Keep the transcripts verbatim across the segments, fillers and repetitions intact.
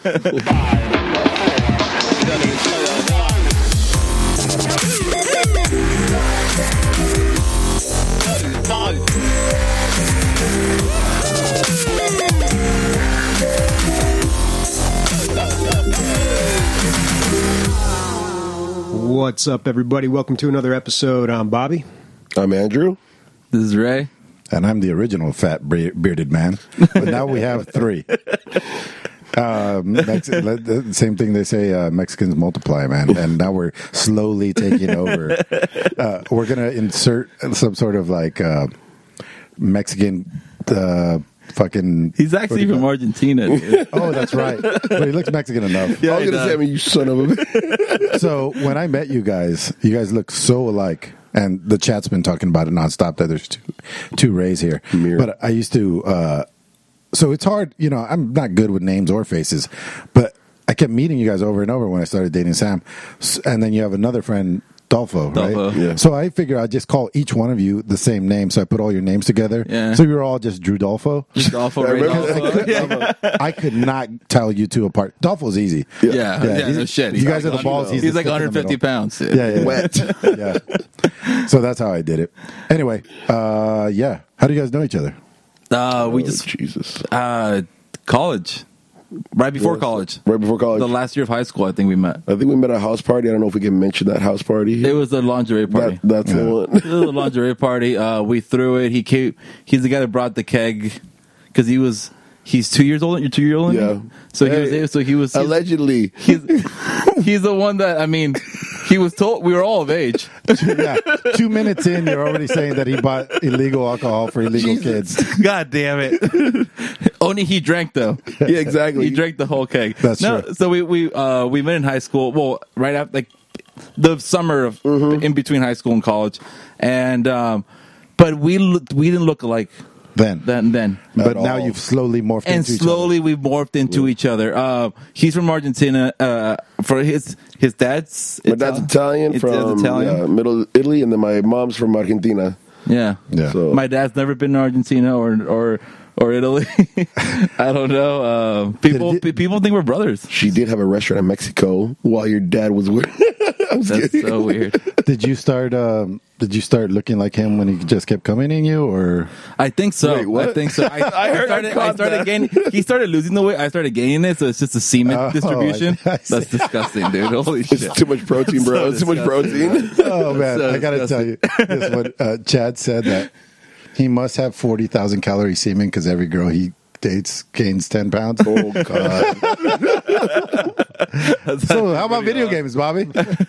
What's up, everybody? Welcome to another episode. I'm Bobby. I'm Andrew. This is Ray. And I'm the original fat bearded man. But now we have three. Uh, Mex- same thing they say, uh, Mexicans multiply, man. And now we're slowly taking over. Uh, we're going to insert some sort of like uh, Mexican uh, fucking... He's actually from Argentina. Dude. Oh, that's right. But he looks Mexican enough. Yeah, I was going to say, I mean, you son of a bitch. So when I met you guys, you guys look so alike. And the chat's been talking about it nonstop that there's two, two Rays here. Mirror. But I used to... Uh, So it's hard, you know, I'm not good with names or faces, but I kept meeting you guys over and over when I started dating Sam. And then you have another friend, Dolfo, right? Dolfo. Yeah. So I figure I'd just call each one of you the same name. So I put all your names together. Yeah. So we were all just Drew Dolfo. Just Dolfo, I Ray remember Dolfo. that. Yeah, I could not tell you two apart. Dolfo's easy. yeah, yeah, yeah he's- no shit. You guys like are the balls. He's, He's, like the stick in one hundred the fifty middle. pounds. Yeah, yeah, yeah. Wet. Yeah. So that's how I did it. Anyway, uh, yeah. How do you guys know each other? Uh, we Oh, just Jesus. uh, college, right before Yes. college, Right before college. the last year of high school. I think we met. I think we met at a house party. I don't know if we can mention that house party. It was the lingerie party. That, that's Yeah. the one. It was a lingerie party. Uh, we threw it. He came. He's the guy that brought the keg because he was. He's two years old. You're two years old. Yeah. So he Hey, was. So he was. He's, Allegedly. he's, he's the one that I mean. He was told we were all of age. Yeah. Two minutes in, you're already saying that he bought illegal alcohol for illegal Jesus. kids. God damn it! Only he drank though. Yeah, exactly. He drank the whole keg. That's no, true. So we we uh, we met in high school. Well, right after like the summer of Mm-hmm. in between high school and college, and um, but we looked, we didn't look alike Then. then then. But At now all. you've slowly morphed And into slowly we morphed into each other. Uh, he's from Argentina. Uh, for his his dad's My dad's Italian His from dad's Italian. yeah, Middle Italy, and then my mom's from Argentina. Yeah. each other. Yeah. So My dad's never been to Argentina or or or Italy. I don't know. Uh, people Did it- pe- people think we're brothers. she did have a restaurant in Mexico while your dad was with. I'm just That's kidding. so weird. Did you start? Um, did you start looking like him when he just kept coming in you, or I think so. Wait, what? I think so. I, I heard- I started, I caught started that. gaining. He started losing the weight. I started gaining it. So it's just a semen Oh, distribution. I- I see. That's disgusting, dude. Holy shit. It's too much protein, bro. So It's too much disgusting. protein. oh man, so I gotta disgusting. tell you, this one. Uh, Chad said that he must have forty thousand calorie semen because every girl he dates gains ten pounds. Oh God. So how about video games, Bobby?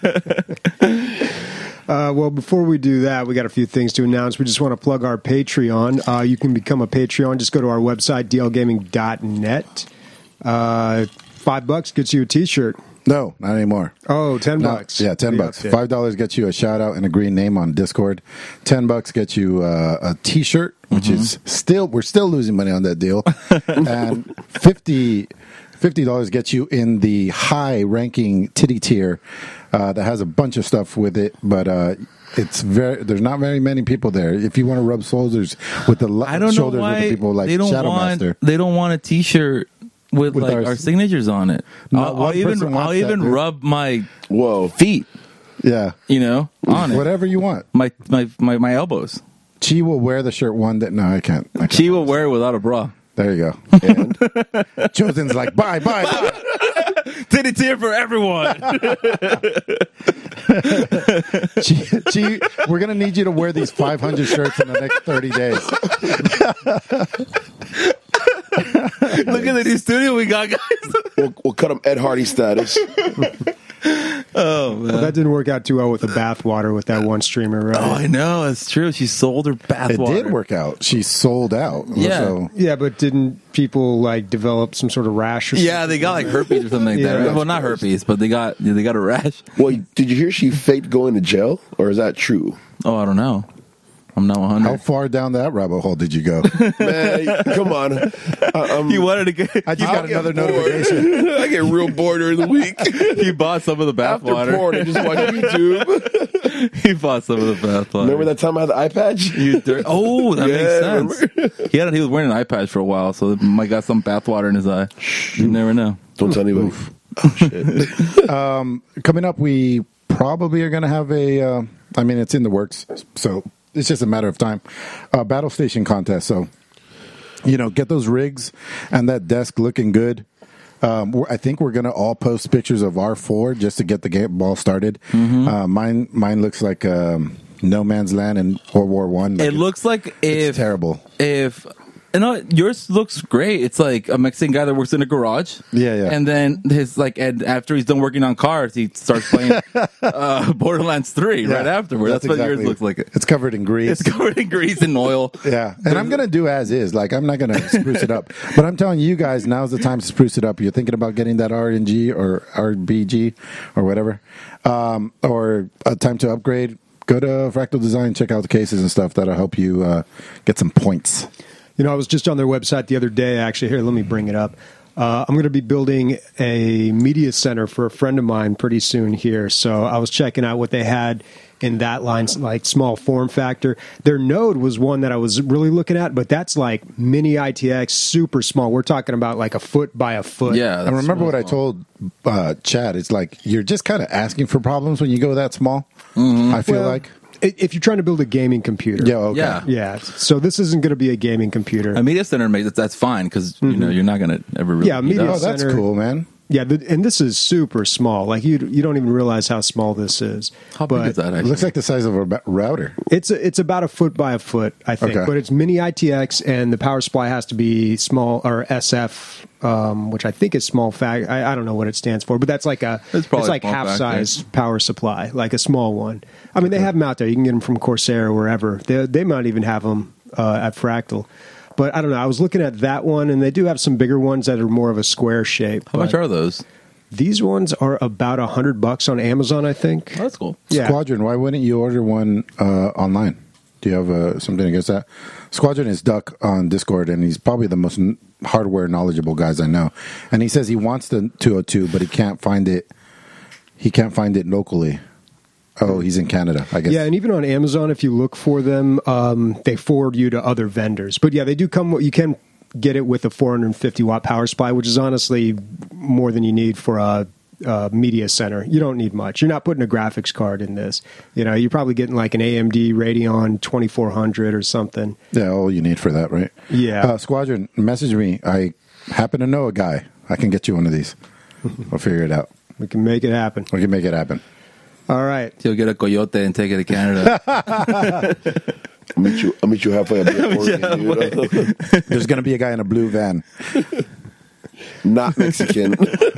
Uh, well, before we do that, we got a few things to announce. We just want to plug our Patreon. Uh, you can become a Patreon. Just go to our website, d l gaming dot net. Uh, five bucks gets you a T-shirt. No, not anymore. Oh, ten No, bucks. yeah, ten Yeah, bucks. yeah. Five dollars gets you a shout out and a green name on Discord. Ten bucks gets you uh, a T-shirt, which is still we're still losing money on that deal. And fifty fifty dollars gets you in the high ranking titty tier uh, that has a bunch of stuff with it, but. Uh, it's very. There's not very many people there. If you want to rub shoulders with the lo- I don't know shoulders why with the people like they don't Shadow want Master. they don't want a T-shirt with, With like our- our, signatures on it. Not I'll, one I'll even person wants I'll that, even dude. rub my Whoa. feet, Yeah, you know, on it. whatever you want. My my my my elbows. Chi will wear the shirt one that. No, I can't. I can't. She will wear it without a bra. There you go. And Chosen's like, bye, bye, bye. Titty tier for everyone. Chi, Chi, we're going to need you to wear these five hundred shirts in the next thirty days. Look at the new studio we got, guys. we'll, we'll cut him Ed Hardy status. Oh man. Well, that didn't work out too well with the bathwater with that one streamer, right? Oh, I know. It's true. She sold her bath It water. did work out. She sold out. Yeah. So, Yeah, but didn't people like develop some sort of rash or something? Yeah, they got like herpes or something like Yeah, that. Right? that's Well, not herpes, but they got they got a rash. Well, did you hear she faked going to jail, or is that true? Oh, I don't know. I'm not one how hundred. far down that rabbit hole did you go? Man, come on. I, I'm, He wanted to get. I just I'll got get another bored. notification. I get real bored during the week. He bought some of the bath After water. porn, I just watch YouTube. He bought some of the bath water. Remember that time I had the eye patch? You dirt. Oh, that Yeah, makes sense. He had he was wearing an eye patch for a while, so might got some bath water in his eye. You never know. Don't tell anybody. Oh, shit. Coming up, we probably are going to have a. Uh, I mean, it's in the works, so it's just a matter of time. Uh, battle station contest. So, you know, get those rigs and that desk looking good. Um, we're- I think we're going to all post pictures of R four just to get the game ball started. Uh, mine, mine looks like um, No Man's Land in World War One. Like It looks like if it's terrible. If you know, yours looks great. It's like a Mexican guy that works in a garage. Yeah, yeah. And then his like, and after he's done working on cars, he starts playing uh, Borderlands three right Yeah, afterward. That's, what yours exactly- looks like. It's covered in grease. It's covered in grease and oil. Yeah, and I'm gonna do as is. Like I'm not gonna spruce it up. But I'm telling you guys, now's the time to spruce it up. You're thinking about getting that R N G or R B G or whatever, um, or a time to upgrade. Go to Fractal Design, check out the cases and stuff. That'll help you uh, get some points. You know, I was just on their website the other day. Actually, here, let me bring it up. Uh, I'm going to be building a media center for a friend of mine pretty soon here. So I was checking out what they had in that line, like small form factor. Their Node was one that I was really looking at, but that's like mini I T X, super small. We're talking about like a foot by a foot. Yeah. And that's remember really what I small. told uh, Chad? It's like you're just kind of asking for problems when you go that small. I feel Well, like. i- if you're trying to build a gaming computer. Yeah. Okay. Yeah. Yeah. So this isn't going to be a gaming computer. A media center makes that's fine because you know you're not gonna ever really Yeah, eat media up. Oh, that's Center- cool, man. Yeah, the, and this is super small. Like you, you don't even realize how small this is. How big But is that? It Actually, looks like the size of a ba- router. It's a, it's about a foot by a foot, I think. Okay. But it's mini I T X, and the power supply has to be small or S F, um, which I think is small fact. I, I don't know what it stands for, but that's like a It's probably like small half factor. size power supply, like a small one. I mean, they have them out there. You can get them from Corsair or wherever. They they might even have them uh, at Fractal. But I don't know. I was looking at that one, and they do have some bigger ones that are more of a square shape. how much but are those? these ones are about a hundred bucks on Amazon, I think. Oh, that's cool. Yeah. Squadron, why wouldn't you order one uh, online? Do you have uh, something against that? Squadron is Duck on Discord, and he's probably the most n- hardware knowledgeable guys I know. And he says he wants the two oh two, but he can't find it. He can't find it locally. Oh, he's in Canada, I guess. Yeah, and even on Amazon, if you look for them, um, they forward you to other vendors. But yeah, they do come. You can get it with a four hundred fifty watt power supply, which is honestly more than you need for a, a media center. You don't need much. You're not putting a graphics card in this. You know, you're probably getting like an A M D Radeon twenty-four hundred or something. Yeah, all you need for that, right? Yeah. Uh, Squadron, message me. I happen to know a guy. I can get you one of these. We'll figure it out. We can make it happen. We can make it happen. All right. He'll get a coyote and take it to Canada. I'll meet you. I'll meet you halfway. I'll be at Oregon, dude. There's going to be a guy in a blue van. Not Mexican.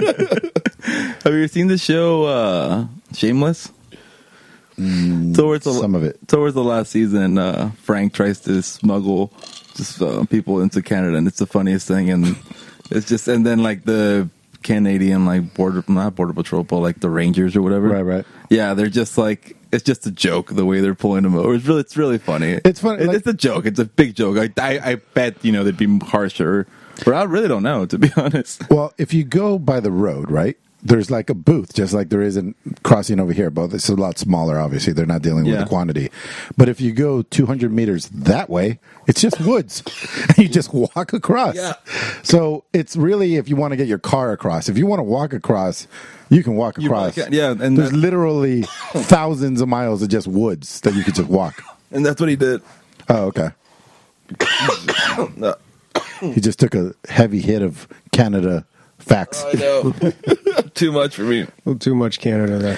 Have you ever seen the show uh, Shameless? towards the, some of it. Towards the last season, uh, Frank tries to smuggle just uh, people into Canada, and it's the funniest thing. And it's just, and then like the Canadian like border, not border patrol, but like the Rangers or whatever. Right, right. Yeah, they're just like, it's just a joke the way they're pulling them over. It's really, it's really funny. It's funny, It- like- it's a joke. It's a big joke. I, I, I bet you know they'd be harsher, but I really don't know, to be honest. Well, if you go by the road, right, there's like a booth, just like there is in crossing over here, but it's a lot smaller, obviously. They're not dealing with Yeah. the quantity. But if you go two hundred meters that way, it's just woods. You just walk across. Yeah. So it's really if you want to get your car across. If you want to walk across, you can walk You really across. can, yeah, and there's that- literally thousands of miles of just woods that you could just walk. And that's what he did. Oh, okay. He just took a heavy hit of Canada facts. I know. Too much for me. A little too much Canada there.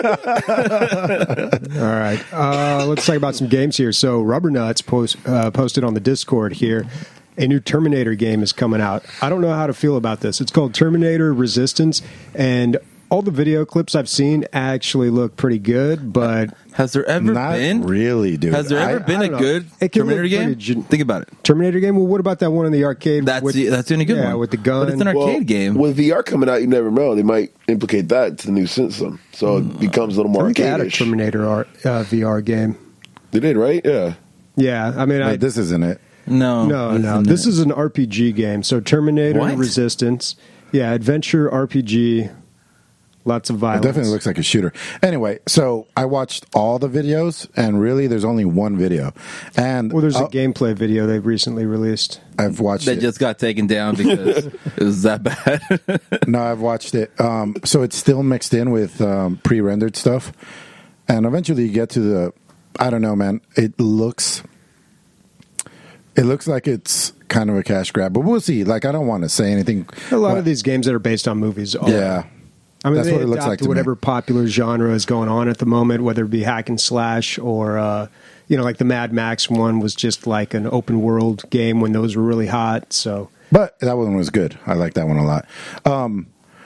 All right. Uh, let's talk about some games here. So Rubber Nuts post, uh, posted on the Discord here. A new Terminator game is coming out. I don't know how to feel about this. It's called Terminator Resistance, and all the video clips I've seen actually look pretty good, but Has there ever Not been? really, dude. Has there I- ever I been a don't know. good It can Terminator look game? pretty gen- Think about it. Terminator game? Well, what about that one in the arcade? That's with, the, that's the only good yeah, one. with the gun. But it's an arcade Well, game. With V R coming out, you never know. They might implicate that to the new system, so it becomes a little I more think they had a arcade-ish. Terminator art, uh, V R game. They did, right? Yeah. Yeah, I mean, I, But this isn't it. no, No, no. isn't This it? is an R P G game. So Terminator What? Resistance. Yeah, adventure R P G. Lots of It violence. definitely looks like a shooter. Anyway, so I watched all the videos, and really, there's only one video. And Well, there's a uh, gameplay video they've recently released. I've watched That it. just got taken down because it was that bad. No, I've watched it. Um, so it's still mixed in with um, pre-rendered stuff, and eventually you get to the. I don't know, man. It looks. It looks like it's kind of a cash grab, but we'll see. Like, I don't want to say anything. A lot but- of these games that are based on movies are. Yeah. I mean, That's they what it looks adapt like to to me. whatever popular genre is going on at the moment, whether it be hack and slash or, uh, you know, like the Mad Max one was just like an open world game when those were really hot. So, But that one was good. I like that one a lot. Um,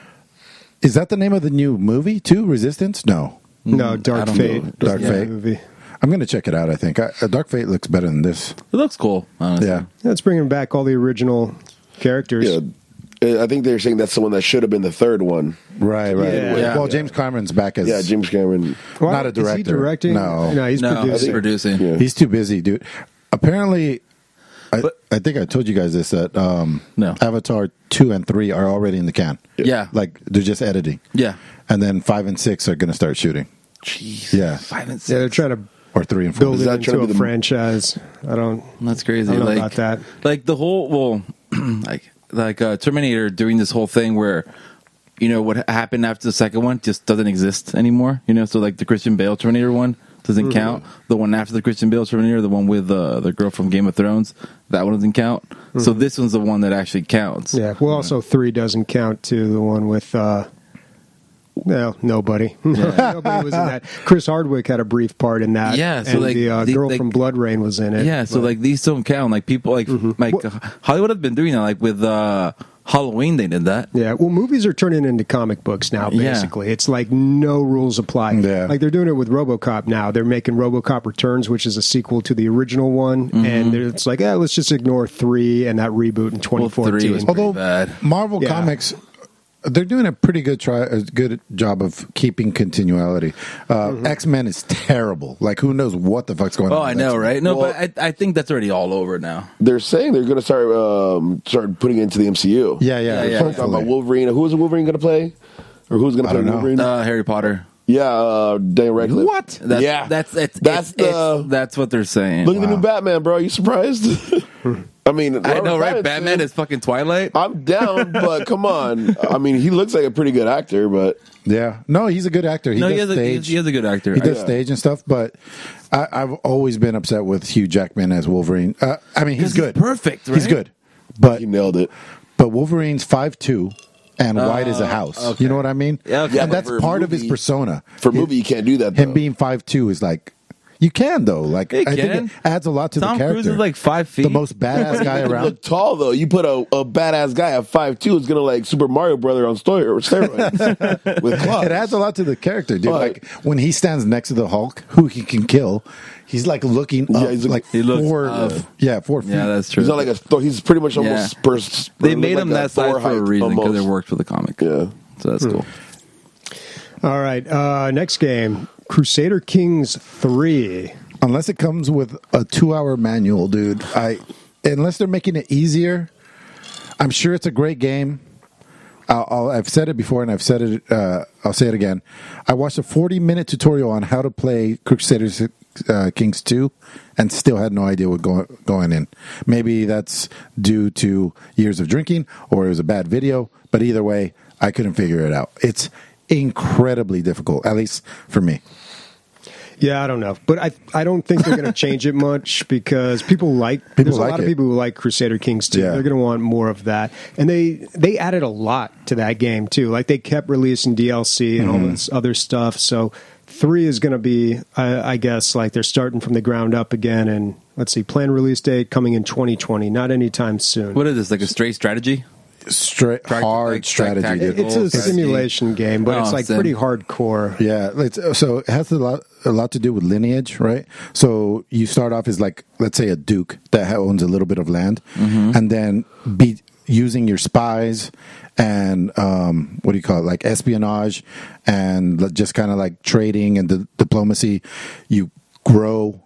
is that the name of the new movie too? Resistance? No. no, I Dark don't Fate. know. is Dark the Fate. Movie. I'm going to check it out, I think. I, uh, Dark Fate looks better than this. It looks cool, honestly. Yeah. That's bringing back all the original characters. Yeah, Uh, I think they're saying that's the one that should have been the third one. Right, right. Yeah. Yeah. Well, James Cameron's back as Yeah, James Cameron. Well, not a Is he director. directing? No. no, he's No, producing. producing. Yeah. He's too busy, dude. Apparently, I, But- I think I told you guys this, that um, No. Avatar two and three are already in the can. Yeah. Like, they're just editing. Yeah. And then five and six are going to start shooting. Jeez. Yeah. Five and six. Yeah, they're trying to Or three and four. build Is it that trying into to a be the- franchise. I don't. That's crazy. I don't know like, about that. Like the whole, well, like like uh, Terminator doing this whole thing where, you know, what happened after the second one just doesn't exist anymore. You know, so like the Christian Bale Terminator one doesn't Mm-hmm. count. The one after the Christian Bale Terminator, the one with uh, the girl from Game of Thrones, that one doesn't count. So this one's the one that actually counts. Mm-hmm. Yeah. Well, also three doesn't count too. The one with. Uh, well, nobody. nobody was in that. Chris Hardwick had a brief part in that. Yeah, so and like, the uh, the- girl like- from Blood Rain was in it. Yeah, so but- like these don't count. Like people like like uh, Hollywood have been doing that. Like with uh, Halloween, they did that. Yeah, well, movies are turning into comic books now. Yeah. Basically, it's like no rules apply. Yeah. Like they're doing it with RoboCop now. They're making RoboCop Returns, which is a sequel to the original one, Mm-hmm. and it's like, yeah, let's just ignore three and that reboot in twenty Well, fourteen. three was pretty Although bad. Marvel Yeah. Comics, they're doing a pretty good try, a good job of keeping continuality. Uh, Mm-hmm. X Men is terrible. Like, who knows what the fuck's going on? Oh, I with know, X-Men. right? No, Well- but I, I think that's already all over now. They're saying they're going to start um, start putting it into the M C U. Yeah, yeah. Yeah, yeah. Talking about Hopefully. Wolverine. Who is Wolverine going to play? Or who's going I to play don't know. Wolverine? Uh, Harry Potter. yeah, uh, Daniel Radcliffe. What? That's, Yeah. that's it's, That's it's, the- it's, that's what they're saying. Look at the new Batman, bro. Are you surprised? I mean, I know, Robert right? Pattinson- Batman is fucking Twilight. I'm down, but come on. I mean, he looks like a pretty good actor, but Yeah. No, he's a good actor. He no, does he is, a, stage. he is a good actor. He does Yeah. stage and stuff, but I, I've always been upset with Hugh Jackman as Wolverine. Uh, I mean, he's 'Cause he's good. perfect, He's right? good, but he nailed it. but Wolverine's five two and white as a house. okay. You know what I mean? Yeah, okay. Yeah, and but that's for a part of his movie- persona. For a His- movie, you can't do that, him though. being five two is like you can though. Like You I think can. it adds a lot to Tom the character. Cruise is like five feet. the most badass guy You around. look tall, though. You put a, a badass guy at five two, it's going to like Super Mario Brother on sto- or steroids with claws. It adds a lot to the character, dude. But- Like when he stands next to the Hulk, who he can kill, he's like looking up, Yeah, he's like look- He looks four, up. yeah, four feet. Yeah, that's true. He's not like a. Thor- He's pretty much almost. Yeah. Spurs, They made him that size for a reason because it almost. worked for the comic. Yeah. So that's cool. All right, uh, next game, Crusader Kings three. Unless it comes with a two-hour manual, dude. I unless they're making it easier. I'm sure it's a great game. I'll, I'll, I've said it before, and I've said it. Uh, I'll say it again. I watched a forty-minute tutorial on how to play Crusaders uh, Kings two, and still had no idea what going going in. Maybe that's due to years of drinking, or it was a bad video. But either way, I couldn't figure it out. It's incredibly difficult, at least for me. Yeah, I don't know, but I I don't think they're going to change it much because people like People there's a like lot it. of people who like Crusader Kings too. Yeah. They're going to want more of that, and they they added a lot to that game too. Like they kept releasing D L C and Mm-hmm. all this other stuff. So three is going to be, I, I guess, like they're starting from the ground up again. And let's see, planned release date coming in twenty twenty, not anytime soon. What is this? Like a straight strategy? Straight Track- hard like, strategy, track- dude. It's a strategy. simulation game, but Oh, it's like sim. pretty hardcore. Yeah, it's, so it has a lot a lot to do with lineage, right? So you start off as like, let's say, a duke that owns a little bit of land, and then be using your spies and um, what do you call it, like espionage, and just kind of like trading and di- diplomacy. You grow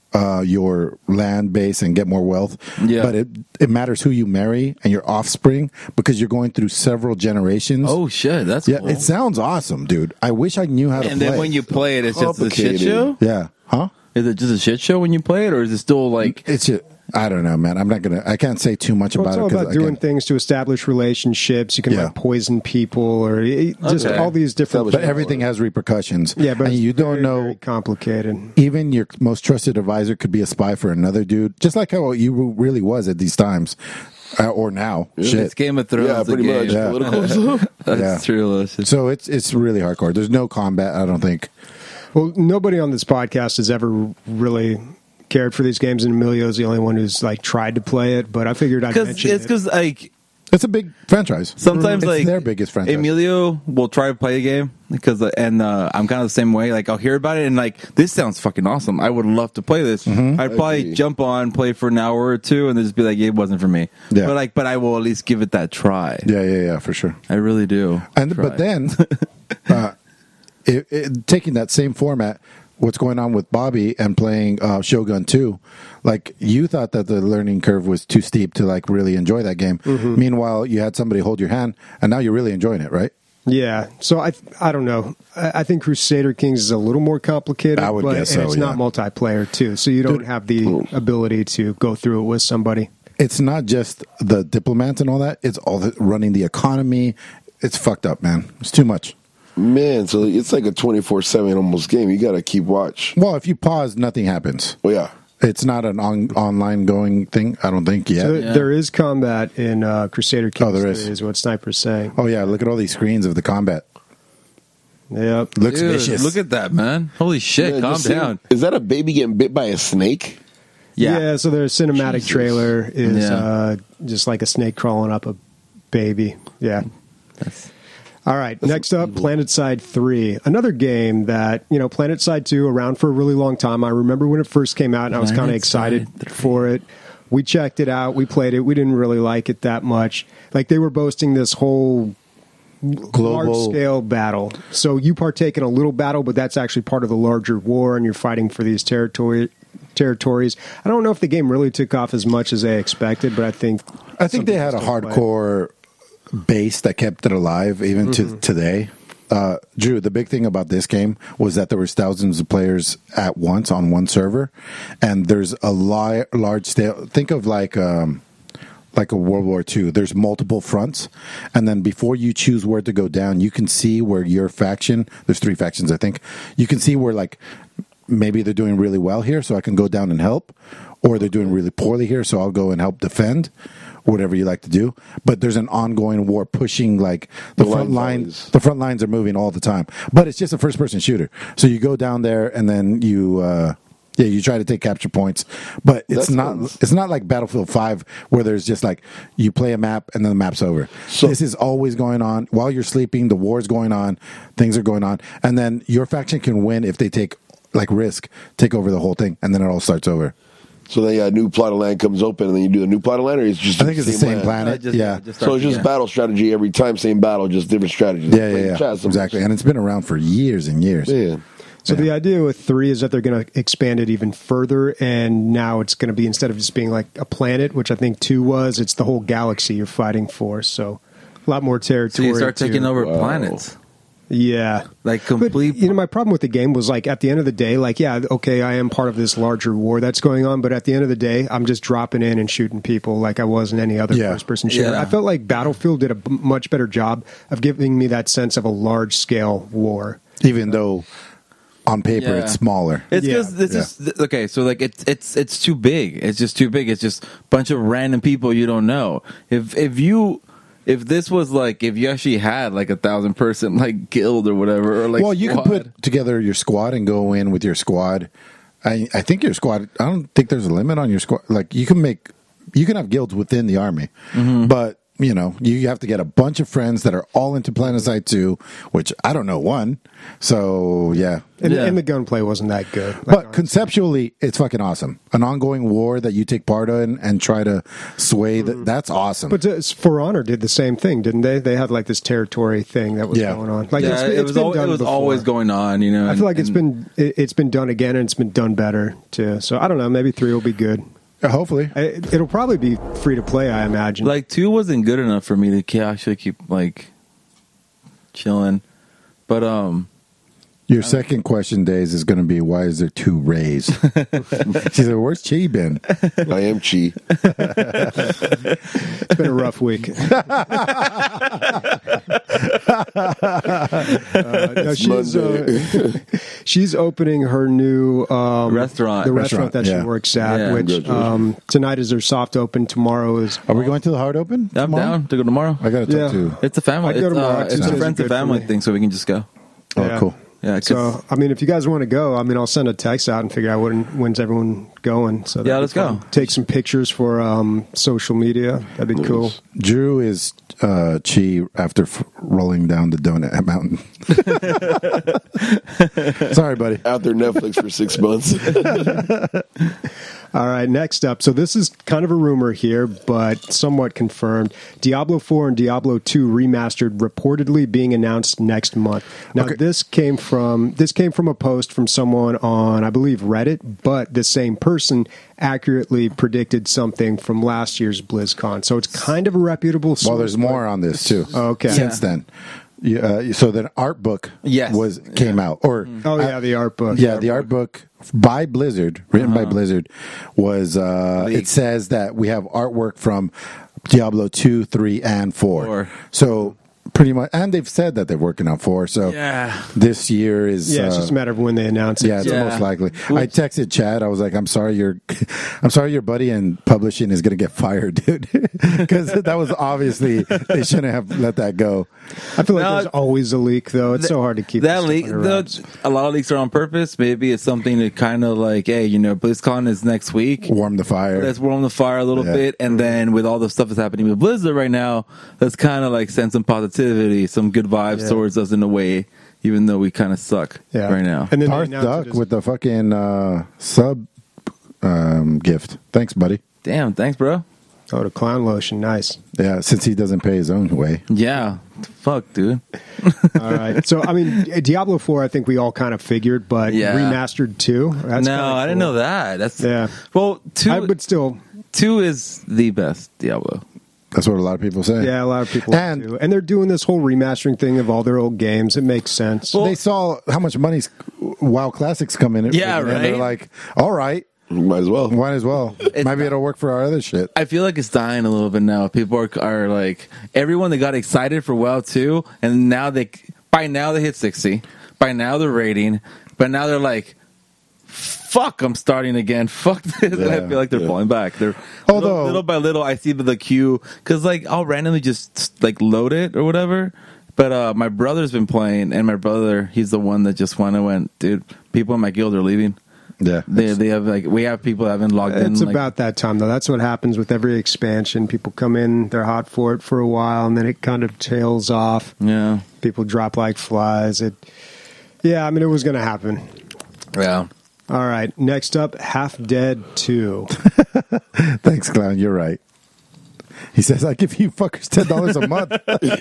uh, your land base and get more wealth. Yeah. But it it matters who you marry and your offspring because you're going through several generations. Oh shit, that's yeah. cool. It sounds awesome, dude. I wish I knew how to and play. then when you play it, it's just a shit Complicated. show. yeah, huh? Is it just a shit show when you play it, or is it still like? It's just, I don't know, man. I'm not gonna. I can't say too much Well, about it's all it. 'cause about I doing can't- things to establish relationships. You can Yeah. like poison people or it- just Okay. all these different. Establish- But everything has repercussions. yeah, but and it's you don't very, know. very complicated. Even your most trusted advisor could be a spy for another dude, just like how you really was at these times, uh, or now. It's Shit. Game of Thrones. Yeah, pretty again. much. Yeah. Political stuff. That's Yeah. true. It's just- So it's it's really hardcore. There's no combat. I don't think. Well, nobody on this podcast has ever really cared for these games, and Emilio's the only one who's like tried to play it. But I figured I'd Cause mention it's it. because like It's a big franchise. sometimes It's like their biggest franchise. Emilio will try to play a game because and uh, I'm kind of the same way. Like I'll hear about it and like this sounds fucking awesome. I would love to play this. Mm-hmm. I'd probably agree. jump on, play for an hour or two, and then just be like, it wasn't for me. Yeah. But like, but I will at least give it that try. Yeah, yeah, yeah, for sure. I really do. And Try. but then, uh, it, it, taking that same format, what's going on with Bobby and playing uh, Shogun two? Like you thought that the learning curve was too steep to like really enjoy that game. Mm-hmm. Meanwhile, you had somebody hold your hand, and now you're really enjoying it, right? Yeah, so I I don't know. I, I think Crusader Kings is a little more complicated. I would but, guess and so, it's yeah. not multiplayer too, so you don't Dude. have the ability to go through it with somebody. It's not just the diplomats and all that. It's all the, running the economy. It's fucked up, man. It's too much. Man, so it's like a twenty-four seven almost game. You got to keep watch. Well, if you pause, nothing happens. Well, yeah. It's not an on, online going thing. I don't think yet. So Yeah. there is combat in uh, Crusader Kings. Oh, there is. Is what Sniper's saying. Oh yeah, look at all these screens of the combat. Yep. Looks Dude, vicious. look at that, man. Holy shit, Man, calm just see- down. Is that a baby getting bit by a snake? Yeah. so their cinematic Jesus. trailer is Yeah. uh, just like a snake crawling up a baby. Yeah. That's- All right. Next up, PlanetSide three, another game that you know, PlanetSide two around for a really long time. I remember when it first came out, and I was kind of PlanetSide excited three. for it. We checked it out. We played it. We didn't really like it that much. Like they were boasting this whole Global. large scale battle. So you partake in a little battle, but that's actually part of the larger war, and you're fighting for these territory territories. I don't know if the game really took off as much as they expected, but I think I think they had a some people hardcore base that kept it alive even Mm-hmm. to today. Uh, Drew, the big thing about this game was that there was thousands of players at once on one server, and there's a li- large scale. Think of like um, like a World War Two. There's multiple fronts, and then before you choose where to go down, you can see where your faction. There's three factions, I think. You can see where like maybe they're doing really well here, so I can go down and help, or they're doing really poorly here, so I'll go and help defend. Whatever you like to do, but there's an ongoing war pushing like the, The front line line. volleys. The front lines are moving all the time, but it's just a first person shooter. So you go down there and then you, uh, yeah, you try to take capture points, but it's That not. sounds- It's not like Battlefield Five where there's just like you play a map and then the map's over. So- this is always going on while you're sleeping. The war's going on, things are going on, and then your faction can win if they take like risk, take over the whole thing, and then it all starts over. So then, yeah, a new plot of land comes open, and then you do a new plot of land, or it's just I think it's the same land? planet. Uh, just- yeah. just So start- it's just yeah. battle strategy every time, same battle, just different strategies. Yeah, yeah, Like yeah. chess, Exactly. And it's been around for years and years. Yeah. So Yeah. the idea with three is that they're going to expand it even further, and now it's going to be, instead of just being like a planet, which I think two was, it's the whole galaxy you're fighting for. So a lot more So territory. you start to- taking over Wow. planets. Yeah. Like But, complete. you know, my problem with the game was like at the end of the day, like, yeah, okay, I am part of this larger war that's going on, but at the end of the day, I'm just dropping in and shooting people like I was in any other Yeah. first person shooter. Yeah. I felt like Battlefield did a b- much better job of giving me that sense of a large scale war. Even though on paper Yeah. it's smaller. It's Yeah. because this Yeah. is th- okay. So like it's it's it's too big. It's just too big. It's just a bunch of random people you don't know. If if you if this was like if you actually had like a thousand person like guild or whatever or like Well, you squad. can put together your squad and go in with your squad. I I think your squad. I don't think there's a limit on your squad. Like you can make, you can have guilds within the army, Mm-hmm. but you know, you have to get a bunch of friends that are all into PlanetSide two, which I don't know one. So yeah. And, Yeah. and the gunplay wasn't that good. Like, But conceptually, it's fucking awesome. An ongoing war that you take part in and try to sway, that that's awesome. But uh, For Honor did the same thing, didn't they? They had like this territory thing that was Yeah. going on. Like Yeah, it's, it it's was been al- done it was before. always going on, you know. I and- feel like it's and- been it, it's been done again, and it's been done better too. So I don't know. Maybe three will be good. Uh, Hopefully. I, it'll probably be free to play, I imagine. like two wasn't good enough for me to ke- actually keep like chilling. But um, Your second question, Days, is going to be, why is there two Rays? She said, where's Chi been? I am Chi. It's been a rough week. uh, no, she's, uh, she's opening her new um, Restaurant. the Restaurant, restaurant, that yeah. she works at. Yeah. Which Congratulations. um, tonight is their soft open. Tomorrow is Are we going to the hard open? I'm tomorrow? down to go tomorrow. I got to Yeah. talk to. It's a family. I'd go It's, tomorrow. uh, it's Tuesdays a are friends good and for family me. thing, so we can just go. Oh, Yeah. cool. Yeah, 'cause- So, I mean, if you guys want to go, I mean, I'll send a text out and figure out when, when's everyone going. So that'd Yeah, be let's go. fun. Take some pictures for um, social media. That'd be cool. Drew is uh, Chi after f- rolling down the donut mountain. Sorry, buddy. Out there Netflix for six months. All right, next up. So this is kind of a rumor here, but somewhat confirmed. Diablo four and Diablo two remastered reportedly being announced next month. Now Okay. this came from this came from a post from someone on, I believe, Reddit, but the same person accurately predicted something from last year's BlizzCon. So it's kind of a reputable source. Well, there's more on this too. Oh, okay. Since Yeah. then, yeah, uh, so the art book Yes. was came out, or Oh yeah, the art book. yeah, the art book by Blizzard, written by Blizzard, was uh, Leaked. it says that we have artwork from Diablo two, three, and four. Four. So pretty much, and they've said that they're working on four. So Yeah. this year is Yeah, it's uh, just a matter of when they announce it. yeah, it's Yeah. most likely. Oops. I texted Chad. I was like, "I'm sorry, your, I'm sorry, your buddy in publishing is going to get fired, dude, because that was obviously they shouldn't have let that go." I feel like No, there's always a leak, though. It's so hard to keep that this leak. stuff under The, wraps. a lot of leaks are on purpose. Maybe it's something to kind of like, hey, you know, BlizzCon is next week. Warm the fire. Let's warm the fire a little Yeah. bit, and then with all the stuff that's happening with Blizzard right now, let's kind of like send some positivity, some good vibes Yeah. towards us in a way, even though we kind of suck Yeah. right now. And then they Darth announced it Duck as- with the fucking uh, sub um, gift. Thanks, buddy. Damn, thanks, bro. oh, the clown lotion, nice. Yeah, since he doesn't pay his own way. Yeah, fuck, dude. All right. So, I mean, Diablo four, I think we all kind of figured, but Yeah. remastered two. That's no, kinda I didn't cool. know that. That's Yeah. Well, two, I, but still, two is the best Diablo. That's what a lot of people say. yeah, a lot of people And- do. And they're doing this whole remastering thing of all their old games. It makes sense. They saw how much money's WoW Classics come in. Yeah, and They're right? like, all right, Might as well. might as well. Maybe it'll work for our other shit. I feel like it's dying a little bit now. People are are like everyone that got excited for WoW two, and now they by now they hit sixty. By now they're rating, but now they're like, "Fuck, I'm starting again. Fuck this." And I Yeah, feel like they're yeah. falling back. They're Although- little, little by little, I see the queue because like I'll randomly just like load it or whatever. But uh, my brother's been playing, and my brother, he's the one that just went and went, dude. People in my guild are leaving. Yeah. They they have like we have people that haven't logged in. It's like, about that time, though. That's what happens with every expansion. People come in, they're hot for it for a while, and then it kind of tails off. yeah, People drop like flies. It, yeah, I mean, it was going to happen. yeah. All right, next up, Half Dead two. Thanks, clown. You're right. He says, I give you fuckers ten dollars a month.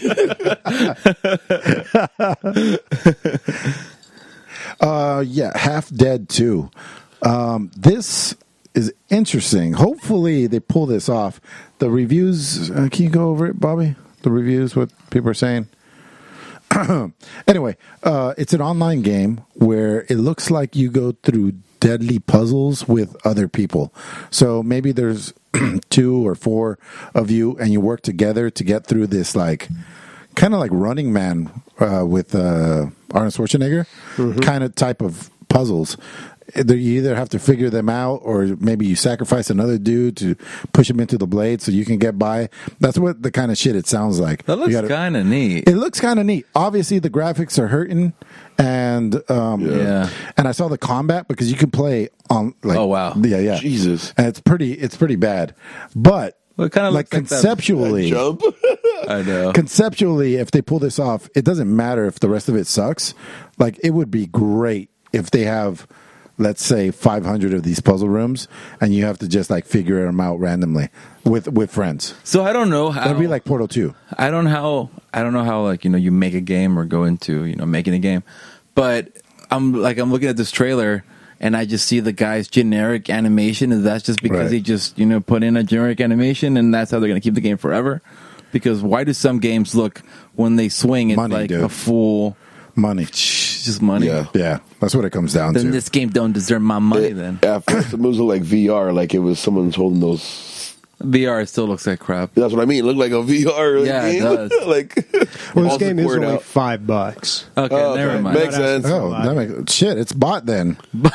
uh, yeah, Half Dead two. Um, this is interesting. Hopefully they pull this off. The reviews, uh, can you go over it, Bobby? The reviews, what people are saying? Anyway, uh, it's an online game where it looks like you go through deadly puzzles with other people. So maybe there's two or four of you, and you work together to get through this, like kind of like Running Man uh, with uh, Arnold Schwarzenegger kind of type of puzzles. Either you either have to figure them out, or maybe you sacrifice another dude to push him into the blade so you can get by. That's what the kind of shit it sounds like. That You looks gotta- kind of neat. it looks kind of neat. Obviously, the graphics are hurting, and um, Yeah. and I saw the combat because you can play on like Oh, wow. yeah yeah Jesus. and it's pretty it's pretty bad, but Well, it kinda like looks like that- conceptually Jump. I know. Conceptually, if they pull this off, it doesn't matter if the rest of it sucks. Like, it would be great if they have, let's say, five hundred of these puzzle rooms, and you have to just like figure them out randomly with with friends. So I don't know how. That'd be like Portal two. I don't how I don't know how like you know you make a game or go into you know making a game, but I'm like I'm looking at this trailer and I just see the guy's generic animation, and that's just because Right. he just you know put in a generic animation, and that's how they're gonna keep the game forever. Because why do some games look when they swing it's Money, like dude. a full Money. just money? Yeah. Yeah, that's what it comes down Then to. this game don't deserve my money. It- then At first, the moves look like V R, like it was someone's holding those. V R still looks like crap. That's what I mean. It looked like a V R Yeah, it game. does. like, Well, this all game is squared only out. five bucks. Okay, Oh, never okay. mind. Makes sense. Oh, that makes shit. It's bot then.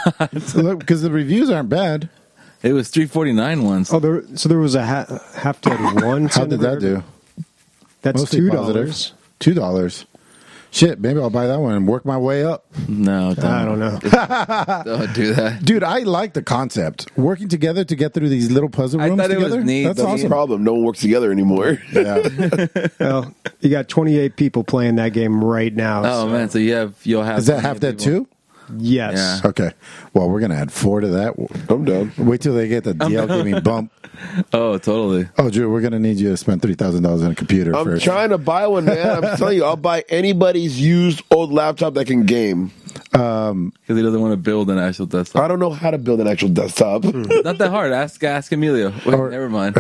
Because the reviews aren't bad. It was three forty nine once. Oh, there, so there was a ha- half dead one. How did that do? That's Mostly two positive. dollars. Two dollars. Shit, maybe I'll buy that one and work my way up. No, don't. I don't know. Don't do that. Dude, I like the concept. Working together to get through these little puzzle I rooms thought it was together. neat. That's That's That's the awesome. problem. No one works together anymore. Yeah. Well, you got twenty-eight people playing that game right now. Oh so- man, so you have you'll have. Is that half dead too? Yes. Yeah. Okay. Well, we're gonna add four to that. I'm done. Wait till they get the D L gaming bump. Oh, totally. Oh, Drew, we're gonna need you to spend three thousand dollars on a computer I'm first. trying to buy one, man. I'm telling you, I'll buy anybody's used old laptop that can game. Because he doesn't want to build an actual desktop. I don't know how to build an actual desktop. Not that hard. Ask ask Emilio. Wait, Or- never mind.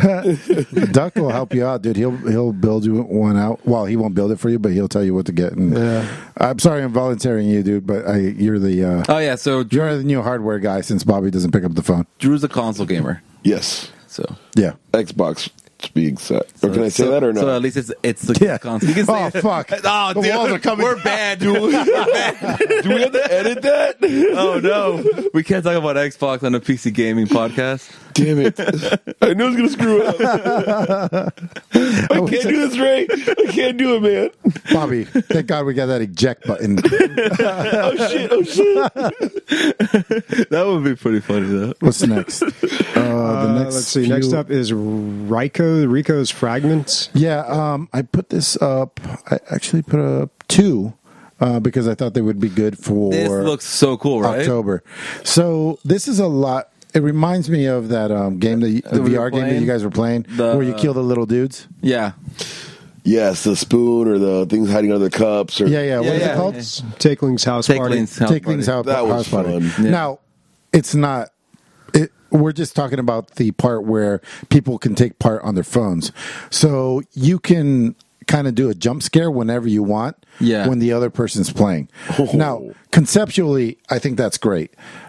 Duck will help you out, dude. He'll he'll build you one out. Well, he won't build it for you, but he'll tell you what to get. And Yeah. I'm sorry, I'm volunteering you, dude, but I you're the uh, Oh yeah, so Drew, you're the new hardware guy since Bobby doesn't pick up the phone. Drew's a console gamer. Yes, So Yeah. Xbox to be exact. Or can I say so, that or not? So at least it's it's the Yeah. console. You can say Oh it. fuck. Oh, The dude, walls are coming. We're bad, dude. Do we have to edit that? Oh no, we can't talk about Xbox on a P C gaming podcast. Damn it! I knew I was gonna screw up. I can't do this right. I can't do it, man. Bobby, thank God we got that eject button. Oh shit! Oh shit! That would be pretty funny though. What's next? Uh, the Uh, next let's see. few- Next up is Rico. Rico's Fragments. Yeah, um, I put this up. I actually put up two uh, because I thought they would be good for This looks so cool, right? October. So this is a lot. It reminds me of that um, game, that you, the we V were R game that playing? you guys were playing, The- where you kill the little dudes. Yeah. Yes, the spoon or the things hiding under the cups. Or Yeah, yeah. What Yeah, is yeah. it called? Takeling's House Party. Takeling's House Take things Party. out. That was house party. fun. Yeah. Now, it's not. It, we're just talking about the part where people can take part on their phones, so you can kind of do a jump scare whenever you want. Yeah. When the other person's playing. Now, conceptually, I think that's great.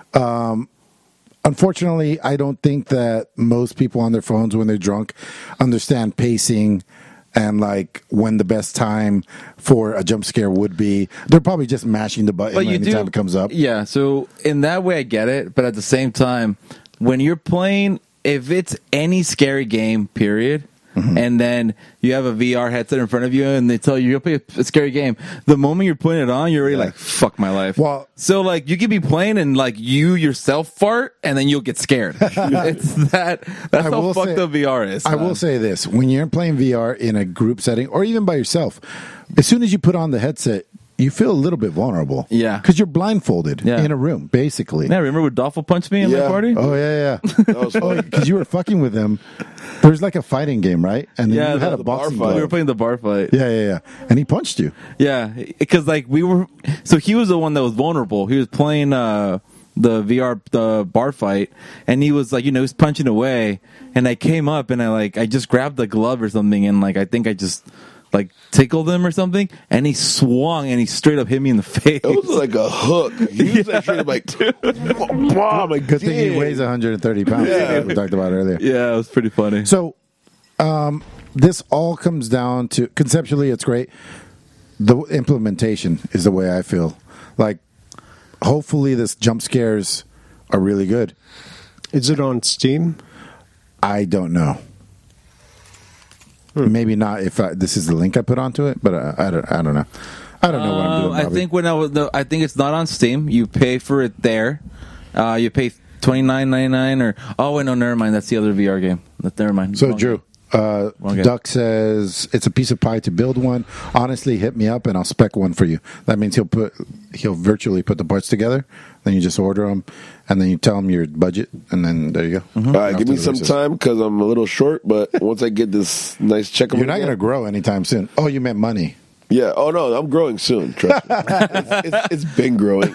Um, unfortunately, I don't think that most people on their phones when they're drunk understand pacing and like when the best time for a jump scare would be. They're probably just mashing the button But you anytime do, it comes up. Yeah, so in that way I get it, but at the same time, when you're playing, if it's any scary game, period, Mm-hmm. and then you have a V R headset in front of you and they tell you you'll play a, a scary game, the moment you're putting it on, you're already Yeah. like, fuck my life. Well- so like you could be playing and like you yourself fart and then you'll get scared. It's that, that's I how will fucked say- the V R is. I man. will say this: when you're playing V R in a group setting, or even by yourself, as soon as you put on the headset, you feel a little bit vulnerable. Yeah. because you're blindfolded Yeah. in a room, basically. Yeah, remember when Dolphin punched me in my Yeah. party? Oh yeah, yeah. that was fun. Because you were fucking with him. There's like a fighting game, right? And then Yeah, you had the- a the bar boxing fight. We were glove. playing the bar fight. Yeah, yeah, yeah. And he punched you. Yeah, because like we were, so he was the one that was vulnerable. He was playing uh, the V R, the bar fight, and he was like, you know, he was punching away, and I came up and I like, I just grabbed the glove or something, and like, I think I just like tickled him or something, and he swung and he straight up hit me in the face. It was like a hook. He was that straight up like, wow, like, Good thing he dang. weighs one hundred thirty pounds. Yeah. Like we talked about earlier. Yeah, it was pretty funny. So, um, this all comes down to conceptually, it's great. The implementation is the way I feel. Like, hopefully, this jump scares are really good. Is it on Steam? I don't know. Maybe not if I, this is the link I put onto it, but I, I don't. I don't know. I don't know what I'm Um, doing. I Bobby. think when I was, no, I think it's not on Steam. You pay for it there. Uh, you pay twenty nine ninety nine or oh wait no never mind that's the other V R game. That never mind. so. Wrong Drew, Uh, Okay. Duck says it's a piece of pie to build one. Honestly, hit me up and I'll spec one for you. That means he'll put he'll virtually put the parts together. Then you just order them, and then you tell him your budget, and then there you go. All right, give me Off to the some races. time because I'm a little short. But once I get this nice check, You're not going to grow anytime soon. Oh, you meant money. Yeah. Oh no, I'm growing soon. Trust me. it's, it's, it's been growing.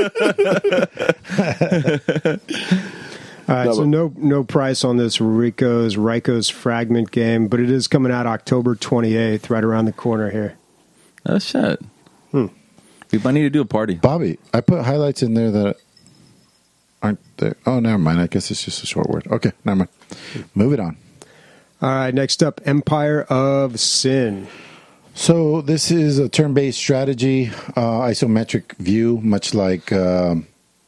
All right, No, so but- no no price on this Rico's Ryko's Fragment game, but it is coming out October twenty-eighth, right around the corner here. Oh shit. Hmm. We might need to do a party. Bobby, I put highlights in there that aren't there. Oh, never mind. I guess it's just a short word. Okay, never mind. Move it on. All right, next up, Empire of Sin. So this is a turn-based strategy, uh, isometric view, much like um,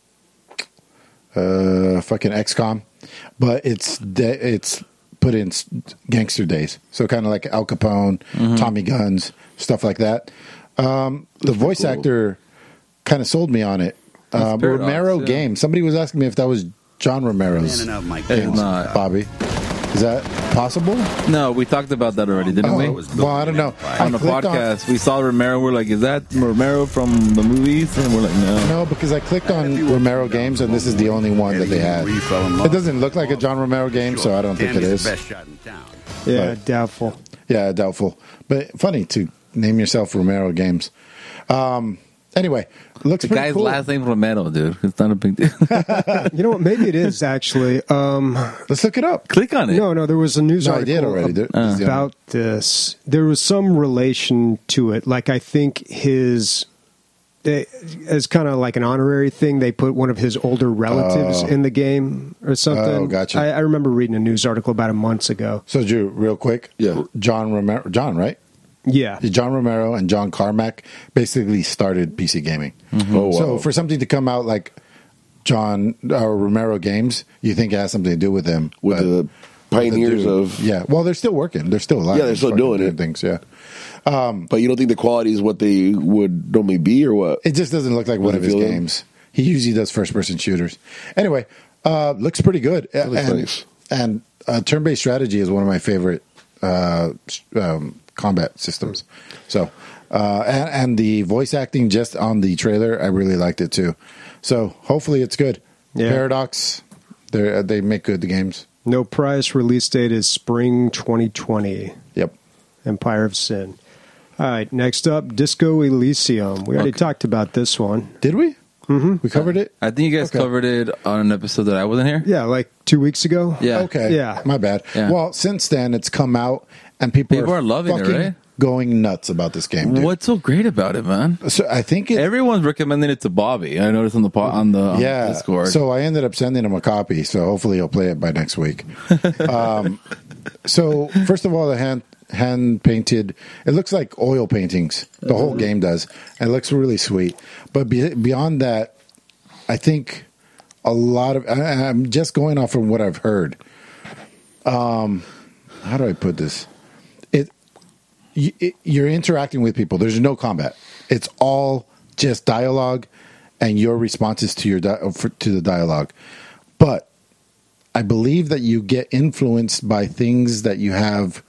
uh, fucking X COM, but it's de- it's put in s- gangster days. So kind of like Al Capone, Tommy Guns, stuff like that. Um, the voice cool. actor kind of sold me on it. Uh, Paradox, Romero yeah. game. Somebody was asking me if that was John Romero's Man, my It's games, not. Bobby. Is that possible? No, we talked about that already, didn't Oh, we? well, I don't know. I On the clicked on- podcast, we saw Romero. We're like, "Is that Romero from the movies?" And we're like, "No." No, because I clicked on Romero games, and this is the only one that they had. It doesn't look like a John Romero game, so I don't think it is. Best shot in town. Yeah, But- doubtful. Yeah, doubtful. But funny to name yourself Romero Games. Um, anyway, looks The pretty guy's cool. last name Romero, dude. It's not a big deal. You know what? Maybe it is actually. Um, Let's look it up. Click on it. no, no, there was a news No, I article did already. There- Uh. this is the about this. There was some relation to it. Like I think his, they, as kind of like an honorary thing, they put one of his older relatives Oh. in the game or something. Oh, gotcha. I, I remember reading a news article about a months ago. So, Drew, real quick. Yeah. John Romero. John, right? Yeah, John Romero and John Carmack basically started P C gaming. Oh, wow. So for something to come out like John or Romero Games, you think it has something to do with them. With but- the pioneers the dude- of, yeah. Well, they're still working. They're still alive. Yeah, they're still Fucking doing it. things. Yeah. but you don't think the quality is what they would normally be, or what? It just doesn't look like one Doesn't of his feel them? games. He usually does first person shooters. Anyway, uh, looks pretty good. looks and nice. and uh, turn based strategy is one of my favorite uh, s- um, combat systems. So, uh, and, and the voice acting just on the trailer, I really liked it too. So hopefully it's good. Yeah. Paradox, they they make good games. no price. Release date is spring twenty twenty. Yep. Empire of Sin. All right, next up, Disco Elysium. We already Okay. talked about this one. Did we? Mm-hmm. We covered it. I think you guys Okay. covered it on an episode that I wasn't here. Yeah, like two weeks ago. Yeah. Okay. Yeah. My bad. Yeah. Well, since then it's come out and people, People are loving it, fucking right? going nuts about this game. Dude. What's so great about it, man? So I think it. Everyone's recommending it to Bobby. I noticed on the po- on the on yeah. Discord. So I ended up sending him a copy. So hopefully he'll play it by next week. um, so first of all, the hand hand painted. It looks like oil paintings. The whole game does. And it looks really sweet. But be, beyond that, I think a lot of. I, I'm just going off from what I've heard. Um, how do I put this? It, you, it you're interacting with people. There's no combat. It's all just dialogue and your responses to your di- for, to the dialogue. But I believe that you get influenced by things that you have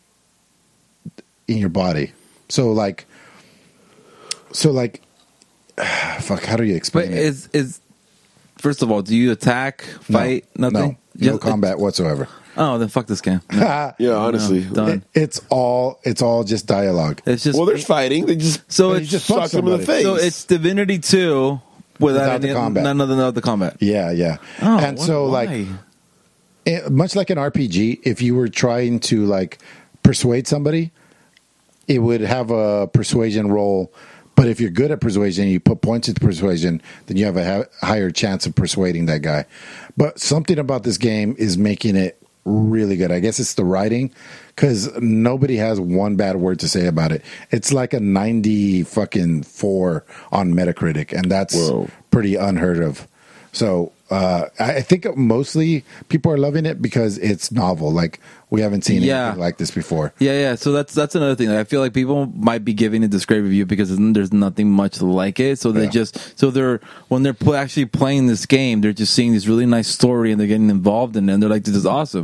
in your body. So like, so like, fuck. How do you but explain it? is is first of all, do you attack, No, fight, nothing? No, no Just- combat whatsoever. Oh, then fuck this game. Yeah, honestly. No, done. It- it's all it's all just dialogue. It's just Well, there's fighting. They just so you it's just suck them in the face. so it's Divinity two without, Without the any combat. none of the, the combat. Yeah, yeah. Oh, and what- so why? like it, much like an R P G, if you were trying to like persuade somebody, it would have a persuasion roll. But if you're good at persuasion, you put points into persuasion, then you have a ha- higher chance of persuading that guy. But something about this game is making it really good. I guess it's the writing, because nobody has one bad word to say about it. It's like a ninety fucking four on Metacritic, and that's Whoa. pretty unheard of. So uh, I I think mostly people are loving it because it's novel. Like we haven't seen Yeah. anything like this before. Yeah, yeah. So that's that's another thing. I feel like people might be giving it this great review because there's nothing much like it. So they Yeah. just so they're when they're pl- actually playing this game, they're just seeing this really nice story and they're getting involved in it. And they're like, "This is awesome."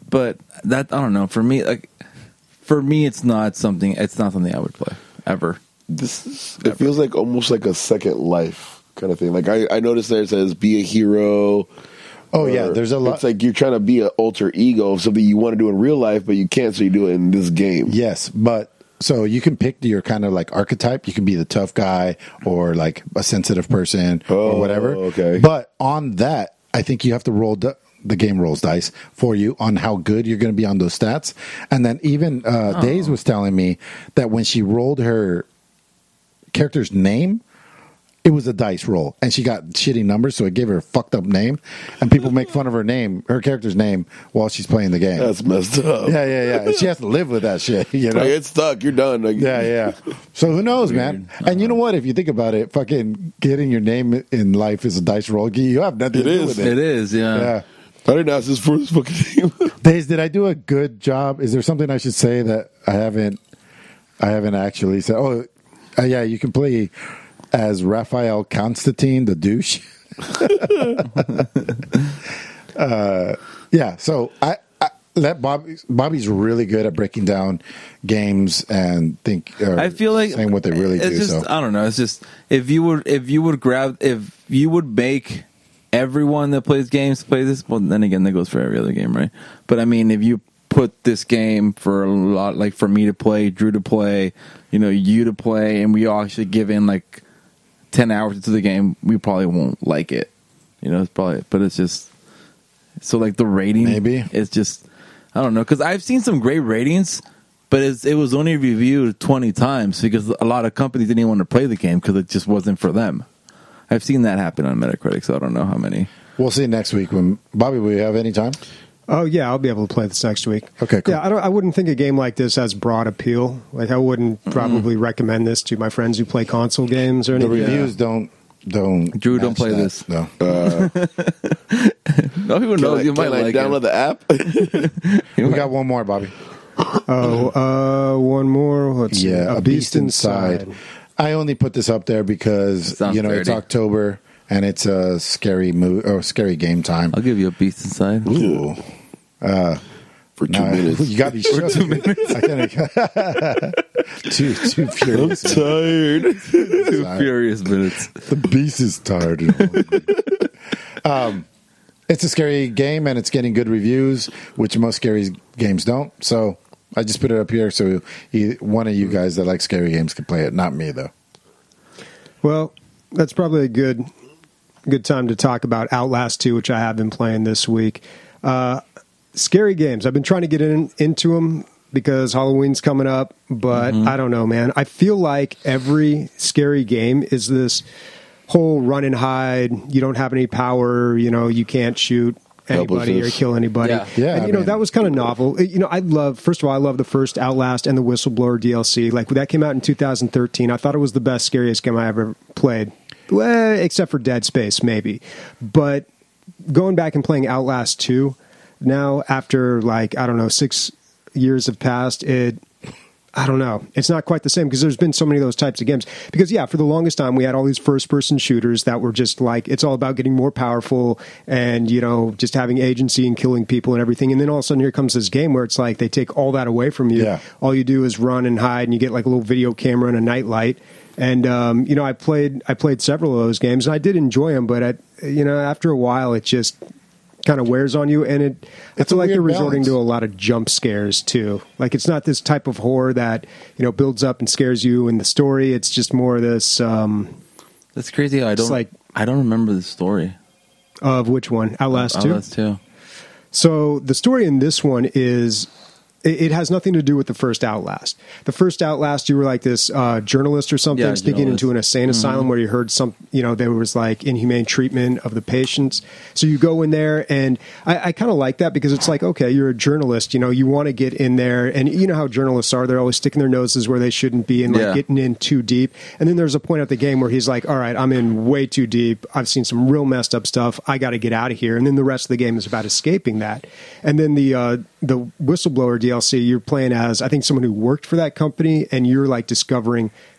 but that I don't know. For me, like for me, it's not something. It's not something I would play ever. This is, it feels like almost like a Second Life kind of thing. Like I, I noticed there it says be a hero. Oh yeah, there's a lot. It's like you're trying to be an alter ego of something you want to do in real life, but you can't, so you do it in this game. Yes, but so you can pick your kind of like archetype. You can be the tough guy or like a sensitive person Oh, or whatever. okay. But on that, I think you have to roll di- the game rolls dice for you on how good you're going to be on those stats. And then even uh, Oh. Days was telling me that when she rolled her character's name, it was a dice roll, and she got shitty numbers, so it gave her a fucked up name. And people make fun of her name, her character's name, while she's playing the game. That's messed up. Yeah, yeah, yeah. And she has to live with that shit, you know? Like, it's stuck. You're done. Like, Yeah, yeah. So who knows, man? And you know what? If you think about it, fucking getting your name in life is a dice roll. You have nothing It to do is. with it. It is, yeah. Yeah. I didn't ask this for this fucking team. Days, did I do a good job? Is there something I should say that I haven't? I haven't actually said. Oh, uh, yeah. You can play as Raphael Constantine, the douche. uh, yeah. So I. I let Bobby, Bobby's really good at breaking down games and think. Or I feel like saying what they really it's do. Just, so I don't know. It's just if you would if you would grab if you would make everyone that plays games play this. Well, then again, that goes for every other game, right? But I mean, if you put this game for a lot, like for me to play, Drew to play, you know, you to play, and we all actually give in like ten hours into the game, we probably won't like it. You know, it's probably, but it's just so like the rating Maybe. it's just. I don't know, because I've seen some great ratings, but it's, it was only reviewed twenty times because a lot of companies didn't even want to play the game because it just wasn't for them. I've seen that happen on Metacritic, so I don't know how many. we'll see next week. When Bobby, will you have any time? Oh yeah, I'll be able to play this next week. Okay, cool. Yeah, I don't. I wouldn't think a game like this has broad appeal. Like I wouldn't probably recommend this to my friends who play console games or The anything. reviews don't don't. Drew, don't match play that. this. No. No, people Can know I, you might can I like download it. the app? We got one more, Bobby. Oh, uh, one more. Let's see. Yeah, a, beast, inside. I only put this up there because Sounds you know it's dirty. October and it's a scary movie or scary game time. I'll give you a beast inside. Ooh. For two Nah, minutes. you got me shook. two minutes. I can't, too too I'm furious. tired. Two furious minutes. The beast is tired. um, it's a scary game and it's getting good reviews, which most scary games don't. So I just put it up here so he, one of you guys that like scary games can play it. Not me though. Well, that's probably a good good time to talk about Outlast two, which I have been playing this week. Uh, scary games. I've been trying to get in, into them because Halloween's coming up, but I don't know, man. I feel like every scary game is this whole run and hide. You don't have any power. You know, you can't shoot anybody or Helplessness. kill anybody. Yeah. Yeah, and I you know mean- that was kind of novel. You know, I love. First of all, I love the first Outlast and the Whistleblower D L C. Like that came out in two thousand thirteen. I thought it was the best, scariest game I ever played, well, except for Dead Space, maybe. But going back and playing Outlast two now, after like I don't know, six years have passed, it. I don't know. It's not quite the same because there's been so many of those types of games. Because, yeah, for the longest time, we had all these first-person shooters that were just like, it's all about getting more powerful and, you know, just having agency and killing people and everything. And then all of a sudden here comes this game where it's like they take all that away from you. Yeah. All you do is run and hide and you get like a little video camera and a nightlight. And, um, you know, I played I played several of those games and I did enjoy them. But, at, you know, after a while, it just kind of wears on you, and it I It's a feel like they're weird resorting balance. to a lot of jump scares too. Like it's not this type of horror that you know builds up and scares you in the story. It's just more this um, That's crazy. I It's don't like- I don't remember the story. of which one Outlast two. Outlast two. So the story in this one is it, it has nothing to do with the first Outlast. The first Outlast, you were like this uh, journalist or something Yeah, sneaking journalist. into an insane asylum where you heard some, you know, there was like inhumane treatment of the patients. So you go in there, and I, I kind of like that because it's like, okay, you're a journalist, you know, you want to get in there, and you know how journalists are. They're always sticking their noses where they shouldn't be and like Yeah. getting in too deep. And then there's a point at the game where he's like, all right, I'm in way too deep. I've seen some real messed up stuff. I got to get out of here. And then the rest of the game is about escaping that. And then the uh, the Whistleblower D L C, you're playing as, I think, someone who worked for that company, and you're like discovering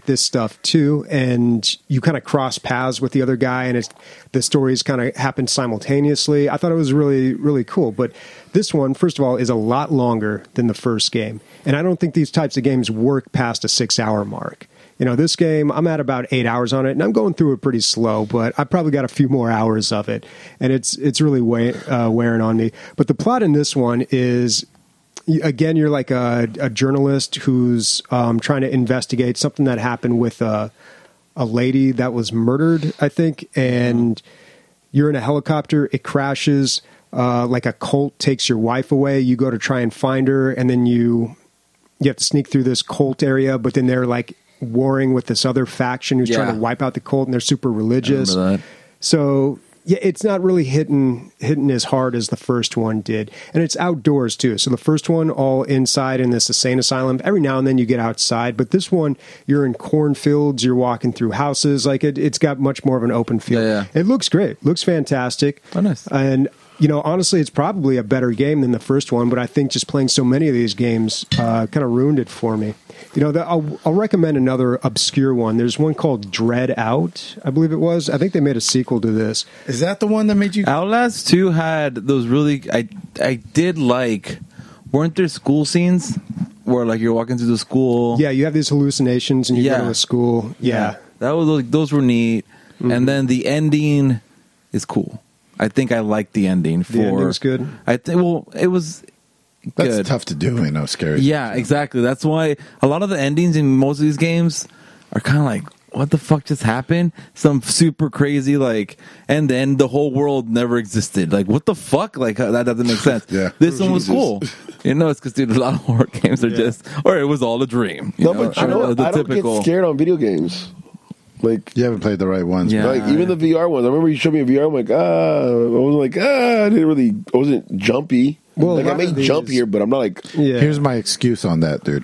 this stuff too, and you kind of cross paths with the other guy, and it's, the stories kind of happen simultaneously. I thought it was really, really cool. But this one, first of all, is a lot longer than the first game, and I don't think these types of games work past a six-hour mark. You know, this game, I'm at about eight hours on it, and I'm going through it pretty slow, but I probably got a few more hours of it, and it's it's really weigh, uh, wearing on me. But the plot in this one is, again, you're like a, a journalist who's um, trying to investigate something that happened with a, a lady that was murdered, I think, and you're in a helicopter, it crashes, uh, like a cult takes your wife away, you go to try and find her, and then you you have to sneak through this cult area, but then they're like warring with this other faction who's Yeah. trying to wipe out the cult, and they're super religious. I remember that. So yeah, it's not really hitting hitting as hard as the first one did, and it's outdoors too. So the first one all inside in this insane asylum. Every now and then you get outside, but this one you're in cornfields. You're walking through houses. Like it, it's got much more of an open feel. Yeah, It looks great. Looks fantastic. Oh, nice. And you know, honestly, it's probably a better game than the first one, but I think just playing so many of these games uh, kind of ruined it for me. You know, the, I'll, I'll recommend another obscure one. There's one called Dread Out, I believe it was. I think they made a sequel to this. Is that the one that made you? Outlast two had those really. I I did like. Weren't there school scenes where like you're walking through the school? Yeah, you have these hallucinations and you Yeah. go to a school. Yeah. that was like, those were neat. And then the ending is cool. I think I liked the ending. For The ending was good? I think. Well, it was That's good. tough to do in those scary. Yeah, exactly. That's why a lot of the endings in most of these games are kind of like, what the fuck just happened? Some super crazy, like, and then the whole world never existed. Like, what the fuck? Like, uh, that doesn't make sense. Yeah. This one was Jesus. cool. You know, it's because, dude, a lot of horror games are just, or it was all a dream. You No, know, but you or know, the I don't typical. get scared on video games. Like, You haven't played the right ones. Yeah. like even the V R ones. I remember you showed me a V R. I'm like, ah, I was like, ah, I didn't really, I wasn't jumpy. Well, like a I lot may of these- jump here, but I'm not like, Yeah. Here's my excuse on that, dude.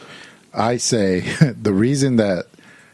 I say the reason that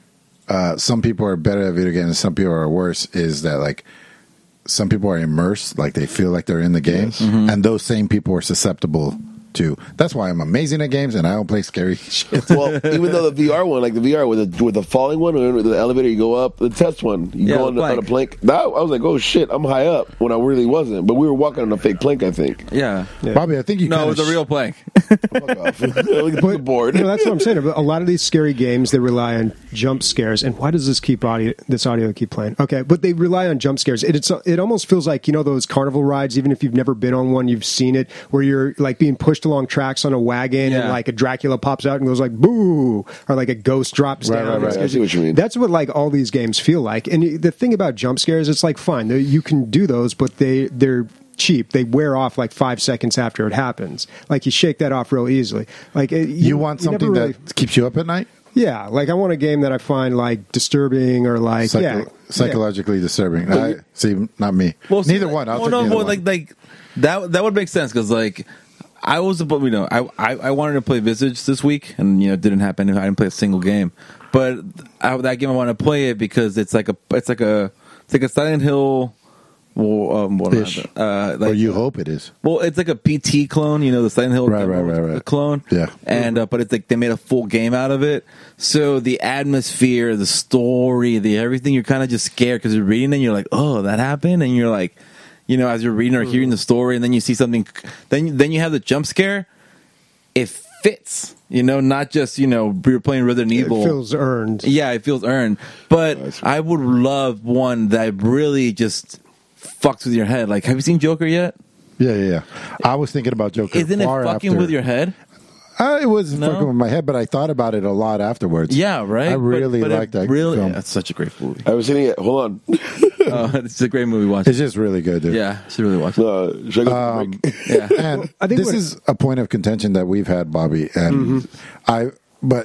uh, some people are better at video games and some people are worse is that, like, some people are immersed, like they feel like they're in the game, and those same people are susceptible to. That's why I'm amazing at games and I don't play scary shit. well, even though the V R one, like the V R with the with the falling one, or with the elevator, you go up. The test one, you Yeah, go on, the on a plank. plank. That, I was like, oh shit, I'm high up when I really wasn't. But we were walking on a fake plank, I think. Yeah. Yeah. Bobby, I think you No, it kinda was a real plank. Fuck off. Look at the board. You know, that's what I'm saying. A lot of these scary games, they rely on jump scares. And why does this keep audio? This audio keep playing? Okay, but they rely on jump scares. It, it's it almost feels like, you know, those carnival rides. Even if you've never been on one, you've seen it, where you're like being pushed along tracks on a wagon, and Yeah. like a Dracula pops out and goes like boo, or like a ghost drops Right, down. right, right. I see what you mean. That's what like all these games feel like. And the thing about jump scares, it's like fine, they- you can do those, but they they're cheap. They wear off like five seconds after it happens. Like you shake that off real easily. Like it, You want never something really- that keeps you up at night? yeah, like I want a game that I find like disturbing or like Psycho- yeah, psychologically disturbing. I, see, not me. Well, Neither see, one. I'll well, take no, neither well, one. like like that that would make sense because like I was about you know I, I I wanted to play Visage this week and you know it didn't happen. I didn't play a single game, but I, that game I want to play it because it's like a it's like a it's like a Silent Hill. Well, um, what Ish. uh, like, or you hope it is. well, it's like a P T clone, you know, the Silent Hill Right, demo right, right, right. clone. Yeah. And uh, but it's like they made a full game out of it. So the atmosphere, the story, the everything, you're kind of just scared because you're reading it and you're like, oh, that happened, and you're like, you know, as you're reading or hearing the story, and then you see something, then then you have the jump scare. It fits, you know, not just you know you're playing Resident it Evil. feels earned. Yeah, it feels earned. But I would love one that really just fucks with your head. Like, have you seen Joker yet? Yeah, yeah, yeah. I was thinking about Joker. Isn't it far fucking after. with your head? Uh, it was No? fucking with my head, but I thought about it a lot afterwards. Yeah, right. I really but, but like it that Really, film. that's such a great movie. I was sitting at, hold on. uh, it's a great movie. Watch It's it. just really good, dude. Yeah, you should really watch it. Uh, should I go Um, to break? Yeah. And I think this what- is a point of contention that we've had, Bobby, and Mm-hmm. I. But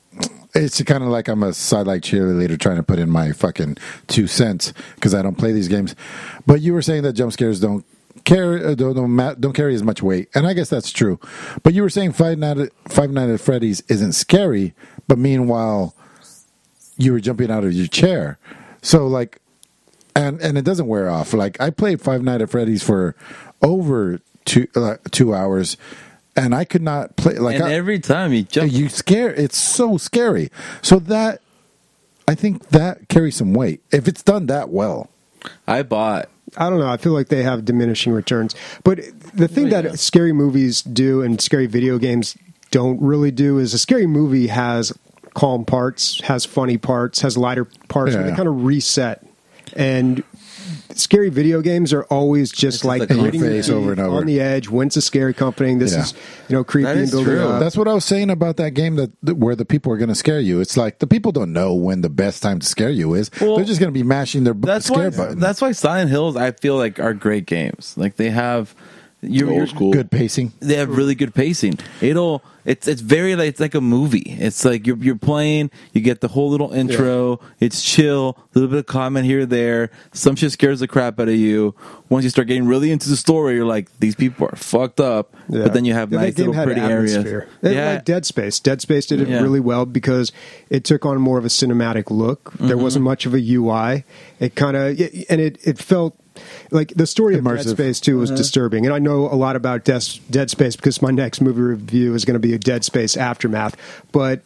it's kind of like I'm a sidelight cheerleader trying to put in my fucking two cents because I don't play these games. But you were saying that jump scares don't carry uh, don't, don't ma- don't carry as much weight, and I guess that's true. But you were saying Five Nights at, Five Nights at Freddy's isn't scary, but meanwhile you were jumping out of your chair. So like, and and it doesn't wear off. Like I played Five Nights at Freddy's for over two uh, two hours, and I could not play. Like and I, every time you jump, you scare. It's so scary. So that I think that carries some weight if it's done that well. I bought. I don't know. I feel like they have diminishing returns. But the thing Oh, yeah. that scary movies do and scary video games don't really do is a scary movie has calm parts, has funny parts, has lighter parts, Yeah, where they yeah. kind of reset. And scary video games are always just just like like in your hitting face you over and over. on the edge. When's the scary company? This Yeah. is, you know, creepy That and is building true. up. That's what I was saying about that game that, that where the people are going to scare you. It's like the people don't know when the best time to scare you is. Well, They're just going to be mashing their b- That's scare why. button. That's why Silent Hills, I feel like, are great games. Like they have, you're, you're Old school. good pacing. they have really good pacing. It'll it's it's very like it's like a movie. It's like you're you're playing, you get the whole little intro, it's chill, a little bit of comment here or there. Some shit scares the crap out of you. Once you start getting really into the story, you're like, these people are fucked up. Yeah. But then you have Yeah, that nice game little had pretty areas. atmosphere. It- Yeah. Like Dead Space. Dead Space did it Yeah. really well because it took on more of a cinematic look. There Mm-hmm. wasn't much of a U I. It kind of and it it felt like the story of Dead Immersive. Space two Uh-huh. was disturbing. And I know a lot about Des- Dead Space because my next movie review is going to be a Dead Space aftermath. But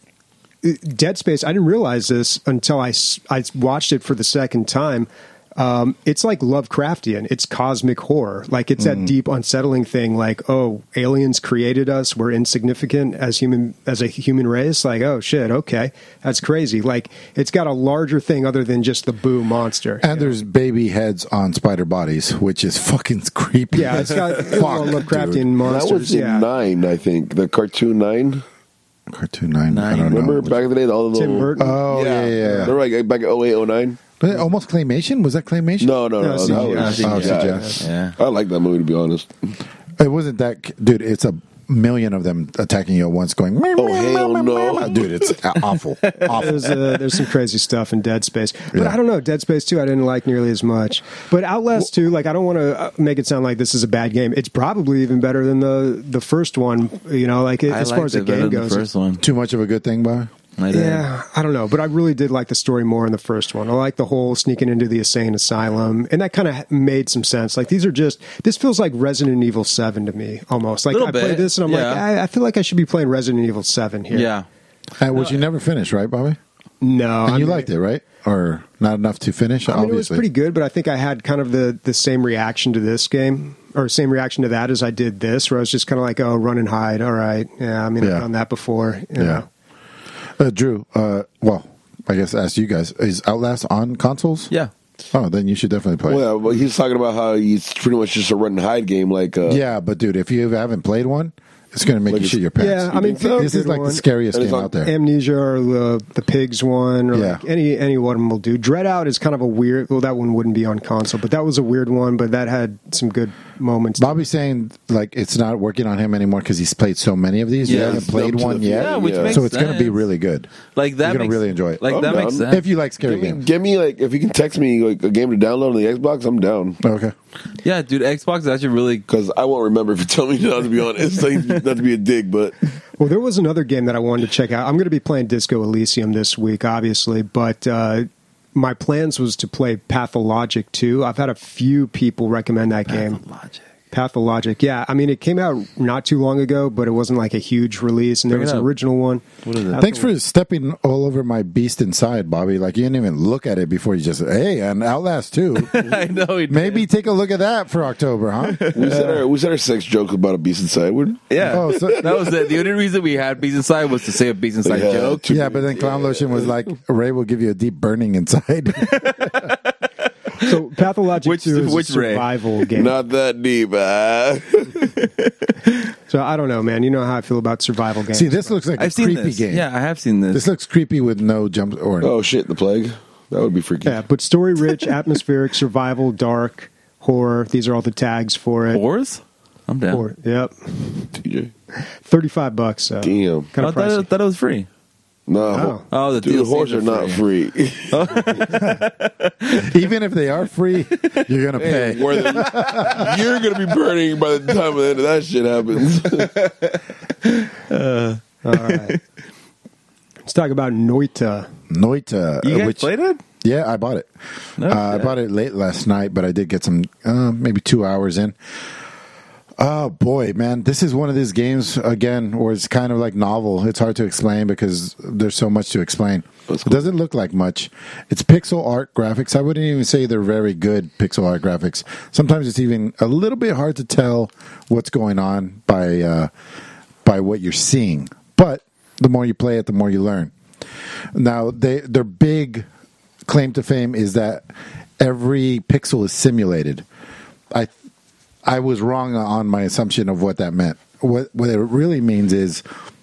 Dead Space, I didn't realize this until I, s- I watched it for the second time. Um, it's like Lovecraftian. It's cosmic horror. Like it's that deep, unsettling thing. Like, oh, aliens created us. We're insignificant as human as a human race. Like, oh shit, okay, that's crazy. Like it's got a larger thing other than just the boo monster. And there's baby heads on spider bodies, which is fucking creepy. Yeah, it's got Fuck, well, Lovecraftian dude. monsters. That was in yeah. nine, I think. The cartoon nine. Cartoon nine. I Nine. don't Remember know. back in the day, all the Tim little. Burton. Oh yeah, yeah. yeah. Remember like back in oh eight, oh nine? But almost claymation. Was that claymation? No, no, no. No, that C G I. was- Oh, yeah. C G I. Yeah. I like that movie, to be honest. It wasn't that, dude. It's a million of them attacking you at once, going. Oh, hell no. dude! It's awful. awful. There's, uh, there's some crazy stuff in Dead Space, but Yeah. I don't know. Dead Space two, I didn't like nearly as much. But Outlast two, like I don't want to make it sound like this is a bad game. It's probably even better than the the first one. You know, like it, I as far liked as the it better game than goes. the first one. Too much of a good thing, Bob. I did. Yeah, I don't know, but I really did like the story more in the first one. I like the whole sneaking into the insane asylum, and that kind of made some sense. Like these are just this feels like Resident Evil seven to me, almost. Like Little I play bit, this, and I'm like, yeah. I, I feel like I should be playing Resident Evil seven here. Yeah. Uh, which you never finished, right, Bobby? no, And I you mean- liked it, right? Or not enough to finish? I mean, it was obviously. pretty good, but I think I had kind of the, the same reaction to this game, or same reaction to that as I did this, where I was just kind of like, oh, run and hide. All right. Yeah, I mean, Yeah. I've done that before. You Yeah. know. Uh, Drew, uh, well, I guess ask you guys: is Outlast on consoles? Yeah. Oh, then you should definitely play. it. Well, yeah, well, he's talking about how he's pretty much just a run and hide game. Like, uh, Yeah, but dude, if you haven't played one, it's going to make Like you it's- shit your pants. Yeah, I mean, think so? pick a this is good like one. the scariest And it's game on out there. Amnesia or the the pigs one, or Yeah. like any any one of them will do. Dread Out is kind of a weird. Well, that one wouldn't be on console, but that was a weird one. But that had some good moments. Bobby's saying like it's not working on him anymore because he's played so many of these. You Yeah, haven't it's played up to one the yet, feeling, which yeah. makes so it's going to be sense. really good. Like that You're gonna makes, really enjoy it. Like I'm that down. makes sense. If you like scary Give me, games, give me like if you can text me like a game to download on the Xbox, I'm down. okay. Yeah, dude, Xbox is actually really Because I won't remember if you tell me not to be honest. Like, not to be a dig, but Well, there was another game that I wanted to check out. I'm going to be playing Disco Elysium this week, obviously, but uh, my plans was to play Pathologic two. I've had a few people recommend that game. logic. Pathologic, yeah. I mean, it came out not too long ago, but it wasn't like a huge release, and there Bring was it an up. original one. What is it? Thanks for stepping all over my beast inside, Bobby. Like you didn't even look at it before you just hey, and Outlast too. I know. He did. Maybe take a look at that for October, huh? we said our we said our sex joke about a beast inside. We're, Yeah. Oh, so- that was it. The only reason we had Beast Inside was to say a Beast Inside Yeah. joke. Yeah, but then Clown Lotion was like, Ray will give you a deep burning inside. So Pathologic Which- two is which a Ray? survival game. not that deep. Uh. So I don't know, man. You know how I feel about survival games. See, this looks like a I've seen creepy this. game. Yeah, I have seen this. This looks creepy with no jump or Oh shit, the plague. That would be freaky. Yeah, but story rich, atmospheric, survival, dark, horror. These are all the tags for it. Wars? I'm down. Horror, yep. T J. thirty-five bucks. So Damn. kind I of thought, pricey. it- thought it was free. No. Oh. Oh, the Dude, D L the Cs horses are not free. even if they are free, you're gonna Hey, pay. more than, you're gonna be burning by the time the end of that shit happens. All right. Let's talk about Noita. Noita, You uh, guys which played it? yeah, I bought it. No uh, I shit. bought it late last night, but I did get some uh, maybe two hours in. Oh boy, man, this is one of these games again where it's kind of like novel. It's hard to explain because there's so much to explain. Cool. It doesn't look like much. It's pixel art graphics. I wouldn't even say they're very good pixel art graphics. Sometimes it's even a little bit hard to tell what's going on by uh, by what you're seeing. But the more you play it, the more you learn. Now, they their big claim to fame is that every pixel is simulated. I. I was wrong on my assumption of what that meant. What what it really means is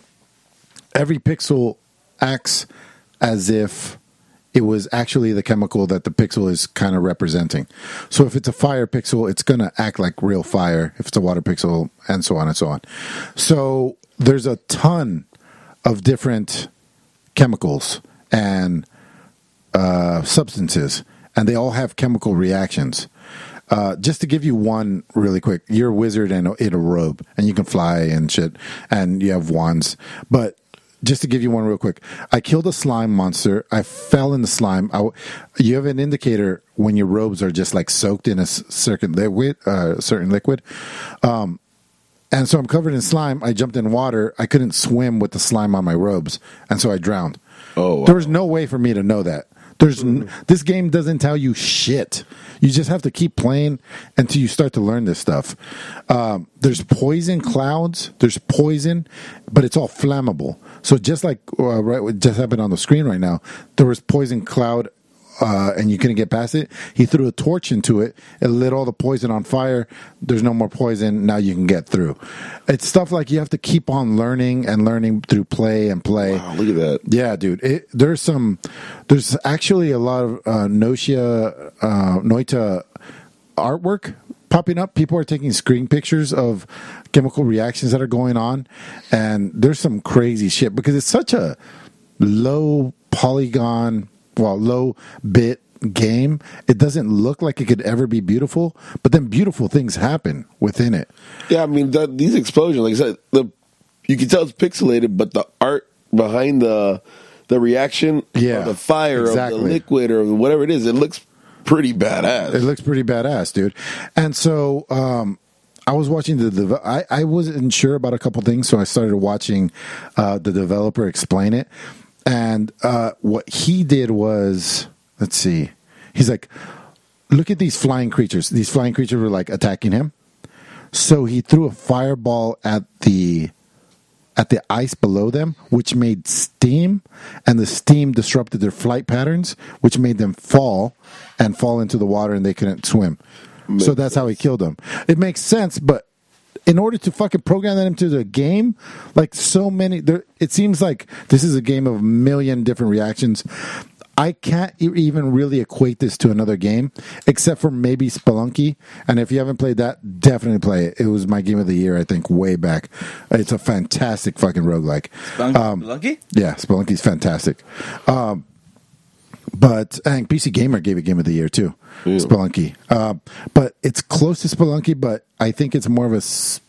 every pixel acts as if it was actually the chemical that the pixel is kind of representing. So if it's a fire pixel, it's going to act like real fire. If it's a water pixel, and so on and so on. So there's a ton of different chemicals and uh, substances, and they all have chemical reactions. Uh, just to give you one really quick, you're a wizard in a, in a robe, and you can fly and shit, and you have wands. But just to give you one real quick, I killed a slime monster. I fell in the slime. I, you have an indicator when your robes are just like soaked in a certain liquid. Uh, certain liquid. Um, and so I'm covered in slime. I jumped in water. I couldn't swim with the slime on my robes, and so I drowned. Oh, wow. There was no way for me to know that. There's n- this game doesn't tell you shit. You just have to keep playing until you start to learn this stuff. Um, there's poison clouds. There's poison, but it's all flammable. So just like uh, right, what just happened on the screen right now, there was poison cloud, uh, and you couldn't get past it. He threw a torch into it. It lit all the poison on fire. There's no more poison. Now you can get through. It's stuff like you have to keep on learning and learning through play and play. Wow, look at that. Yeah, dude. It, there's some. There's actually a lot of uh, Notia, uh, Noita artwork popping up. People are taking screen pictures of chemical reactions that are going on, and there's some crazy shit because it's such a low polygon, well, low bit game. It doesn't look like it could ever be beautiful, but then beautiful things happen within it. Yeah, I mean, that, these explosions, like I said, the you can tell it's pixelated, but the art behind the the reaction, Yeah, of the fire, exactly. of the liquid, or whatever it is, it looks pretty badass. It looks pretty badass, dude. And so um, I was watching the. Deve- I I wasn't sure about a couple things, so I started watching uh, the developer explain it. And uh, what he did was, let's see, he's like, look at these flying creatures. These flying creatures were like attacking him. So he threw a fireball at the at the ice below them, which made steam, and the steam disrupted their flight patterns, which made them fall and fall into the water, and they couldn't swim. Makes so that's sense. How he killed them. It makes sense, but in order to fucking program that into the game, like so many, there, it seems like this is a game of a million different reactions. I can't even really equate this to another game, except for maybe Spelunky. And if you haven't played that, definitely play it. It was my game of the year, I think, way back. It's a fantastic fucking roguelike. Spelunky? Um, Spelunky? Yeah, Spelunky's fantastic. Um, but I think P C Gamer gave it game of the year, too. Ew. Spelunky. Uh, but it's close to Spelunky, but I think it's more of a... Sp-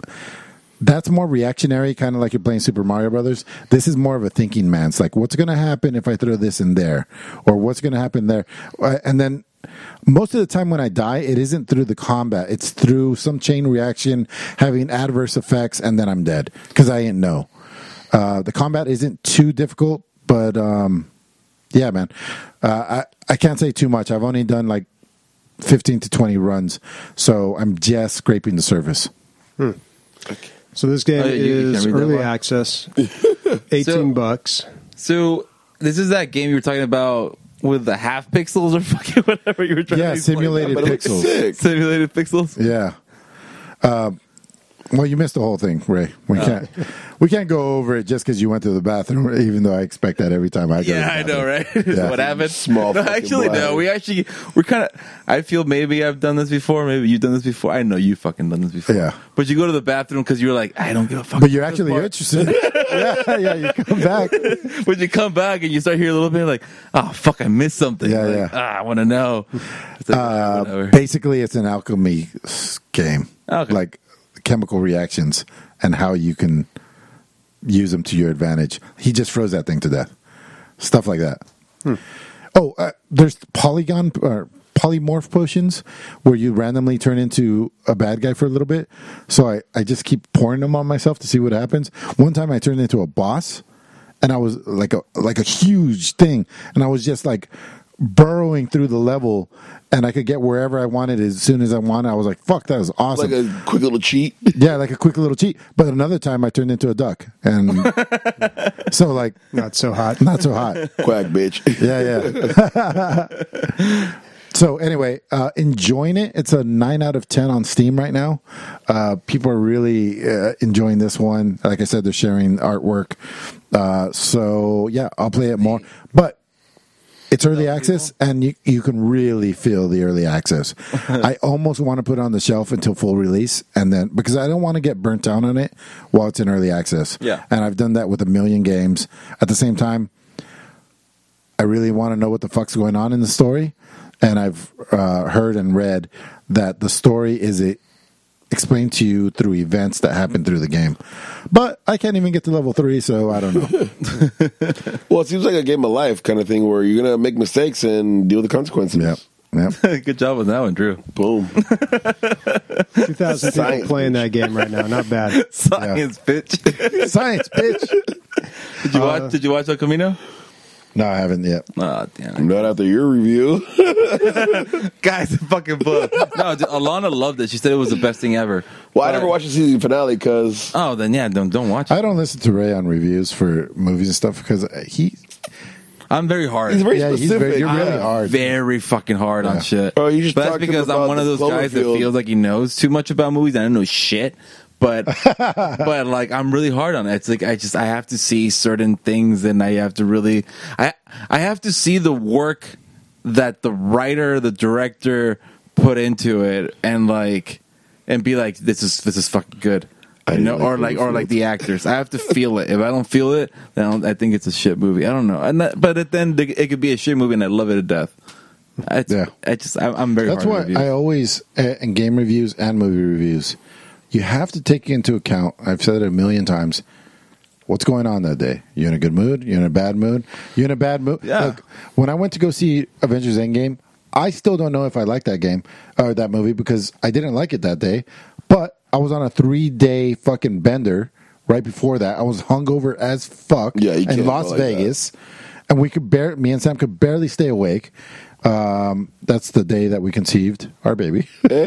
That's more reactionary, kind of like you're playing Super Mario Brothers. This is more of a thinking man. It's like, what's going to happen if I throw this in there? Or what's going to happen there? And then most of the time when I die, it isn't through the combat. It's through some chain reaction, having adverse effects, and then I'm dead because I didn't know. Uh, the combat isn't too difficult, but um, yeah, man. Uh, I, I can't say too much. I've only done like fifteen to twenty runs, so I'm just scraping the surface. Hmm. Okay. So this game Oh, yeah, you- you is can read that early one. access, eighteen So- bucks. So this is that game you were talking about with the half pixels or fucking whatever you were trying Yeah, to explain. simulated But it looks pixels. sick. Simulated pixels. Yeah. Uh, well, you missed the whole thing, Ray. We can't we can't go over it just because you went to the bathroom, even though I expect that every time I go. Yeah, to the I know, bathroom. right? Yeah. What happened? Small No, fucking actually, no. bladder. We actually, we're kind of. I feel maybe I've done this before. Maybe you've done this before. I know you fucking done this before. Yeah. But you go to the bathroom because you're like, I don't give a fuck. But you're about this actually part. interested. yeah, yeah. You come back. But you come back and you start hearing a little bit like, oh fuck, I missed something. Yeah, like, yeah. Ah, I want to know. It's like, Uh, whatever. basically, it's an alchemy s- game, Okay. like chemical reactions and how you can use them to your advantage. He just froze that thing to death. Stuff like that. Oh, uh, there's polygon or polymorph potions where you randomly turn into a bad guy for a little bit. So I, I just keep pouring them on myself to see what happens. One time I turned into a boss, and I was like a like a huge thing, and I was just like burrowing through the level, and I could get wherever I wanted as soon as I wanted. I was like, fuck, that was awesome. Like a quick little cheat. Yeah, like a quick little cheat. But another time I turned into a duck. And so like Not so hot. not so hot. Quack, bitch. Yeah, yeah. So anyway, uh, enjoying it. It's a nine out of ten on Steam right now. Uh, people are really uh, enjoying this one. Like I said, they're sharing artwork. Uh, so yeah, I'll play it more. But it's early access, and you you can really feel the early access. I almost want to put it on the shelf until full release, and then because I don't want to get burnt down on it while it's in early access. Yeah. And I've done that with a million games. At the same time, I really want to know what the fuck's going on in the story, and I've uh, heard and read that the story is it explained to you through events that happen through the game. But I can't even get to level three, so I don't know. Well, it seems like a game of life kind of thing where you're going to make mistakes and deal with the consequences. Yep. Yep. Good job with that one, Drew. Boom. two thousand people Science, playing bitch. that game right now. Not bad. Science, bitch. Science, bitch. Did you watch? Did you watch El Camino? No, I haven't yet. Oh damn it, Not after your review. guys! Fucking book. No, dude, Alana loved it. She said it was the best thing ever. Well, I But- never watched the season finale because Oh, then yeah, don't don't watch it. I don't listen to Ray on reviews for movies and stuff because he, I'm very hard. he's very yeah, he's specific. very, you're really I'm hard. very fucking hard Yeah. on shit. Oh, you just but that's talked to him because I'm about one of the those guys that Cloverfield. feels like he knows too much about movies and I don't know shit. But but like I'm really hard on it. It's like I just I have to see certain things and I have to really I I have to see the work that the writer, the director put into it and like and be like this is this is fucking good. I You know, like or like or Cloverfield. like the actors. I have to feel it. If I don't feel it, then I, don't, I think it's a shit movie. I don't know. And that, but at the end, it could be a shit movie, and I love it to death. I, Yeah. I just I, I'm very. That's hard why on reviews. I always, uh, in game reviews and movie reviews, you have to take into account, I've said it a million times, what's going on that day. You in a good mood? You in a bad mood? You in a bad mood? Yeah. Look, when I went to go see Avengers Endgame, I still don't know if I like that game or that movie because I didn't like it that day. But I was on a three-day fucking bender right before that. I was hungover as fuck Yeah, you can't in go Las like Vegas. And we could bear, me and Sam could barely stay awake. Um, that's the day that we conceived our baby.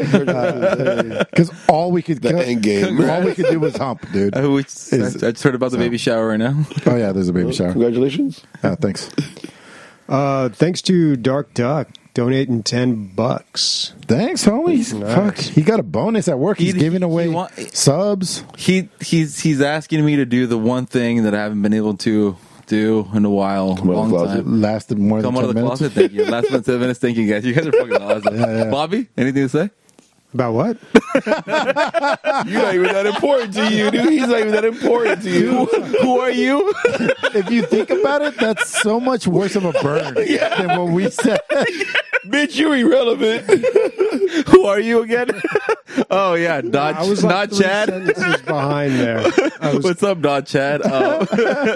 Because all we could The end game. all we could do was hump, dude. I, just, I, I just heard about the baby shower right now. Oh yeah, there's a baby shower. Congratulations. Yeah, thanks. Uh, thanks to Dark Duck donating ten bucks. Thanks, homies. Nice. Fuck, he got a bonus at work. He's He- giving he away want- subs. He he's he's asking me to do the one thing that I haven't been able to do in a while, Come out of long the closet. time. Lasted more Come than out of ten the minutes. closet. Thank you. Last one, ten minutes. Thank you, guys. You guys are fucking awesome. Yeah, yeah. Bobby, anything to say? About what? You're not even that important to you, dude. He's not even that important to you. Who are you? If you think about it, that's so much worse of a burn than what we said. Bitch, you're irrelevant. Who are you again? Oh yeah, not I was like not three Chad. sentences behind there. I was, What's up, not Chad? Oh.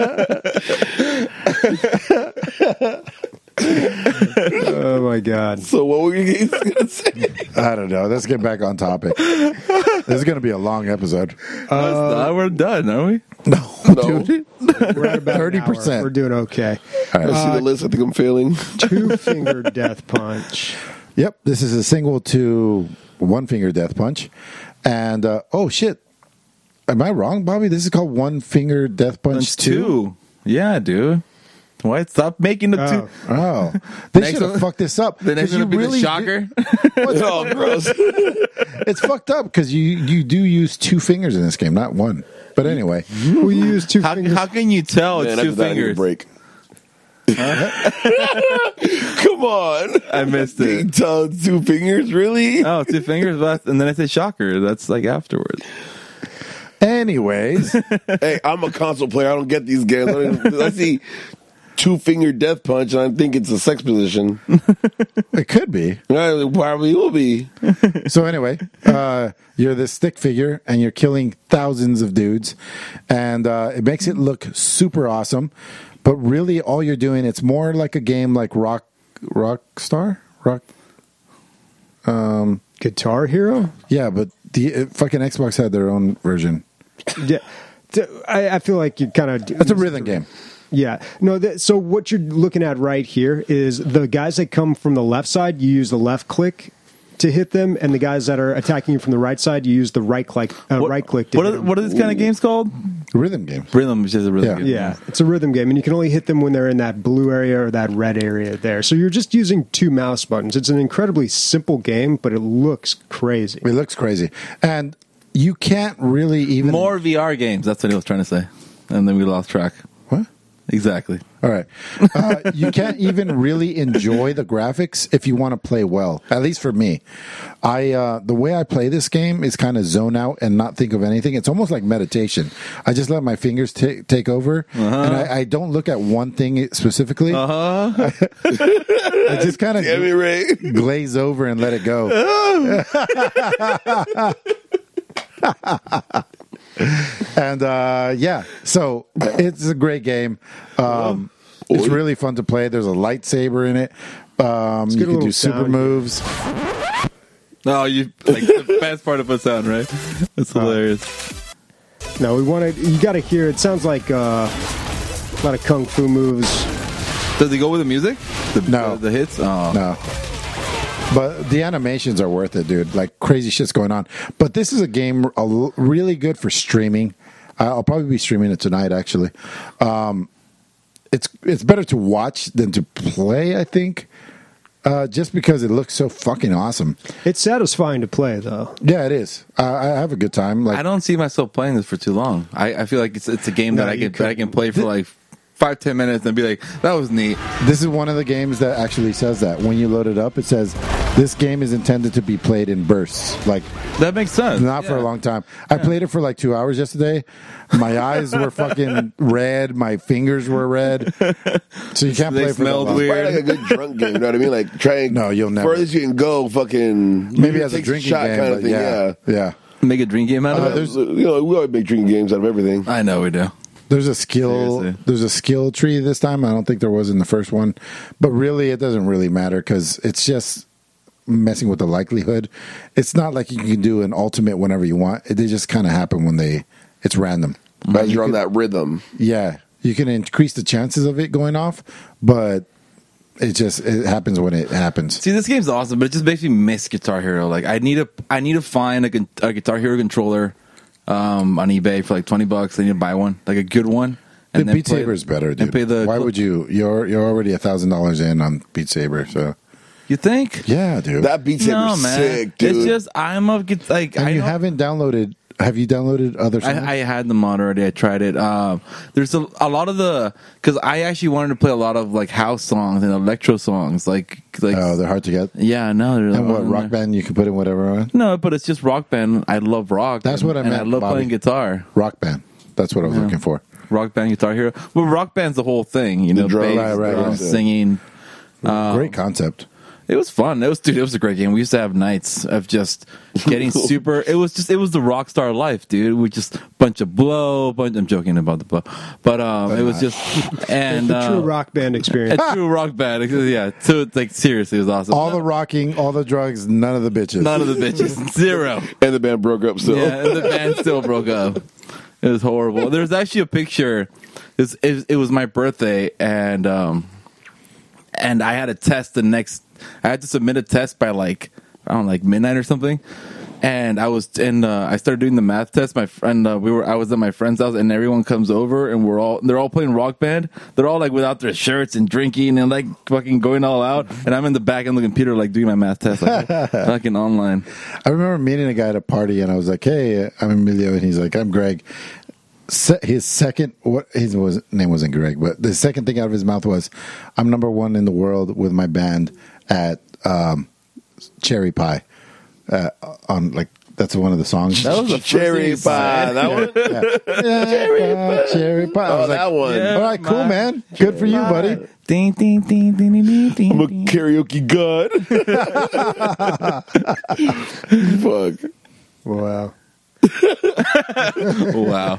oh my god. So what were you going to say? I don't know. Let's get back on topic. This is going to be a long episode. Uh, we're done, are we? No, No. dude. We're at about thirty an hour. percent. We're doing okay. All right. I see the list. I think I'm failing. Two finger death punch. Yep, this is a single to one finger death punch. And, uh, oh shit. Am I wrong, Bobby? This is called one finger death punch Punch two. two. Yeah, dude. Why stop making the Oh. two? Oh, they Next should have one- fucked this up. The next 'Cause one would be really the shocker. Oh, gross. It's fucked up because you, you do use two fingers in this game, not one. But anyway, We use two how, fingers. how can you tell Man, it's two after that, I need a fingers? break. Come on. I missed You it. can tell it's two fingers, really? Oh, two fingers, but- and then I said shocker. That's like afterwards. anyways, Hey, I'm a console player. I don't get these games. I, don't- I see two finger death punch, and I think it's a sex position. it could be. Yeah, it probably will be. So anyway, uh, you're this stick figure and you're killing thousands of dudes, and uh, it makes it look super awesome. But really, all you're doing, it's more like a game like Rock Rockstar Rock Um, Guitar Hero. yeah, but the uh, fucking Xbox had their own version. Yeah, T- I, I feel like you kind of. It's a rhythm game. Yeah. No, th- so what you're looking at right here is the guys that come from the left side, you use the left click to hit them, and the guys that are attacking you from the right side, you use the right click. Uh, right click. To What hit are, them. what are these kind of games called? Rhythm game. Rhythm, which is a rhythm Yeah. game. Yeah, it's a rhythm game, and you can only hit them when they're in that blue area or that red area there. So you're just using two mouse buttons. It's an incredibly simple game, but it looks crazy. It looks crazy, and you can't really even More V R games. That's what he was trying to say, and then we lost track. What? Exactly. All right. Uh, you can't even really enjoy the graphics if you want to play well. At least for me, I uh, the way I play this game is kind of zone out and not think of anything. It's almost like meditation. I just let my fingers ta take over, Uh-huh. and I, I don't look at one thing specifically. Uh huh. I just kind of Damn it, Ray. glaze over and let it go. And uh, yeah, so it's a great game. Um, it's really fun to play. There's a lightsaber in it. Um, get you a can little do super sound here. moves. No, you like the best part of a sound, right? That's hilarious. No, we want to. You got to hear. It sounds like uh, a lot of kung fu moves. Does he go with the music? The, No. the, the hits. Oh, No. But the animations are worth it, dude. Like crazy shit's going on. But this is a game a l- really good for streaming. Uh, I'll probably be streaming it tonight, actually. Um, it's it's better to watch than to play, I think, uh, just because it looks so fucking awesome. It's satisfying to play, though. Yeah, it is. Uh, I have a good time. Like I don't see myself playing this for too long. I, I feel like it's it's a game No, that I you can that I can couldn't. play for like five ten minutes and be like, that was neat. This is one of the games that actually says that. When you load it up, it says this game is intended to be played in bursts. Like That makes sense. not for a Yeah. long time. I played it for like two hours yesterday. My eyes were fucking red. My fingers were red. So you can't They play for that smelled long. weird. Probably like a good drunk game, you know what I mean? Like try and No, you'll never. furthest you can go, fucking Maybe as a take drinking shot game, kind but of thing. yeah, Yeah. yeah. Make a drink game out of Uh, it. there's- you know, we always make drinking games out of everything. I know we do. There's a skill. Seriously. There's a skill tree this time. I don't think there was in the first one, but really, it doesn't really matter because it's just messing with the likelihood. It's not like you can do an ultimate whenever you want. They just kind of happen when they. It's random. As you're on that rhythm. Yeah, you can increase the chances of it going off, but it just it happens when it happens. See, this game's awesome, but it just makes me miss Guitar Hero. Like, I need to, I need to find a, gu- a Guitar Hero controller um, on eBay for like twenty bucks. I need to buy one, like a good one. The then Beat play- Saber is better, dude. And pay the. Why would you? You're you're already a thousand dollars in on Beat Saber, so you think? yeah, dude. That Beat Saber's No, man. sick, dude. It's just I'm a gui- like and I you know- haven't downloaded. Have you downloaded other songs? I, I had them on already. I tried it. Um, there's a, a lot of the because I actually wanted to play a lot of like house songs and electro songs. Like, like oh, they're hard to get. yeah, no. they're And what on rock there. band you can put in whatever on? No, but it's just rock band. I love rock. That's and, what I and meant, I love Bobby. playing guitar. Rock band. That's what I was Yeah. looking for. Rock band, Guitar Hero. Well, rock band's the whole thing. You know, drums, bass, right, right, drums, yeah. singing. Um, Great concept. It was fun. It was, dude. It was a great game. We used to have nights of just getting super. It was just, it was the rock star life, dude. We just bunch of blow. Bunch. I'm joking about the blow, but um, it was just and the uh, true rock band a experience. true rock band. Yeah. So it's like seriously, it was awesome. All the rocking, all the drugs, none of the bitches. None of the bitches. Zero. And the band broke up still. Yeah, and the band still broke up. It was horrible. There's actually a picture. It's, it, it was my birthday, and um, and I had a test the next. I had to submit a test by like I don't know, like midnight or something. And I was and uh, I started doing the math test. My friend, uh, we were I was at my friend's house, and everyone comes over, and we're all they're all playing Rock Band. They're all like without their shirts and drinking and like fucking going all out. And I'm in the back on the computer like doing my math test, like fucking online. I remember meeting a guy at a party, and I was like, "Hey, I'm Emilio," and he's like, "I'm Greg." Se- his second, what his was name wasn't Greg, but the second thing out of his mouth was, "I'm number one in the world with my band at um, Cherry Pie." Uh, on like that's one of the songs. That was the first Cherry thing pie. he That said. one? Yeah. cherry pie, cherry pie. I Oh, was like, that one. Yeah. all right, cool, man. Good for you, buddy. Ding, ding, ding, ding, ding, ding, ding, I'm a ding. karaoke god. Fuck. Wow. Wow.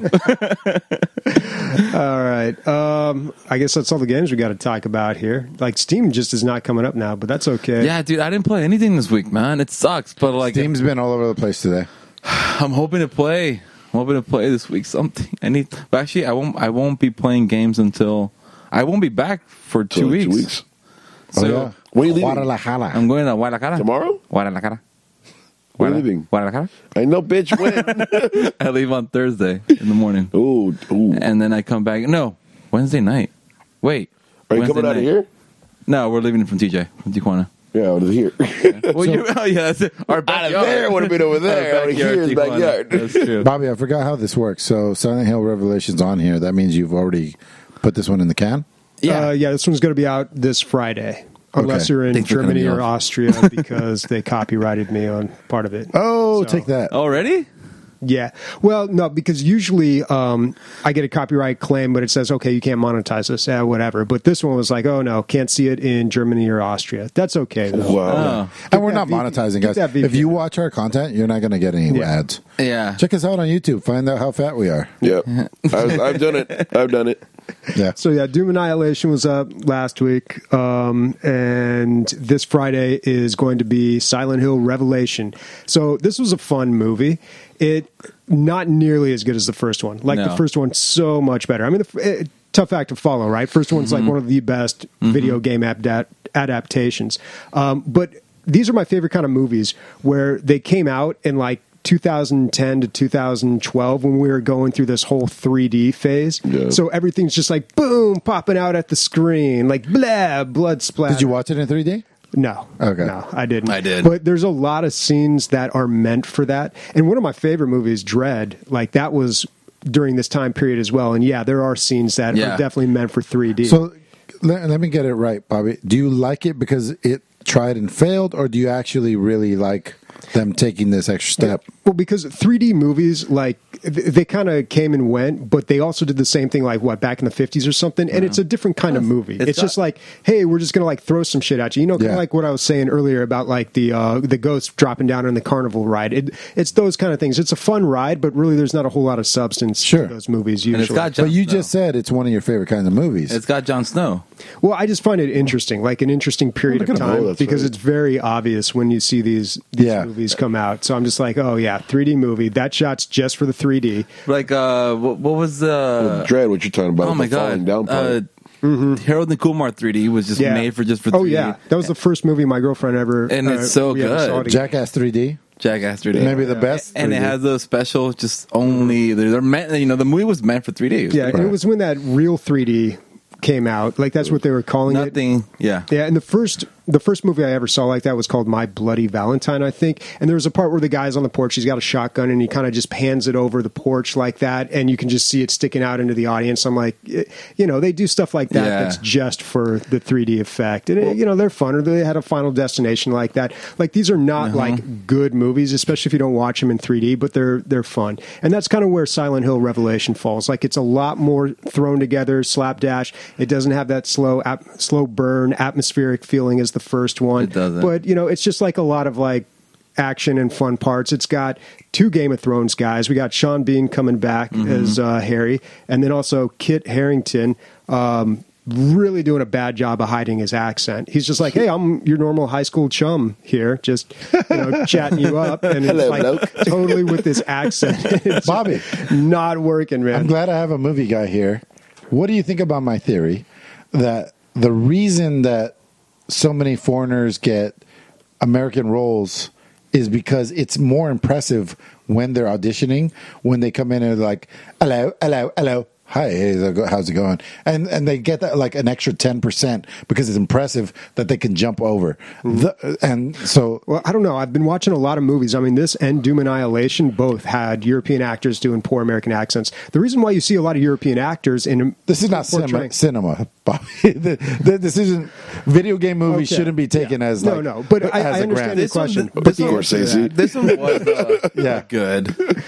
All right. Um, I guess that's all the games we got to talk about here. Like Steam just is not coming up now, but that's okay. Yeah, dude, I didn't play anything this week, man. It sucks, but like, Steam's been all over the place today. I'm hoping to play. I'm hoping to play this week something. I need, but actually, I won't. I won't be playing games until I won't be back for two So, weeks. Two weeks. So Oh, yeah. When are you leaving? Guadalajara. I'm going to Guadalajara Tomorrow? Guadalajara. When are you leaving? Guadalajara. I know, bitch. When? I leave on Thursday in the morning, ooh, ooh. and then I come back. No, Wednesday night. Wait, Are you Wednesday coming out of night. here? No, we're leaving from T J from Tijuana. Yeah, out of here. Well, you, oh yeah, that's it. Our Out of backyard. there would have been over there. Our Out of here is Tijuana. backyard. That's true. Bobby, I forgot how this works. So Silent Hill Revelations on here. That means you've already put this one in the can? Yeah, Uh, yeah, this one's going to be out this Friday. Unless Okay. you're in Thanks for Germany cutting me or off. Austria because they copyrighted me on part of it. Oh, So- take that. already. Yeah. Well, no, because usually um, I get a copyright claim, but it says, okay, you can't monetize this, eh, whatever. But this one was like, oh, no, can't see it in Germany or Austria. That's okay, though. Wow. Oh, And we're that not V P monetizing, get guys. that V P If you N. watch our content, you're not going to get any Yeah. ads. yeah. Check us out on YouTube. Find out how fat we are. Yep. I've, I've done it. I've done it. Yeah. So, yeah, Doom Annihilation was up last week. Um, and this Friday is going to be Silent Hill Revelation. So, this was a fun movie. It not nearly as good as the first one. Like, No. the first one, so much better. I mean, the, it, tough act to follow, right? First one's like one of the best video game adapt- adaptations. Um, but these are my favorite kind of movies where they came out in like two thousand ten to two thousand twelve when we were going through this whole three D phase. Yeah. So everything's just like boom, popping out at the screen, like blah, blood splatter. Did you watch it in three D? No. Okay. No, I didn't. I did. But there's a lot of scenes that are meant for that. And one of my favorite movies, Dread, like that was during this time period as well. And yeah, there are scenes that Yeah. are definitely meant for three D. So let, let me get it right, Bobby. Do you like it because it tried and failed, or do you actually really like them taking this extra step? Well, because three D movies, like, th- they kind of came and went, but they also did the same thing, like, what, back in the fifties or something? And it's a different kind of movie. It's, it's just not- like, hey, we're just going to, like, throw some shit at you. You know, kind of Yeah. like what I was saying earlier about, like, the uh, the ghost dropping down in the carnival ride. It, it's those kind of things. It's a fun ride, but really there's not a whole lot of substance Sure. to those movies usually. And it's got Jon But you Snow. just said it's one of your favorite kinds of movies. It's got Jon Snow. Well, I just find it interesting, like an interesting period Look of at him. time, Oh, that's because right. it's very obvious when you see these, these Yeah. movies come out. So I'm just like, oh, yeah, three D movie. That shot's just for the three D. Like, uh, what, what was the? Dread, what you're talking about. oh my the falling god! down part. Uh, Harold and Kumar three D was just Yeah. made for just for three D. Oh, yeah. That was the first movie my girlfriend ever. And it's uh, so we ever good. saw together. Jackass three D, Jackass three D. maybe the best. And it three D. has those special, just only they're, they're meant. You know, the movie was meant for three D. It was Yeah, and pretty it was when that real three D came out. Like, that's what they were calling cool. it. Nothing. Yeah. Yeah, and the first the first movie I ever saw like that was called My Bloody Valentine, I think. And there was a part where the guy's on the porch, he's got a shotgun, and he kind of just pans it over the porch like that, and you can just see it sticking out into the audience. I'm like, eh, you know, they do stuff like that Yeah. that's just for the three D effect. And, eh, you know, they're fun, or they had a Final Destination like that. Like, these are not Uh-huh. like good movies, especially if you don't watch them in three D, but they're they're fun. And that's kind of where Silent Hill Revelation falls. Like, it's a lot more thrown together, slapdash. It doesn't have that slow ap- slow burn, atmospheric feeling as the first one. It doesn't. But, you know, it's just like a lot of like action and fun parts. It's got two Game of Thrones guys. We got Sean Bean coming back Mm-hmm. as uh, Harry, and then also Kit Harington. Um, really doing a bad job of hiding his accent. He's just like, hey, I'm your normal high school chum here, just, you know, chatting you up, and it's Hello, like bloke. totally with this accent. It's Bobby, not working, man. I'm glad I have a movie guy here. What do you think about my theory that the reason that so many foreigners get American roles is because it's more impressive when they're auditioning, when they come in and they're like, hello, hello, hello. Hi, hey, how's it going? And and they get that like an extra ten percent because it's impressive that they can jump over. The, and so Well, I don't know. I've been watching a lot of movies. I mean, this and Doom Annihilation both had European actors doing poor American accents. The reason why you see a lot of European actors in this is not cinema, portraying- cinema Bobby. the, the, this isn't video game movies Okay. shouldn't be taken Yeah. as No, like no, but I- as I a understand grant. your question. This one, But this one, Scorsese. this one was uh, Yeah. good.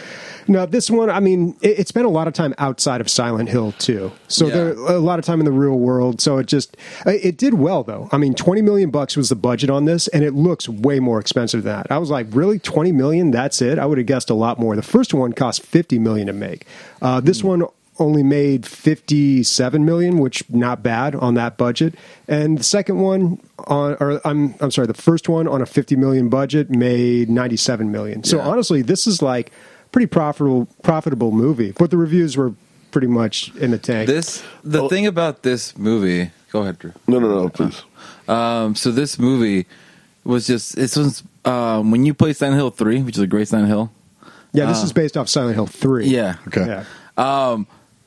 No, this one, I mean, it, it spent a lot of time outside of Silent Hill, too. So Yeah. there a lot of time in the real world. So it just, it did well, though. I mean, twenty million bucks was the budget on this, and it looks way more expensive than that. I was like, really? twenty million? That's it? I would have guessed a lot more. The first one cost fifty million to make. Uh, this Hmm. one only made fifty-seven million, which not bad on that budget. And the second one on, or I'm I'm sorry, the first one on a fifty million budget made ninety-seven million. So Yeah. honestly, this is like pretty profitable profitable movie. But the reviews were pretty much in the tank. This the Oh. thing about this movie. Go ahead, Drew. No, no, no, please. Um, so this movie was just it was um, when you play Silent Hill three, which is a great Silent Hill. yeah, this uh, is based off Silent Hill three. Yeah. Okay. Yeah. Um,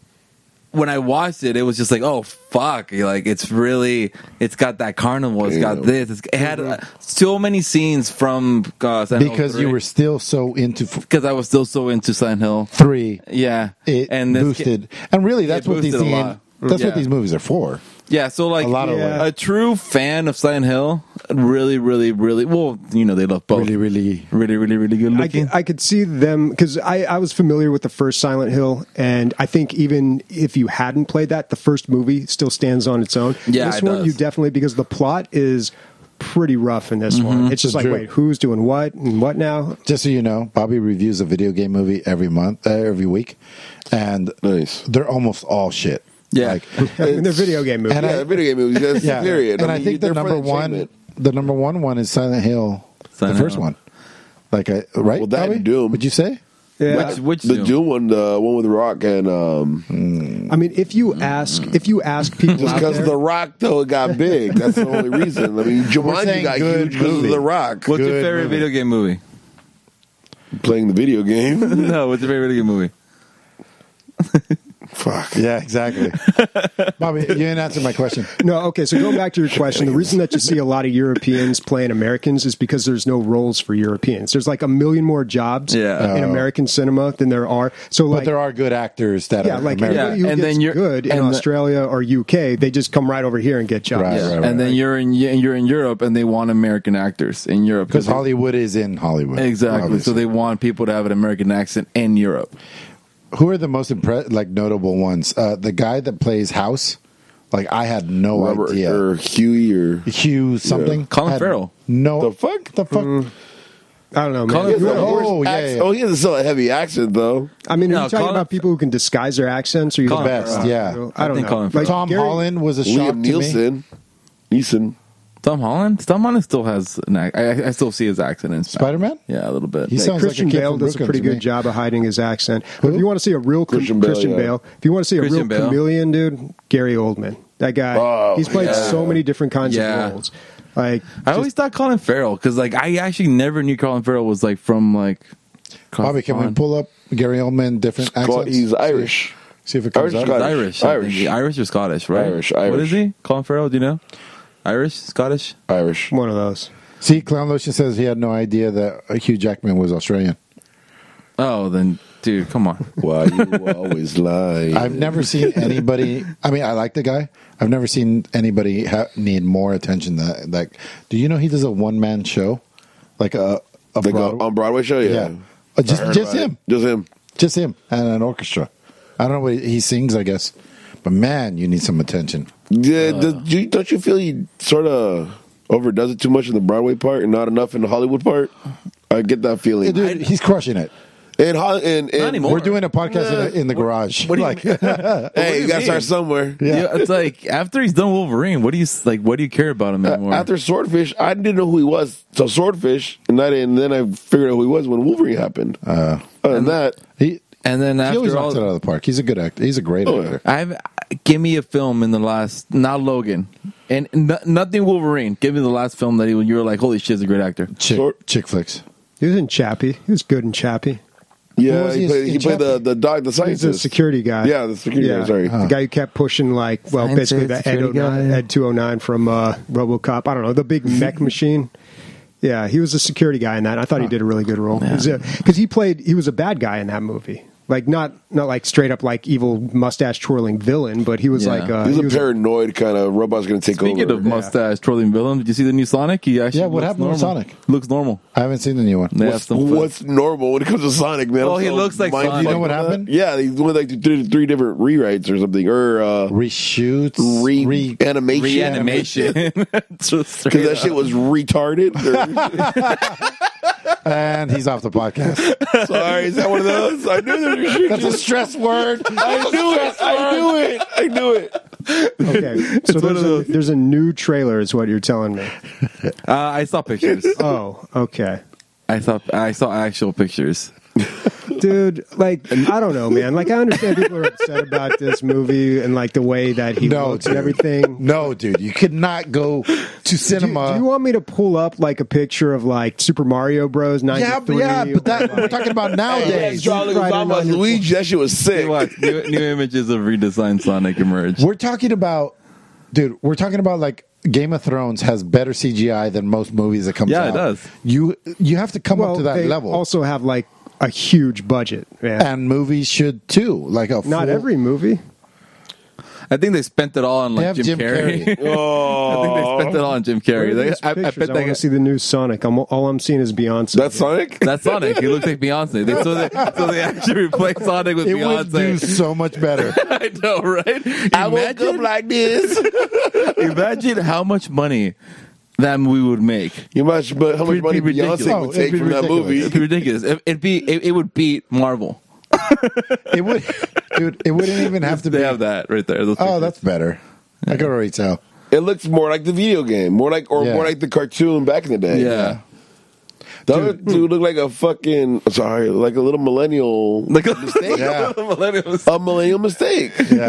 when I watched it, it was just like, oh fuck! Like it's really, it's got that carnival. It's got Yeah. this. It's, it had uh, so many scenes from uh, Silent Because you were still so into f- because I was still so into Silent Hill. three. Yeah, It and this boosted, and really, that's it what these boosted a theme- lot. that's Yeah. what these movies are for. Yeah, so like A lot of Yeah. a true fan of Silent Hill, really, really, really. Well, you know they love both. Really, really. really, really, really good I looking. could, I could see them because I, I was familiar with the first Silent Hill, and I think even if you hadn't played that, the first movie still stands on its own. Yeah, this it one does. you definitely because the plot is pretty rough in this one. It's just like, True. wait, who's doing what and what now? Just so you know, Bobby reviews a video game movie every month, uh, every week, and Nice. they're almost all shit. Yeah. Like, I mean, they're video game movies. And yeah, I- video game movies. That's yeah. period. And I, mean, think the they're for number one, entertainment. the number one one is Silent Hill, Silent the first Hill. one. Like, I, right? Well, that Bobby? and Doom. Would you say? yeah. Which, which The Doom? Doom one, the one with Rock, and um, I mean, if you ask, if you ask people just out because there, of The Rock, though, it got big. That's the only reason. I mean, Jumanji saying got good huge because of movie. The Rock. What's your Good favorite movie. video game movie? Playing the video game. No, what's your favorite video game movie? Fuck. Yeah, exactly. Bobby, you didn't answer my question. no, okay. So going back to your question, the reason that you see a lot of Europeans playing Americans is because there's no roles for Europeans. There's like a million more jobs Yeah. in Oh. American cinema than there are. So like, But there are good actors that yeah, are like American. anybody who Yeah, and gets then you're- good in and the- Australia or U K, they just come right over here and get jobs. Right, Yeah. right, right. And then you're in you're in Europe, and they want American actors in Europe Because they- Hollywood is in Hollywood. exactly. obviously. So they want people to have an American accent in Europe. Who are the most impre- like notable ones? Uh, the guy that plays House, like I had no Robert idea. or Huey or Hugh something. Colin I had Farrell. No, The fuck? The fuck? I don't know, man. Colin He has the Farrell. worst Oh, yeah, accent. yeah. Oh, he has still a heavy accent though. I mean, are No, you talking Colin- about people who can disguise their accents? Or you Colin The best, Farrell. yeah. I don't I think know. Colin Farrell. Tom Gary- Holland was a shock Liam to me. Neeson. Neeson. Tom Holland. Tom Holland still has an ac- I, I still see his accent in Spider-Man? Yeah, a little bit. He Like, sounds Christian like a kid Bale from does a Brooklyn pretty to me. good job of hiding his accent. But if you want to see a real Christian Christian, Bale, Bale, yeah. if you want to see a Christian real Bale. chameleon, dude, Gary Oldman. That guy, Oh, he's played yeah. so many different kinds Yeah. of roles. Like, I always thought Colin Farrell because like I actually never knew Colin Farrell was like from like. Bobby, can we Colin- pull up Gary Oldman different accents? He's Irish. See if it comes Irish up. Scottish. Irish, I Irish. think. Irish or Scottish, right? Irish, What Irish. is he? Colin Farrell? Do you know? Irish, Scottish? Irish. one of those. See, Clown Lotion says he had no idea that uh, Hugh Jackman was Australian. Oh, then, dude, come on. Why you always lie? I've never seen anybody. I mean, I like the guy. I've never seen anybody ha- need more attention. That like, do you know he does a one man show, like a a Like a, Broadway- on Broadway show, yeah. Yeah. Uh, just- I heard just about him. it. Just him. just him and an orchestra. I don't know what he, he sings. I guess, but man, you need some attention. Yeah, does, do you, don't you feel he sort of overdoes it too much in the Broadway part and not enough in the Hollywood part? I get that feeling. Yeah, dude, he's crushing it. And, Hol- and, and Not anymore. We're doing a podcast in, the, in the garage. what do you like, mean? Hey, you do you got to mean? start somewhere. Yeah. Yeah, it's like after he's done Wolverine, what do you like? What do you care about him Uh, anymore? After Swordfish, I didn't know who he was. So Swordfish, and, I didn't, and then I figured out who he was when Wolverine happened. uh, Other than that, he and then he always after knocks it out all, of the park. He's a good actor. He's a great Oh, yeah. actor. I've give me a film in the last not Logan and no, nothing Wolverine. Give me the last film that he, you were like, holy shit, he's a great actor. Chick, Sword- chick flicks. He was in Chappie. He was good in Chappie. Who yeah, was he he played, in he played the Chappie? the dog, the He's scientist, a security guy. Yeah, the security guy. Sorry, The guy who kept pushing, like, well, Scientist, basically the Ed, security oh nine, guy. Ed two oh nine from uh, RoboCop. I don't know, the big mech machine. Yeah, he was a security guy in that. I thought he did a really good role. Yeah. Because he played, he was a bad guy in that movie. Like not not like straight up like evil mustache twirling villain, but he was Yeah. like uh, He's he a was paranoid kind of robot's going to take Speaking over. of mustache twirling villain, did you see the new Sonic? He actually Yeah, what looks happened with normal. Sonic? Looks normal. I haven't seen the new one. They have what's, some fun- what's normal when it comes to Sonic, man? Oh, I'm he so looks like mind Sonic. You know what fucked with happened? that. Yeah, he's doing like three, three different rewrites or something, or uh, Reshoots, re, re, animation. reanimation. Because that shit was retarded. and he's off the podcast. Sorry, is that one of those? I knew there was That's a stress word. I knew it. I knew it. I knew it. okay. So there's a, there's a new trailer, is what you're telling me. Uh, I saw pictures. Oh, okay. I saw I saw actual pictures. Dude, like I don't know, man. Like I understand people are upset about this movie and like the way that he No, looks dude. and everything. No, dude, you could not go to Do you, cinema. do you want me to pull up like a picture of like Super Mario Bros. yeah, ninety-three? but yeah, but that we're talking about nowadays. Charlie Friday Gonzalez night on your Luigi, that shit was sick. Hey, watch, new, new images of redesigned Sonic emerge. We're talking about, dude. We're talking about like Game of Thrones has better C G I than most movies that comes Yeah, out. it does. You you have to come well, up to that they level, also have like a huge budget. Man. and movies should too. Like a Not full- every movie. I think they spent it all on They like have Jim, Jim Carrey. Carrey. Oh, I think they spent it all on Jim Where Carrey. are They, these I, I pictures? bet I, they want to see the new Sonic. I'm, all I'm seeing is Beyonce. that's Sonic? that's Sonic. He looks like Beyonce. They, so, they, so they actually replaced Sonic with It would do Beyonce. so much better. I know, right? I woke up like this. imagine how much money that movie would make. You much, but how much It'd be money ridiculous. Beyonce Oh, would it'd take be from that ridiculous. movie? It'd be ridiculous. It, it'd be. It, it would beat Marvel. It would, dude. It wouldn't even have to They be. have that right there. Those Oh, pictures. that's better. I could already tell. It looks more like the video game, more like or Yeah. more like the cartoon back in the day. yeah. The other dude looked like a fucking sorry, like a little millennial Like a mistake. Yeah. millennials. A millennial mistake. Yeah,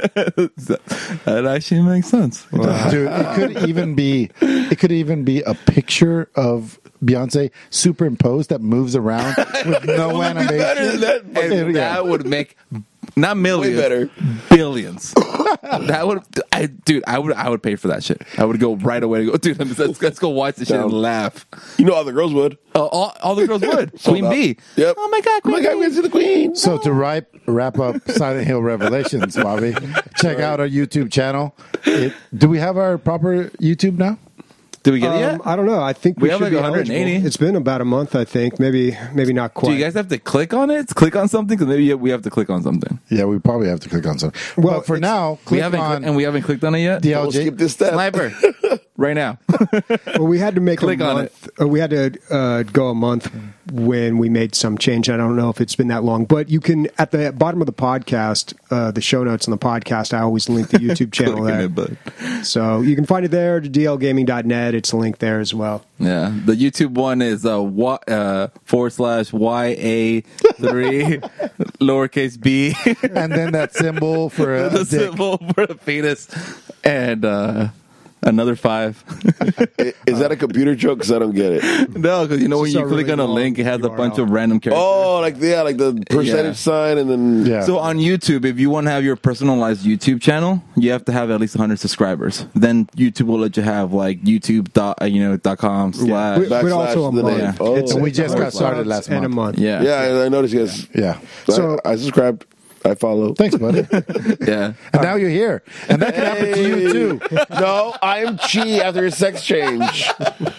That actually makes sense. dude. It could even be. It could even be a picture of Beyonce superimposed that moves around with no Better than animation. that. And Yeah. that would make not millions, Way better. billions. That would, I, dude. I would, I would pay for that shit. I would go right away. To go, dude. Let's, let's go watch this shit and Down. laugh. You know all the girls would. Uh, all, all the girls would. Sold Queen out. Bee. Yep. Oh my god. Oh Queen my god, Bee. we're gonna see the queen. So to wrap wrap up Silent Hill Revelations, Bobby, check out our YouTube channel. It, do we have our proper YouTube now? Did we get it Um, yet? I don't know. I think We we, have should like be one hundred eighty. eligible. It's been about a month, I think. Maybe, maybe not quite. Do you guys have to click on it? Click on something? Because maybe we have to click on something. Yeah, we probably have to click on something. Well, But for it's- now, We click haven't, on and we haven't clicked on it yet. Don't D L J. skip this step. Sniper, right now. Well, we had to make Click a on month. Uh, we had to uh, go a month when we made some change. I don't know if it's been that long, but you can at the bottom of the podcast, uh, the show notes on the podcast. I always link the YouTube channel Clicking there, it, but so you can find it there. To D L gaming dot net. It's a link there as well. yeah, the YouTube one is uh, y, uh forward slash y a three lowercase b and then that symbol for a, the a dick. symbol for the penis and uh another five. Is that a computer joke? Because I don't get it. No, because you know when It's you a click really on a long link, it has a U R L. bunch of random characters. Oh, like yeah, like the percentage Yeah. sign, and then Yeah. So on YouTube, if you want to have your personalized YouTube channel, you have to have at least one hundred subscribers. Then YouTube will let you have like YouTube dot uh, you know dot com slash. But, but backslash also a the month. name. Oh. It's, And we it's just a got month started last and a month. month. Yeah, yeah, I noticed. Yes, Yeah. So- I, I subscribed. I follow. Thanks, buddy. yeah. And now you're here. And that can happen to you too. No, I am Chi after a sex change,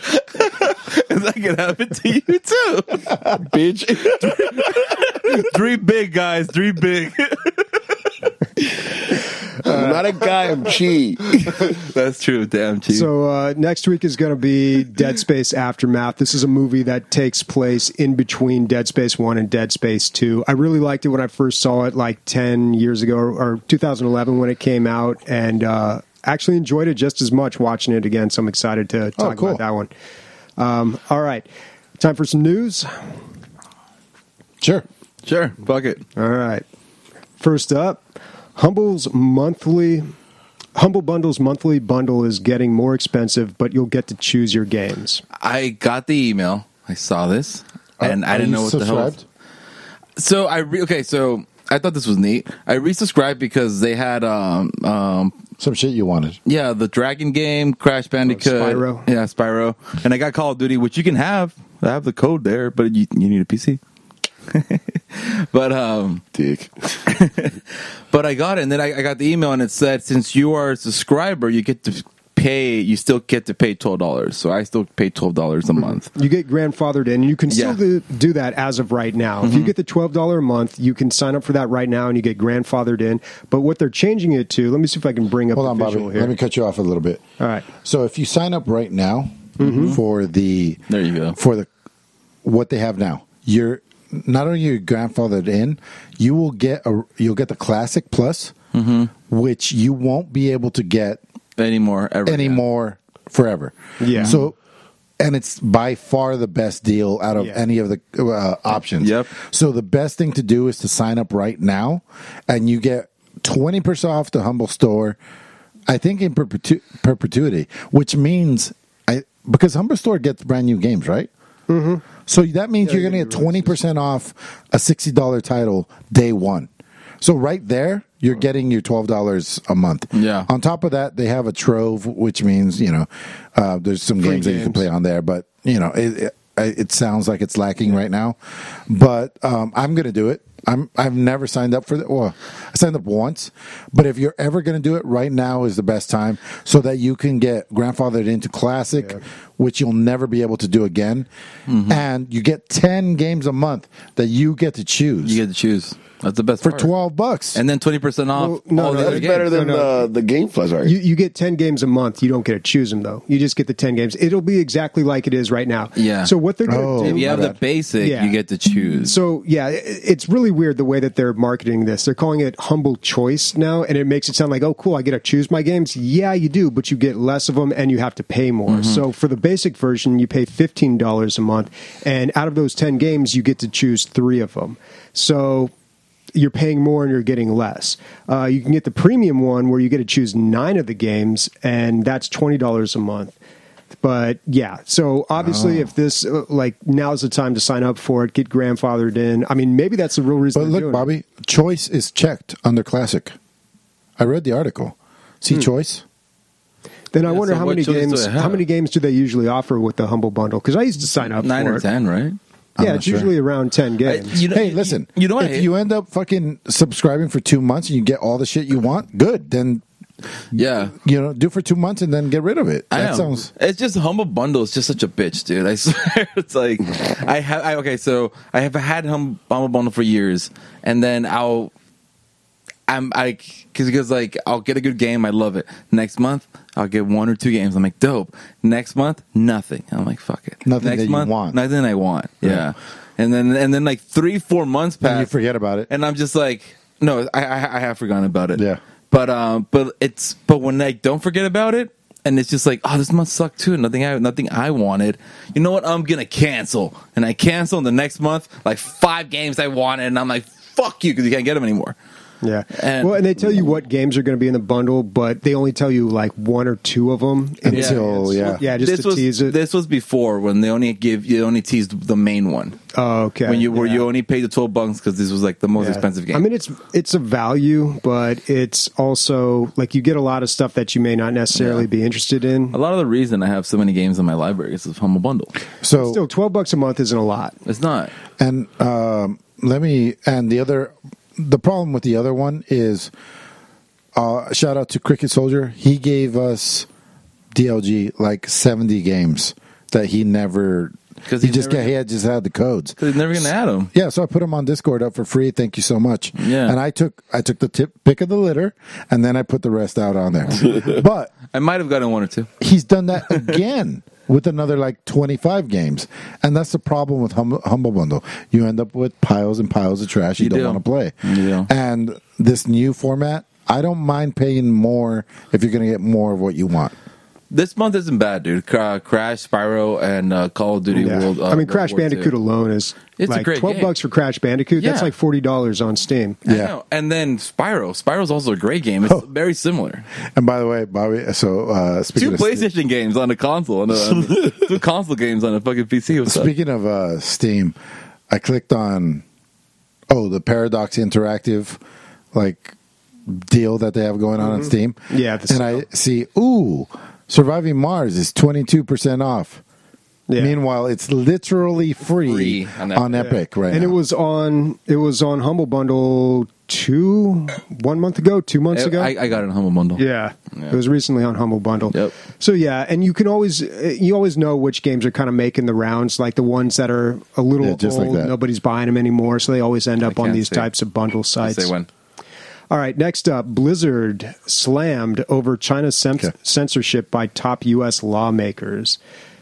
That can happen to you too. bitch. Three big guys, three big. I'm not a guy. I'm Chi. That's true. Damn, chief. So uh, next week is going to be Dead Space Aftermath. This is a movie that takes place in between Dead Space one and Dead Space two. I really liked it when I first saw it like ten years ago or two thousand eleven when it came out, and uh, actually enjoyed it just as much watching it again. So I'm excited to talk Oh, cool. about that one. Um, all right. Time for some news. Sure. Sure, fuck it. All right. First up, Humble's monthly Humble Bundle's monthly bundle is getting more expensive, but you'll get to choose your games. I got the email. I saw this, and Are- I are didn't you know what the hell. subscribed? So I re- okay. So I thought this was neat. I resubscribed because they had um um Some shit you wanted. yeah the Dragon game, Crash Bandicoot, Spyro. yeah Spyro, and I got Call of Duty, which you can have. I have the code there, but you you need a P C. but um, Dick. but I got it, and then I, I got the email, and it said since you are a subscriber, you get to pay. You still get to pay twelve dollars. So I still pay twelve dollars a month. You get grandfathered in. You can still Yeah. do, do that as of right now. If you get the twelve dollars a month, you can sign up for that right now, and you get grandfathered in. But what they're changing it to, let me see if I can bring up Hold the on, Bobby. visual here. Let me cut you off a little bit. All right. So if you sign up right now for the There you go. for the what they have now, you're not only you're grandfathered in, you will get a you'll get the Classic Plus, which you won't be able to get Anymore, ever again. anymore forever. Yeah. So, and it's by far the best deal out of Yeah. any of the uh, options. Yep. So the best thing to do is to sign up right now, and you get twenty percent off the Humble Store. I think in perpetu- perpetuity, which means I because Humble Store gets brand new games, right? Mm-hmm. So that means Yeah, you're going yeah, to get you're right. twenty percent off a sixty dollar title day one. So right there, you're getting your twelve dollars a month. Yeah. On top of that, they have a trove, which means you know uh, there's some Free games, that you can games. play on there. But you know, it, it, it sounds like it's lacking right now. But um, I'm going to do it. I'm I've never signed up for that. Well, I signed up once, but if you're ever going to do it, right now is the best time so that you can get grandfathered into Classic, Yeah. which you'll never be able to do again, and you get ten games a month that you get to choose You get to choose. That's the best for part. twelve bucks. and then twenty percent off Well, no, all no, the other That's games. better than No, no. the the Game Plus, right? You, you get ten games a month. You don't get to choose them, though. You just get the ten games. It'll be exactly like it is right now. Yeah. So what they're going to Oh, do... If you have my the bad. basic, Yeah. you get to choose. So yeah, it- it's really weird the way that they're marketing this. They're calling it Humble Choice now, and it makes it sound like, oh, cool, I get to choose my games. Yeah, you do, but you get less of them, and you have to pay more. Mm-hmm. So for the basic version, you pay fifteen dollars a month, and out of those ten games, you get to choose three of them. So you're paying more and you're getting less. Uh, you can get the premium one where you get to choose nine of the games, and that's twenty dollars a month. But yeah, so obviously, Oh. if this uh, like now's the time to sign up for it, get grandfathered in. I mean, maybe that's the real reason. But they're look, doing Bobby, choice is checked under Classic. I read the article. See Hmm. choice? it. Then I Yeah, wonder so how what many choice do games. they have? How many games do they usually offer with the Humble Bundle? Because I used to sign up Nine for or it. ten, right? I'm Yeah, not it's sure. usually around ten games. you know- Hey, listen. you know what I If hate? you end up fucking subscribing for two months and you get all the shit you want, good. Then Yeah. you know, do for two months and then get rid of it. I That know. sounds. It's just Humble Bundle is just such a bitch, dude. I swear, it's like I have. I, okay, so I have had Hum, Humble Bundle for years, and then I'll, I'm I because because like I'll get a good game, I love it. Next month I'll get one or two games. I'm like dope. Next month nothing. I'm like fuck it. Nothing Next that you month, want. Nothing I want. Yeah. Yeah. And then and then like three four months pass, And you forget about it. and I'm just like, no, I, I I have forgotten about it. Yeah. But um, but it's but when I don't forget about it, and it's just like, oh, this month sucked too. Nothing I nothing I wanted. You know what? I'm gonna cancel, and I cancel. And the next month, like five games I wanted, and I'm like, fuck you, because you can't get them anymore. Yeah. And- well, and they tell you what games are going to be in the bundle, but they only tell you like one or two of them in Until, advance. yeah. yeah, just this to was tease it. this was before when they only give you only teased the main one. oh, okay. When you where yeah. you only paid the twelve bucks because this was like the most Yeah. expensive game. I mean, it's it's a value, but it's also like you get a lot of stuff that you may not necessarily Yeah. be interested in. a lot of the reason I have so many games in my library is this Humble Bundle. So Still, twelve bucks a month isn't a lot. It's not. And um, let me, and the other, the problem with the other one is, uh, shout out to Cricket Soldier. He gave us D L G like seventy games that he never, 'Cause he he's just never got, he gonna- had just had the codes. Because he's never gonna add them. Yeah, so I put him on Discord up for free. Thank you so much. Yeah. and I took I took the tip pick of the litter, and then I put the rest out on there. But I might have gotten one or two. he's done that again with another like twenty-five games, and that's the problem with hum- Humble Bundle. You end up with piles and piles of trash you, You don't do. want to play. You do. And this new format, I don't mind paying more if you're going to get more of what you want. This month isn't bad, dude. Uh, Crash, Spyro, and uh, Call of Duty Yeah. World. Uh, I mean, World Crash War Two. Bandicoot alone is It's a like great twelve game. bucks for Crash Bandicoot. That's Yeah. like forty dollars on Steam. I Yeah. know. And then Spyro. Spyro's also a great game. It's Oh. very similar. And by the way, Bobby, so uh, speaking Two of PlayStation games on a console, and a, two console games on a fucking P C. What's up? Speaking of uh, Steam, I clicked on oh the Paradox Interactive like deal that they have going on on Steam. Yeah, the and I see ooh, Surviving Mars is twenty two percent off. Yeah. Meanwhile, it's literally free, Free on on Epic. Epic, right and now. it was on it was on Humble Bundle two one month ago, two months ago. I, I got it in Humble Bundle. Yeah. Yeah. It was recently on Humble Bundle. Yep. So yeah, and you can always you always know which games are kind of making the rounds, like the ones that are a little Yeah, just like old, that. nobody's buying them anymore, so they always end up on can't these say- types of bundle sites. Say when. All right, next up, Blizzard slammed over China's cens- Okay. censorship by top U S lawmakers.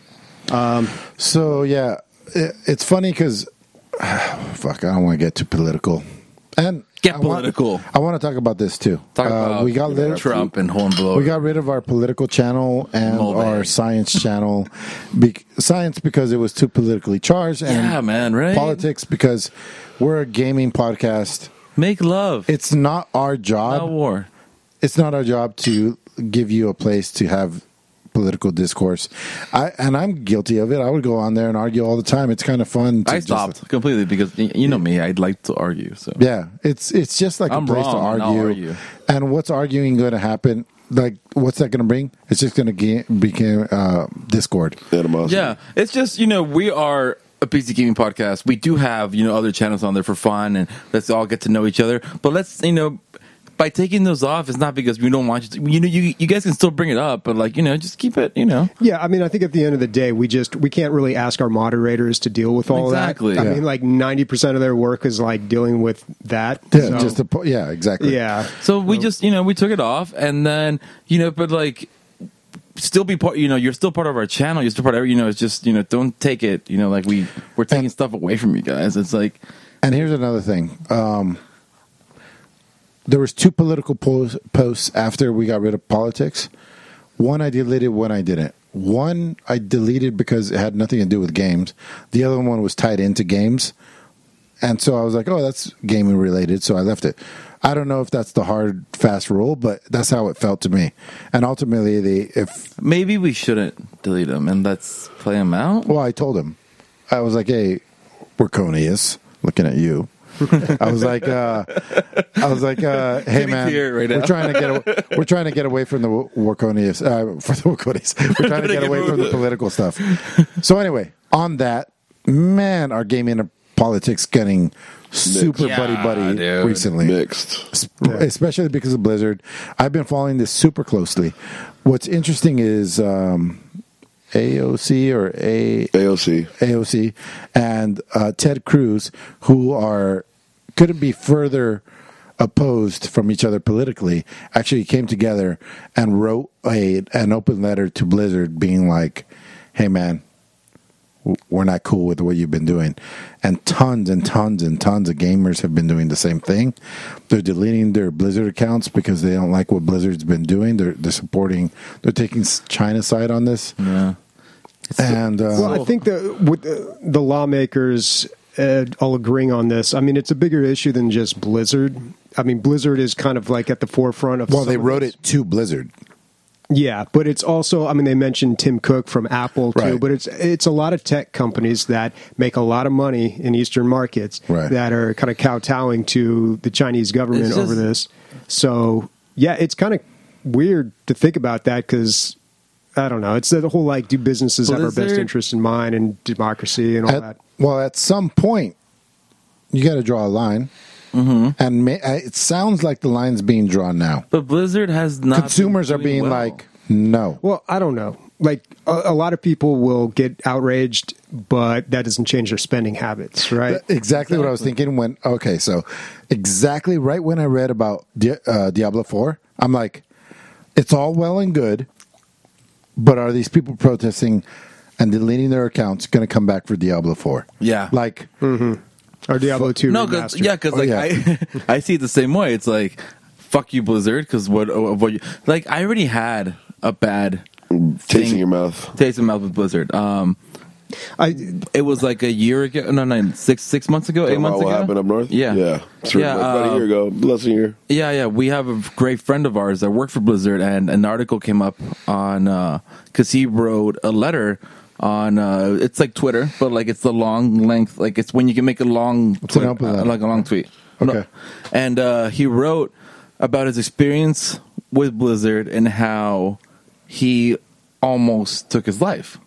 So yeah, it, it's funny because fuck, I don't want to get too political. And Get I want- political. I want to talk about this too. Talk Uh, about we got rid Trump and Hornblower. We got rid of our political channel and Mulvey. our science channel. Be- science because it was too politically charged, and Yeah, man, right? politics because we're a gaming podcast. Make love. It's not our job. not war. It's not our job to give you a place to have political discourse. I and I'm guilty of it. I would go on there and argue all the time. It's kind of fun. To I just- stopped completely because y- you know me. I'd like to argue. So Yeah, it's it's just like I'm a place wrong, to and I'll argue. argue. And what's arguing going to happen? Like, what's that going to bring? It's just going to ge- become uh, discord. Animosity. yeah, it's just you know we are a P C gaming podcast. We do have you know other channels on there for fun and let's all get to know each other. But let's you know. By taking those off, it's not because we don't want you to. You know, you you guys can still bring it up, but like you know, just keep it. You know, Yeah, I mean, I think at the end of the day, we just we can't really ask our moderators to deal with all Exactly. that. I Yeah. mean, like ninety percent of their work is like dealing with that. Yeah, So, just a, po- yeah, exactly. yeah. so we just you know we took it off, and then you know, but like still be part. You know, you're still part of our channel. You're still part of. You know, it's just you know, don't take it. You know, like we we're taking And- stuff away from you guys. It's like And here's another thing. Um, there was two political posts, posts after we got rid of politics. One I deleted, one I didn't. One I deleted because it had nothing to do with games. The other one was tied into games. And so I was like, oh, that's gaming related, so I left it. I don't know if that's the hard, fast rule, but that's how it felt to me. And ultimately, they, if maybe we shouldn't delete them and let's play them out. well, I told him, I was like, hey, Workonius, looking at you. I was like, uh, I was like, uh, hey Kitty man, tear right we're now. trying to get, a, we're trying to get away from the Workonius, uh, for the Workonius. We're trying to get away from the political stuff. So anyway, on that, man, our gaming and politics getting super Yeah, buddy buddy dude. recently. Mixed. Especially because of Blizzard. I've been following this super closely. What's interesting is um, A O C or A A O C. A O C and uh, Ted Cruz, who are couldn't be further opposed from each other politically, actually came together and wrote a an open letter to Blizzard, being like, "Hey, man, w- we're not cool with what you've been doing." And tons and tons and tons of gamers have been doing the same thing. They're deleting their Blizzard accounts because they don't like what Blizzard's been doing. They're they're supporting. They're taking China's side on this. Yeah. And uh, Well, I think that with the, the lawmakers uh, all agreeing on this. I mean, it's a bigger issue than just Blizzard. I mean, Blizzard is kind of like at the forefront of. well, some they of wrote this. it to Blizzard. Yeah, but it's also. I mean, they mentioned Tim Cook from Apple too. Right. But it's it's a lot of tech companies that make a lot of money in Eastern markets Right. that are kind of kowtowing to the Chinese government It's just- over this. So yeah, it's kind of weird to think about that because. I don't know. It's the whole like, do businesses have our best Blizzard- interest in mind and democracy and all At- that? well, at some point, you got to draw a line, Mm-hmm. and ma- uh, it sounds like the line's being drawn now. But Blizzard has not. Consumers been are doing being well. like, no. Well, I don't know. Like a, a lot of people will get outraged, but that doesn't change their spending habits, right? Exactly what I was thinking when. Okay, so exactly right when I read about Di- uh, Diablo four, I'm like, it's all well and good, but are these people protesting and deleting their accounts going to come back for Diablo four? Yeah. Like, Or Diablo two No, cause, remastered. yeah, because Oh, like yeah. I, I see it the same way. It's like, fuck you, Blizzard, because what, what, you, like I already had a bad Tasting thing- your mouth. taste in mouth with Blizzard. Um, I, it was like a year ago, no, no, six six months ago, eight Talking months about ago. what happened up north? Yeah, Yeah. It's about, Yeah, about uh, a year ago. Less than a year. Yeah, yeah. We have a great friend of ours that worked for Blizzard, and an article came up on because he wrote a letter on. Uh, it's like Twitter, but like it's the long length. Like it's when you can make a long, It's an tweet, open uh, letter. like a long tweet. Okay. No. And uh, he wrote about his experience with Blizzard and how he almost took his life.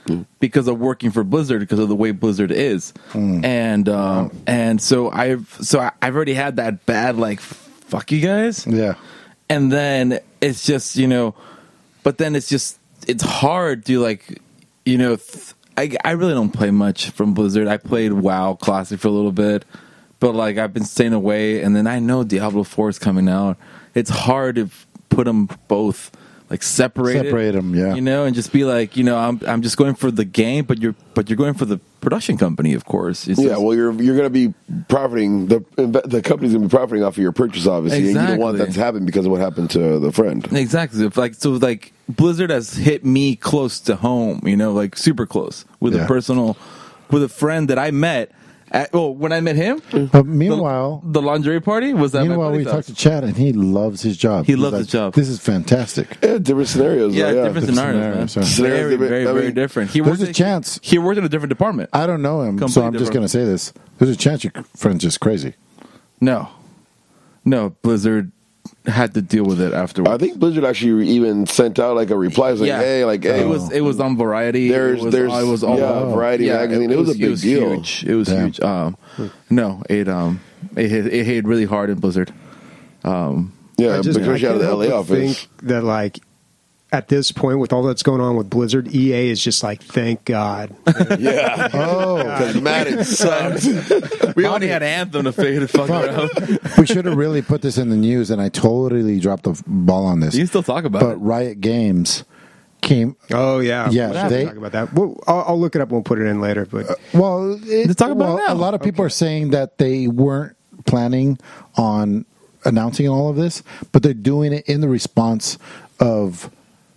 because of working for Blizzard, because of the way Blizzard is, and um, and so I've so I, I've already had that bad like fuck you guys, Yeah. and then it's just you know, but then it's just it's hard to like you know th- I I really don't play much from Blizzard. I played WoW Classic for a little bit, but like I've been staying away, and then I know Diablo four is coming out. It's hard to f- put them both. Like separate, Separate 'em, yeah. You know, and just be like, you know, I'm I'm just going for the game, but you're but you're going for the production company, of course. It's Yeah, just- well, you're you're going to be profiting the the company's going to be profiting off of your purchase, obviously, and you don't want that Exactly. to happen because of what happened to the friend. exactly. If like so, like Blizzard has hit me close to home, you know, like super close with Yeah. a personal, with a friend that I met. At, oh, when I met him, But meanwhile, the, the lingerie party was at my meanwhile, we buddy's talked house. to Chad, and he loves his job. He He's loves like, his job. This is fantastic. Yeah, different scenarios. Yeah, though, yeah. different different scenarios, man. scenarios, yeah. Very, Scenarios, very, I very mean, different. He there's worked a chance- He worked in a different department. I don't know him, so Completely I'm just different. going to say this. There's a chance your friend's just crazy. No, no, Blizzard had to deal with it afterwards. I think Blizzard actually even sent out like a reply saying, "Hey, like, hey, it was it was on Variety. There's- it was, there's- it was all yeah, over. Variety magazine. It was a big it was deal. Huge. It was Damn. huge. Um, no, it um it hit, it hit really hard in Blizzard. Um, yeah, I just I especially out of can't the help L A but office." think that like at this point with all that's going on with Blizzard, E A is just like, thank God. Yeah, Oh, because Madden sucks. we only had Anthem to figure the fuck out. we should have really put this in the news, and I totally dropped the ball on this. You can still talk about But it. Riot Games came. Oh yeah, Yeah, We'll have to they- talk about that. We'll, I'll, I'll look it up and we'll put it in later. But Well, it, Let's talk about well, it now. a lot of people are saying that they weren't planning on announcing all of this, but they're doing it in the response of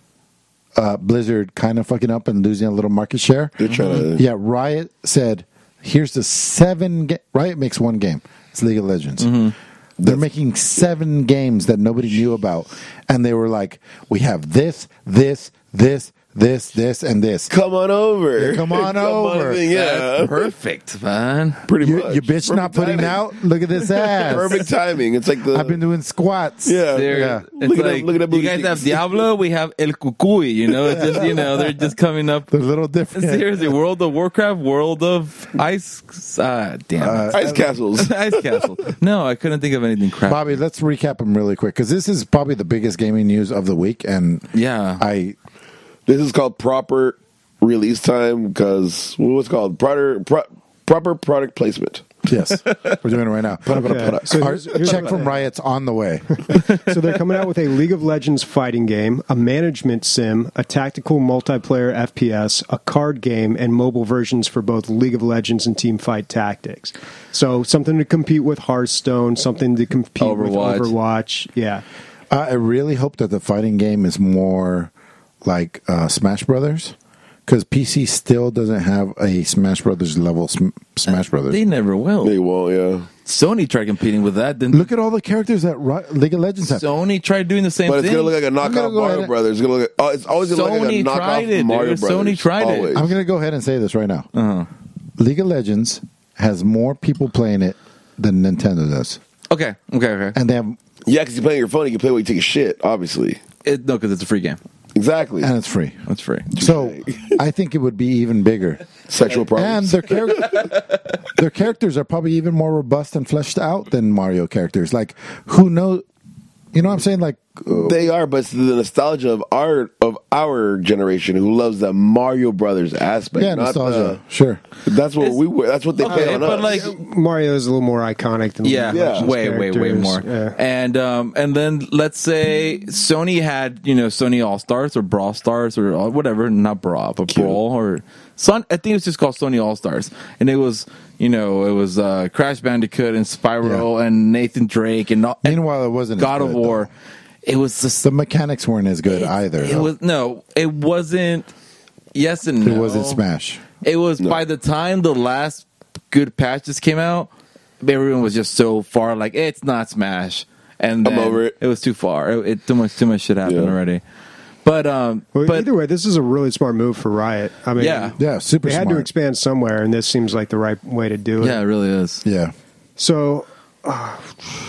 uh, Blizzard kind of fucking up and losing a little market share. They're trying to. Yeah, Riot said, "Here's the seven." Ga-. Riot makes one game. It's League of Legends. They're making seven games that nobody knew about, and they were like, "We have this, this, this, this, this, and this." Come on over. Come on over. Yeah, That's perfect, man. pretty You, much. you bitch Perfect not putting timing. out. Look at this ass. Perfect timing. It's like the. I've been doing squats. Yeah. They're- Yeah. It's Look at like, that- look at that you booty guys cheeks. have Diablo, we have El Cucuy, you know, it's just, you know, they're just coming up. They're a little different. Seriously, World of Warcraft, World of Ice, uh, damn it. Ice castles. Ice Castle. No, I couldn't think of anything crap. Bobby, let's recap them really quick because this is probably the biggest gaming news of the week, and Yeah. I This is called proper release time because what's it called proper pro, proper product placement. yes, we're doing it right now. Okay, so Our here's- here's check what from they- Riot's on the way. so they're coming out with a League of Legends fighting game, a management sim, a tactical multiplayer F P S, a card game, and mobile versions for both League of Legends and Teamfight Tactics. So something to compete with Hearthstone, something to compete Overwatch. with Overwatch. Yeah. Uh, I really hope that the fighting game is more like uh, Smash Brothers, because P C still doesn't have a Smash Brothers level sm- Smash Brothers. They never will. They won't, yeah. Sony tried competing with that. Didn't Look at all the characters that Ri- League of Legends have. Sony tried doing the same But it's thing. gonna look like a gonna knockoff go Mario ahead and- Brothers. It's gonna look. Oh, it's always gonna look like a Sony knockoff tried it, Mario dude. Brothers. Sony tried it. always. I'm going to go ahead and say this right now. uh-huh. League of Legends has more people playing it than Nintendo does, Okay, okay, okay. and they have, Yeah, because you're playing your phone, you can play while you take a shit. Obviously, It, no, because it's a free game. exactly. and it's free. It's free. So I think it would be even bigger. Sexual And problems. their char- their characters are probably even more robust and fleshed out than Mario characters. Like, who knows? You know what I'm saying? Like, uh, They are, but it's the nostalgia of our of our generation who loves the Mario Brothers aspect. yeah, not nostalgia. the- Sure. that's what It's- we were. That's what they play Okay, on but us. like, Mario is a little more iconic than yeah, League of Legends way, way, way characters. more. Yeah. And um, and then let's say Sony had you know Sony All Stars or Brawl Stars or uh, whatever, not Brawl, but Brawl or Son. I think it was just called Sony All Stars, and it was you know it was uh, Crash Bandicoot and Spyro Yeah. and Nathan Drake and, all, and Meanwhile, it wasn't as God of good, War. It was just The mechanics weren't as good either. It though. was no, it wasn't. Yes and no. It wasn't Smash. It was No. by the time the last good patch just came out, everyone was just so far like it's not Smash, and I'm then over it. It was too far. It, it too much too much shit happened Yeah. already. But um, Well, but either way, this is a really smart move for Riot. I mean, Yeah. Yeah, super they had smart. to expand somewhere, and this seems like the right way to do it. yeah, it really is. Yeah. So, uh,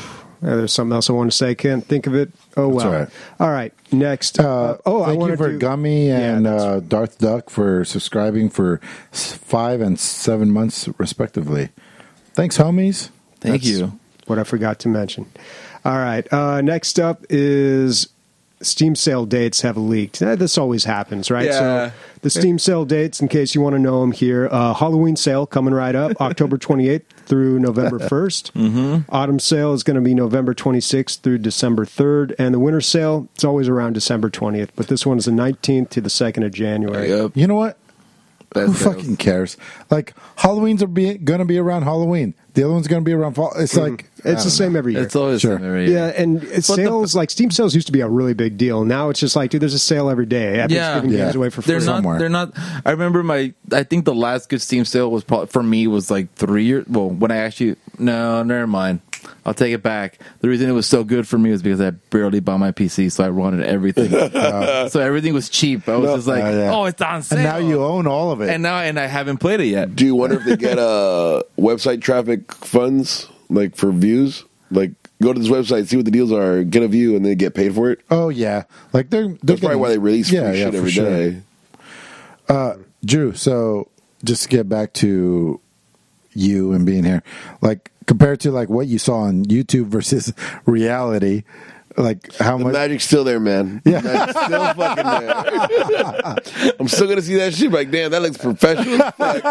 Uh, there's something else I want to say. Can't think of it. Oh, well. all right. All right. Next. Uh, oh, I thank want you for do, Gummy and Yeah, that's- uh, Darth Duck for subscribing for s- five and seven months respectively. Thanks, homies. Thank That's you. what I forgot to mention. All right. Uh, next up is Steam sale dates have leaked. Eh, This always happens, right? Yeah. So the Steam sale dates, in case you want to know them here, uh, Halloween sale coming right up, October twenty-eighth through November first. Mm-hmm. Autumn sale is going to be November twenty-sixth through December third. And the winter sale, it's always around December twentieth. But this one is the nineteenth to the second of January. Yep. You know what? That Who sales. fucking cares? Like, Halloween's are be, going to be around Halloween. The other one's going to be around fall. It's like... I It's the don't same every year. It's always Sure. every Yeah, year. and it's But the- sales, like Steam sales used to be a really big deal. Now it's just like, dude, there's a sale every day. Epic's Yeah. giving Yeah. games away for free. They're not. somewhere. They're not. I remember my. I think the last good Steam sale was probably, for me was like three years. Well, when I actually no, never mind. I'll take it back. The reason it was so good for me was because I barely bought my P C, so I wanted everything. Uh, so everything was cheap. I was No. just like, Uh, yeah. oh, it's on sale. And now you own all of it. And now, and I haven't played it yet. Do you wonder if they get uh, website traffic funds, like for views? Like, go to this website, see what the deals are, get a view, and then get paid for it? oh, yeah. Like, they're... they're That's probably why they release free shit for every sure. day. Uh, Drew, so just to get back to you and being here, like compared to like what you saw on YouTube versus reality, like how The much? magic's still there, man. Yeah. The magic's still fucking there. I'm still gonna see that shit. Like, damn, that looks professional.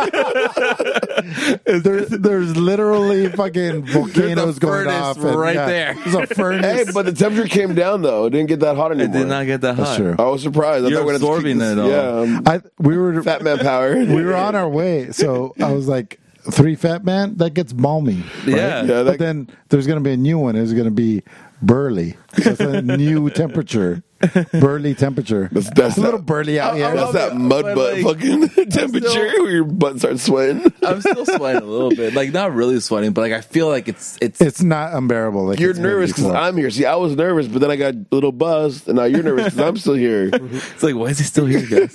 There, there's literally fucking volcanoes going furnace off and- right yeah, there. There's a furnace. Hey, but the temperature came down though. It didn't get that hot It anymore. did not get that That's hot. true. I was surprised. I You're thought we were gonna absorbing keep this- it all. Yeah, um, I we were fat man power. we were on our way, so I was like, three fat man that gets balmy. right? Yeah. Yeah, but that- then there's going to be a new one. It's going to be burly. That's a new temperature. Burly temperature. That's- that's it's a little that- burly out here. That's that mud But, butt like, fucking temperature still- where your butt starts sweating. I'm still sweating a little bit. Like not really sweating, but like I feel like it's it's. It's not unbearable. Like You're it's been nervous because before. I'm here. See, I was nervous, but then I got a little buzzed, and now you're nervous because I'm still here. it's like why is he still here, guys?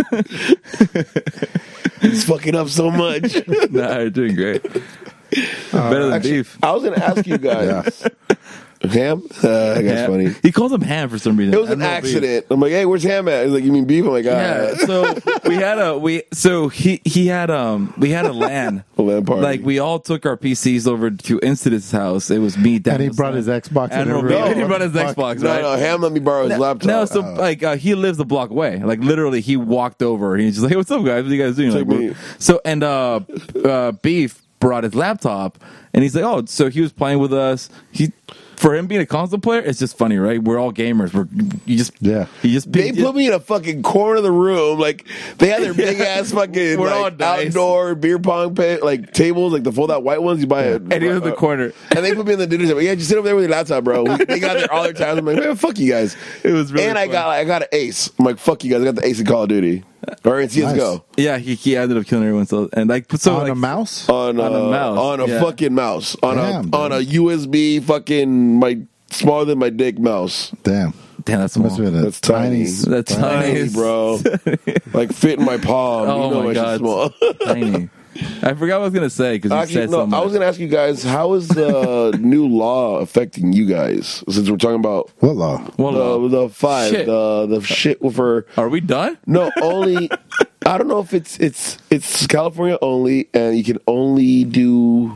It's fucking up so much. Nah, you're doing great. Better than Actually, beef. I was going to ask you guys. Ham? Uh, I guess Ham. funny. He calls him ham for some reason. It was I an don't know beef. accident. I'm like, hey, where's Ham at? He's like, you mean beef? I'm like, ah. Yeah, so we had a we so he he had um we had a LAN. A LAN party. Like we all took our P Cs over to Incident's house. It was me, Dan, And he brought his Xbox and and Robbie. everything. And he brought his Fuck. Xbox, No, right? no, Ham let me borrow his laptop. No, so like uh, he lives a block away. Like literally, he walked over. And he's just like, "Hey, what's up, guys? What are you guys doing?" Took Like, me- we're- so and uh, uh, Beef brought his laptop, and he's like, "Oh, so he was playing with us." He for him being a console player, it's just funny, right? We're all gamers. We're you just Yeah. He just They put me in a fucking corner of the room. Like they had their big ass fucking We're all like, nice. outdoor beer pong pay, like tables, like the fold out white ones. You buy it, and he was in the corner. And they put me in the dinner table. Yeah, just sit over there with your laptop, bro. They got there all their time. I'm like, man, fuck you guys. It was really and I fun. got I got an ace. I'm like, fuck you guys. I got the ace in Call of Duty or in C S G O. Yeah, he, he ended up killing everyone. So and like so on like, a mouse? On, On a uh, mouse, on a yeah. fucking mouse, on Damn, a on a U S B fucking my smaller than my dick mouse. Damn. Damn, that's Must small. have been a That's tiny. That's Tiny, tiny, bro. Like fit in my palm. Oh you know my my God. shit's small. Tiny. I forgot what I was gonna say because you Actually, said no. something. I was going to ask you guys, how is the new law affecting you guys? Since we're talking about What law? Well, the, uh, the five, shit. the the shit for Are we done? no only. I don't know if it's it's it's California only, and you can only do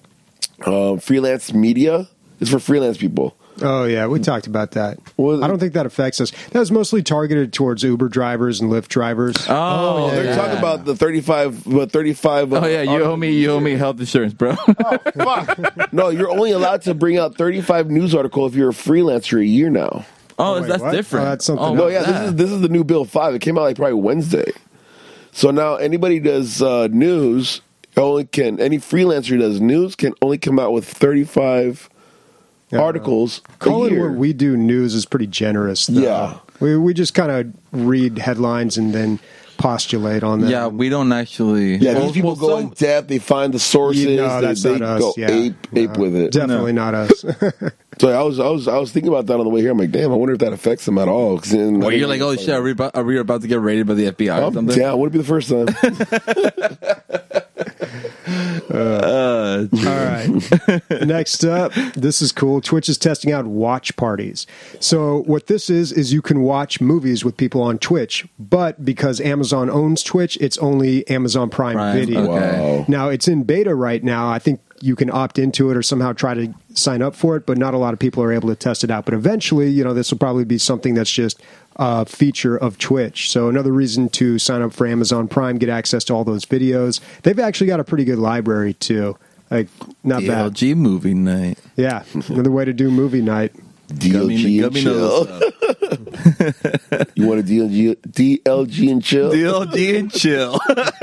um, freelance media. It's for freelance people. Oh yeah, we talked about that. Well, I don't think that affects us. That was mostly targeted towards Uber drivers and Lyft drivers. Oh, yeah, They're yeah. talking about the thirty-five, what thirty-five? Oh yeah, you owe me. You owe me health insurance, bro. Fuck. No, you're only allowed to bring out thirty-five news article if you're a freelancer a year now. Oh, wait, that's what? different. Oh, that's something Oh, No, else. yeah, this is this is the new Bill five. It came out like probably Wednesday. So now anybody does uh, news only can any freelancer who does news can only come out with thirty-five Yeah. articles a Calling year. what we do news is pretty generous. Though. Yeah. we we just kind of read headlines and then postulate on them. Yeah, we don't actually. yeah, Well, these people well, go some- in depth. They find the sources. You- no, they that's they not us. go Yeah. ape ape No, with it. Definitely not us. So I was I was I was thinking about that on the way here. I'm like, damn, I wonder if that affects them at all. 'Cause then- Well, you're like, oh shit, are we about, are we about to get raided by the F B I or I'm something? down. Would it be the first time? Uh, All right. next up, this is cool. Twitch is testing out watch parties. So what this is, is you can watch movies with people on Twitch, but because Amazon owns Twitch, it's only Amazon Prime, Prime, Video. okay. Wow. Now, it's in beta right now. I think you can opt into it or somehow try to sign up for it, but not a lot of people are able to test it out. But eventually, you know, this will probably be something that's just a feature of Twitch. So another reason to sign up for Amazon Prime, get access to all those videos. They've actually got a pretty good library, too. Like, not D L bad. G movie night. Yeah, another way to do movie night. D L G and Gummy chill. knows stuff. You want a D L G, D L G and chill? D L G and chill.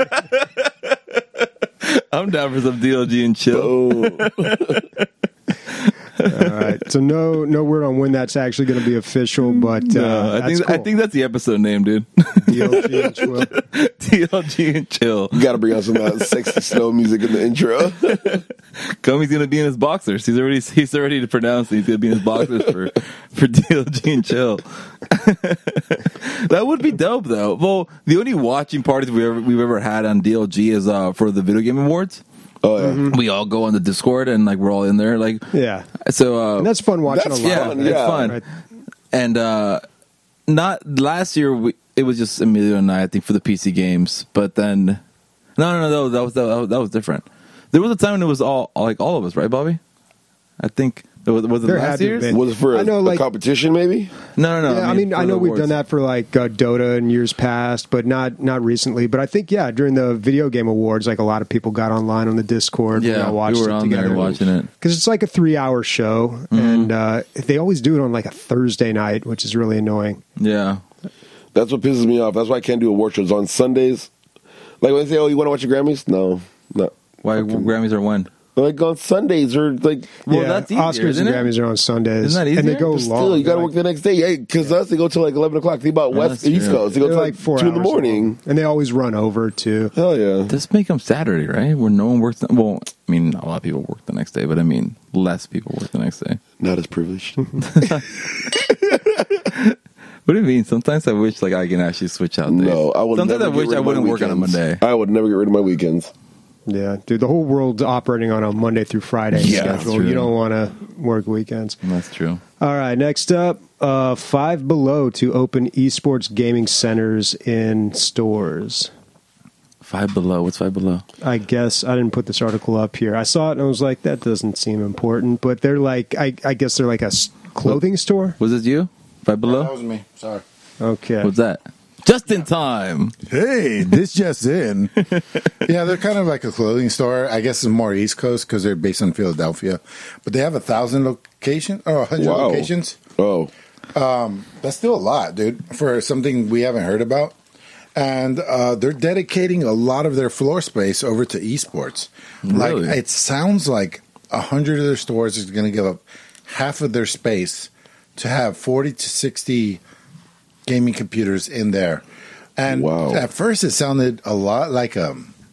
I'm down for some D L G and chill. Oh, All right. So no no word on when that's actually going to be official, but uh, No, I think that's I cool. think that's the episode name, dude. D L G and chill. D L G and chill. you got to bring out some uh, sexy snow music in the intro. Gummy's gonna be in his boxers. He's already he's already pronounced. He's gonna be in his boxers for for D L G and chill. That would be dope, though. Well, the only watching parties we ever we've ever had on D L G is uh, for the video game awards. Oh, yeah. Mm-hmm. We all go on the Discord and like we're all in there. Like, Yeah. so uh, And that's fun watching That's a lot. yeah, fun, it's yeah. fun. Right. And uh, not last year. We, it was just Emilio and I, I think, for the P C games. But then, no, no, no, that was that was, that was different. There was a time when it was all like all of us, right, Bobby? I think it was, was it There had last to have year's? been. Was it for a, I know, a like- competition, maybe? No, no, no. Yeah, I mean, I for know the we've done awards. that for like uh, Dota in years past, but not not recently. But I think yeah, during the video game awards, like a lot of people got online on the Discord. Yeah, we all watched we were it on together there watching it. because it's like a three-hour show, Mm-hmm. and uh, they always do it on like a Thursday night, which is really annoying. Yeah, That's what pisses me off. That's why I can't do award shows on Sundays. Like when they say, "Oh, you want to watch the Grammys?" No, no. why Grammys are when? Like on Sundays or like. Well, yeah, that's easier, Oscars isn't and it? Grammys are on Sundays, Isn't that and they easier? go But long. Still, you got to They're work the next day. Yeah, because us they go till like eleven o'clock. Think about Oh, West that's East true. Coast. They go They're till like four two in the hours morning. long. And they always run over too. Hell yeah! Just make them Saturday, right? Where no one works. The, well, I mean, a lot of people work the next day, but I mean, less people work the next day. Not as privileged. What do you mean? Sometimes I wish like I can actually switch out days. No, I would. Sometimes never I get wish rid I of my wouldn't work on a weekends. Monday. I would never get rid of my weekends. Yeah, dude, the whole world's operating on a Monday through Friday Yeah, that's schedule. true. You don't want to work weekends. That's true. All right, next up, uh, Five Below to open esports gaming centers in stores. Five Below. What's Five Below? I guess I didn't put this article up here. I saw it and I was like, that doesn't seem important. But they're like, I, I guess they're like a s- clothing store. Was this you? Five That Below? was me. Sorry. Okay. What's that? Just in time. Hey, this just in. Yeah, they're kind of like a clothing store. I guess it's more East Coast because they're based in Philadelphia. But they have a thousand location or a hundred Wow. locations. Oh, That's still a lot, dude, for something we haven't heard about. And uh, they're dedicating a lot of their floor space over to esports. Really? Like it sounds like a hundred of their stores is going to give up half of their space to have forty to sixty gaming computers in there. And Wow. at first, it sounded a lot like a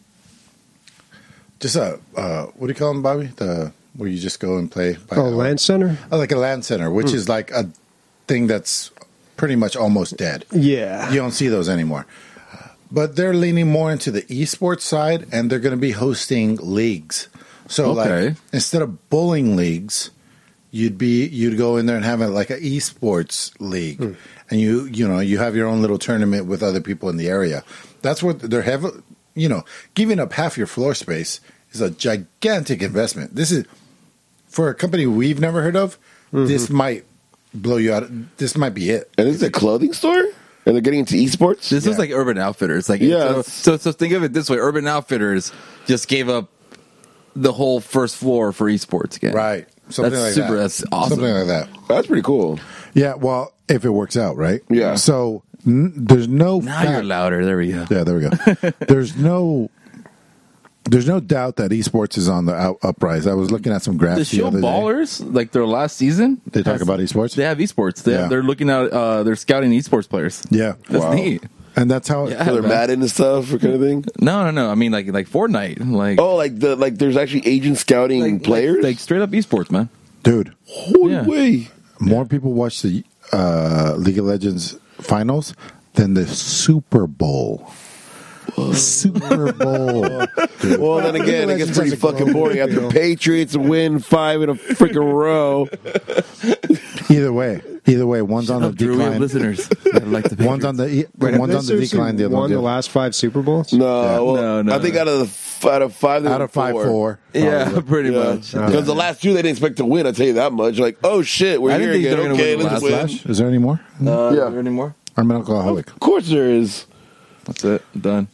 just a uh, what do you call them, Bobby? The where you just go and play. By Oh, Land Center? Oh, like a LAN center, which is like a thing that's pretty much almost dead. Yeah. You don't see those anymore. But they're leaning more into the esports side, and they're going to be hosting leagues. So, Okay. like, instead of bowling leagues, you'd be you'd go in there and have a, like an esports league, and you you know you have your own little tournament with other people in the area. That's what they're heavy. You know, giving up half your floor space is a gigantic investment. This is for a company we've never heard of. This might blow you out. This might be it. and this is a clothing store, and they're getting into esports. This Yeah. is like Urban Outfitters. Like, Yeah, so, it's- so, so think of it this way: Urban Outfitters just gave up the whole first floor for esports again. Right. Something That's like super. that. That's awesome. Something like that. That's pretty cool. Yeah, well, if it works out, right? Yeah. So n- there's no Now fact- you're louder. There we go. Yeah, there we go. there's no there's no doubt that esports is on the out, uprise. I was looking at some graphs The the, show other day. Ballers, like their last season, They talk has- about esports? They have esports. They Yeah. have, they're looking at. Uh, they're scouting esports players. Yeah. That's Wow. neat. And that's how Yeah. So they're man. Madden and stuff, or kind of thing. No, no, no. I mean, like like Fortnite. Like Oh, like the like there's actually agent scouting like, players. like, like straight up esports, man. dude, Holy yeah. way! more people watch the uh, League of Legends finals than the Super Bowl. Super Bowl. Well, then again, it gets pretty fucking boring after the Patriots win five in a freaking row. Either way, either way, one's on the Drew, we have decline. listeners that like the One's on the e- Wait, have one's they on the seriously decline. The other won one's the the last five Super Bowls? No, Yeah. well, No, no, I think no. out of the f- out of five, they out won of five four. Yeah, probably. pretty Yeah, much. because the last two they didn't expect to win. I tell you that much. Like, oh shit, we're I here didn't think again. they were gonna Okay, win the let's last win. Flash, is there any more? Uh, Yeah. Is there any more? I'm an alcoholic. Of course there is. That's it. Done.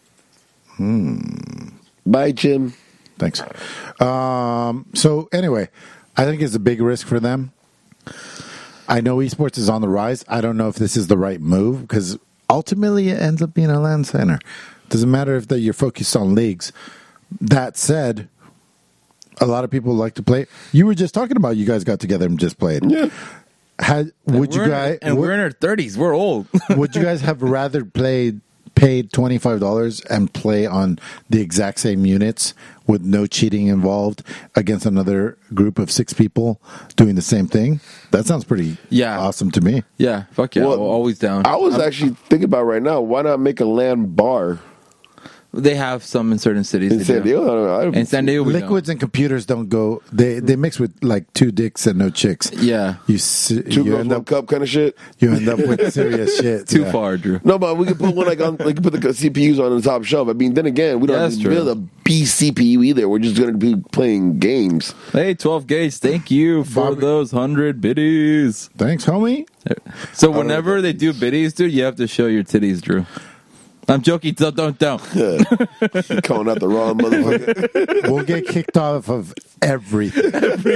Bye, Jim. Thanks. Um, so anyway, I think it's a big risk for them. I know esports is on the rise. I don't know if this is the right move because ultimately it ends up being a LAN center. Doesn't matter if that you're focused on leagues. That said, a lot of people like to play. You were just talking about you guys got together and just played. Yeah. Had would you We're in- guys and would, we're in our thirties. We're old. would you guys have rather played paid twenty five dollars and play on the exact same units with no cheating involved against another group of six people doing the same thing? That sounds pretty Yeah. awesome to me. Yeah, fuck yeah. Well, Well, always down. I was actually thinking about right now. Why not make a land bar They have some in certain cities. in they San do. Diego? I don't know. I- In San Diego, we Liquids and computers don't go. They they mix with like two dicks and no chicks. don't. Yeah, You s- Two you girls, end one up cup kind of shit. you end up with serious shit. too Yeah. far, Drew. No, but we could put one like on, like put the C P Us on the top shelf. I mean, then again, we don't Yeah, have that's to true. build a B C P U either. We're just going to be playing games. Hey, twelve gauge. Thank you for Bobby. those hundred biddies. Thanks, homie. So whenever they do biddies, dude, you have to show your titties, Drew. I'm joking. Don't, don't, don't. Calling out the wrong motherfucker. We'll get kicked off of everything.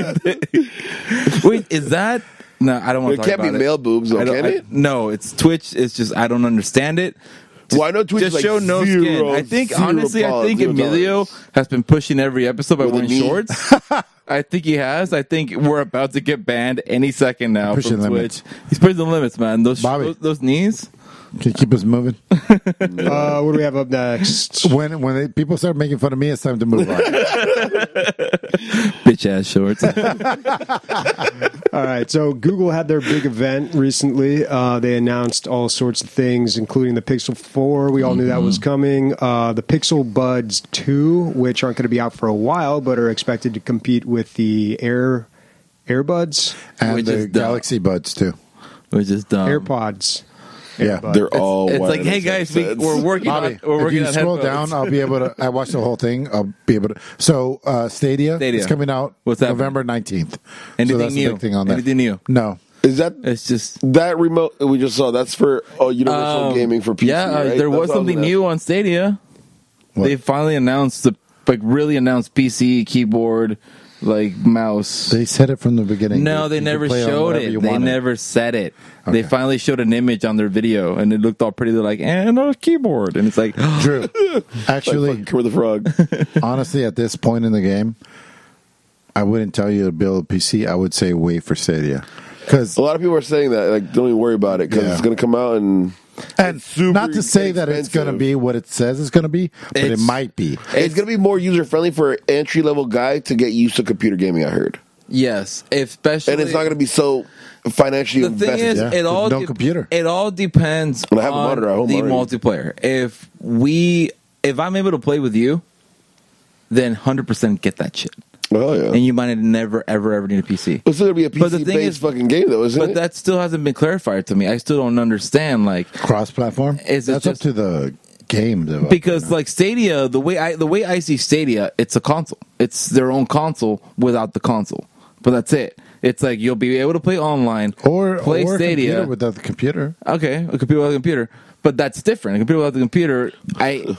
Wait, is that? No, I don't want It to talk can't be about male boobs, though, I don't- can I- it? No, it's Twitch. It's just I don't understand it. Well, I know Twitch Just is like show no zero, skin. I think zero honestly, I dollars, think zero Emilio dollars. has been pushing every episode by With a wearing knee. shorts. I think he has. I think we're about to get banned any second now Pushing from Twitch. limits. He's pushing the limits, man. Those Bobby. those, those knees. Can you keep us moving? Uh, what do we have up next? When when they, people start making fun of me, it's time to move on. Bitch ass shorts. All right, so Google had their big event recently. Uh, they announced all sorts of things, including the Pixel four. We all knew that was coming. Uh, the Pixel Buds two, which aren't going to be out for a while, but are expected to compete with the Air Airbuds, And Which the is dumb. Galaxy Buds too. Which is dumb. AirPods. Yeah. Airbuds. They're all. It's like, wireless hey guys, we, headsets. we're working Bobby, on we're if working you on scroll headphones. down, I'll be able to. I watched the whole thing. I'll be able to. So, uh, Stadia, Stadia. is coming out What's that? November nineteenth. Anything so that's new? the big thing on that. Anything new? No. Is that It's just that remote we just saw? That's for oh, universal um, gaming for P C. Yeah, uh, right? there was That's what I something gonna new on Stadia. What? They finally announced the like really announced P C keyboard, like mouse. They said it from the beginning. No, You they can never play on showed whatever it. you They wanted. never said it. They Okay. finally showed an image on their video, and it looked all pretty. They're like, and a keyboard, and it's like, Drew, Like actually, fucking Kermit the Frog. honestly, at this point in the game, I wouldn't tell you to build a P C. I would say wait for Stadia. Because A lot of people are saying that. Like, don't even worry about it because Yeah. it's going to come out and and super not to say that it's going to expensive. be what it says it's going to be, but it It's- might be. it's going to be more user friendly for an entry level guy to get used to computer gaming. I heard, yes, especially. and it's not going to be so financially the thing invested. is, Yeah, it all no de- computer. It all depends And I have a on monitor at home the already. multiplayer. If we, if I'm able to play with you, then one hundred percent get that shit, oh yeah, and you might never, ever, ever need a P C. it's going to be a P But the C thing based is- fucking game though, isn't But it? that still hasn't been clarified to me. I still don't understand, like. Cross-platform. Is it That's just- up to the game developer. Because like Stadia, the way I the way I see Stadia, it's a console. It's their own console without the console. But that's it. It's like you'll be able to play online or play or a Stadia computer without the computer. Okay, a computer without a computer, but that's different. A computer without the computer, I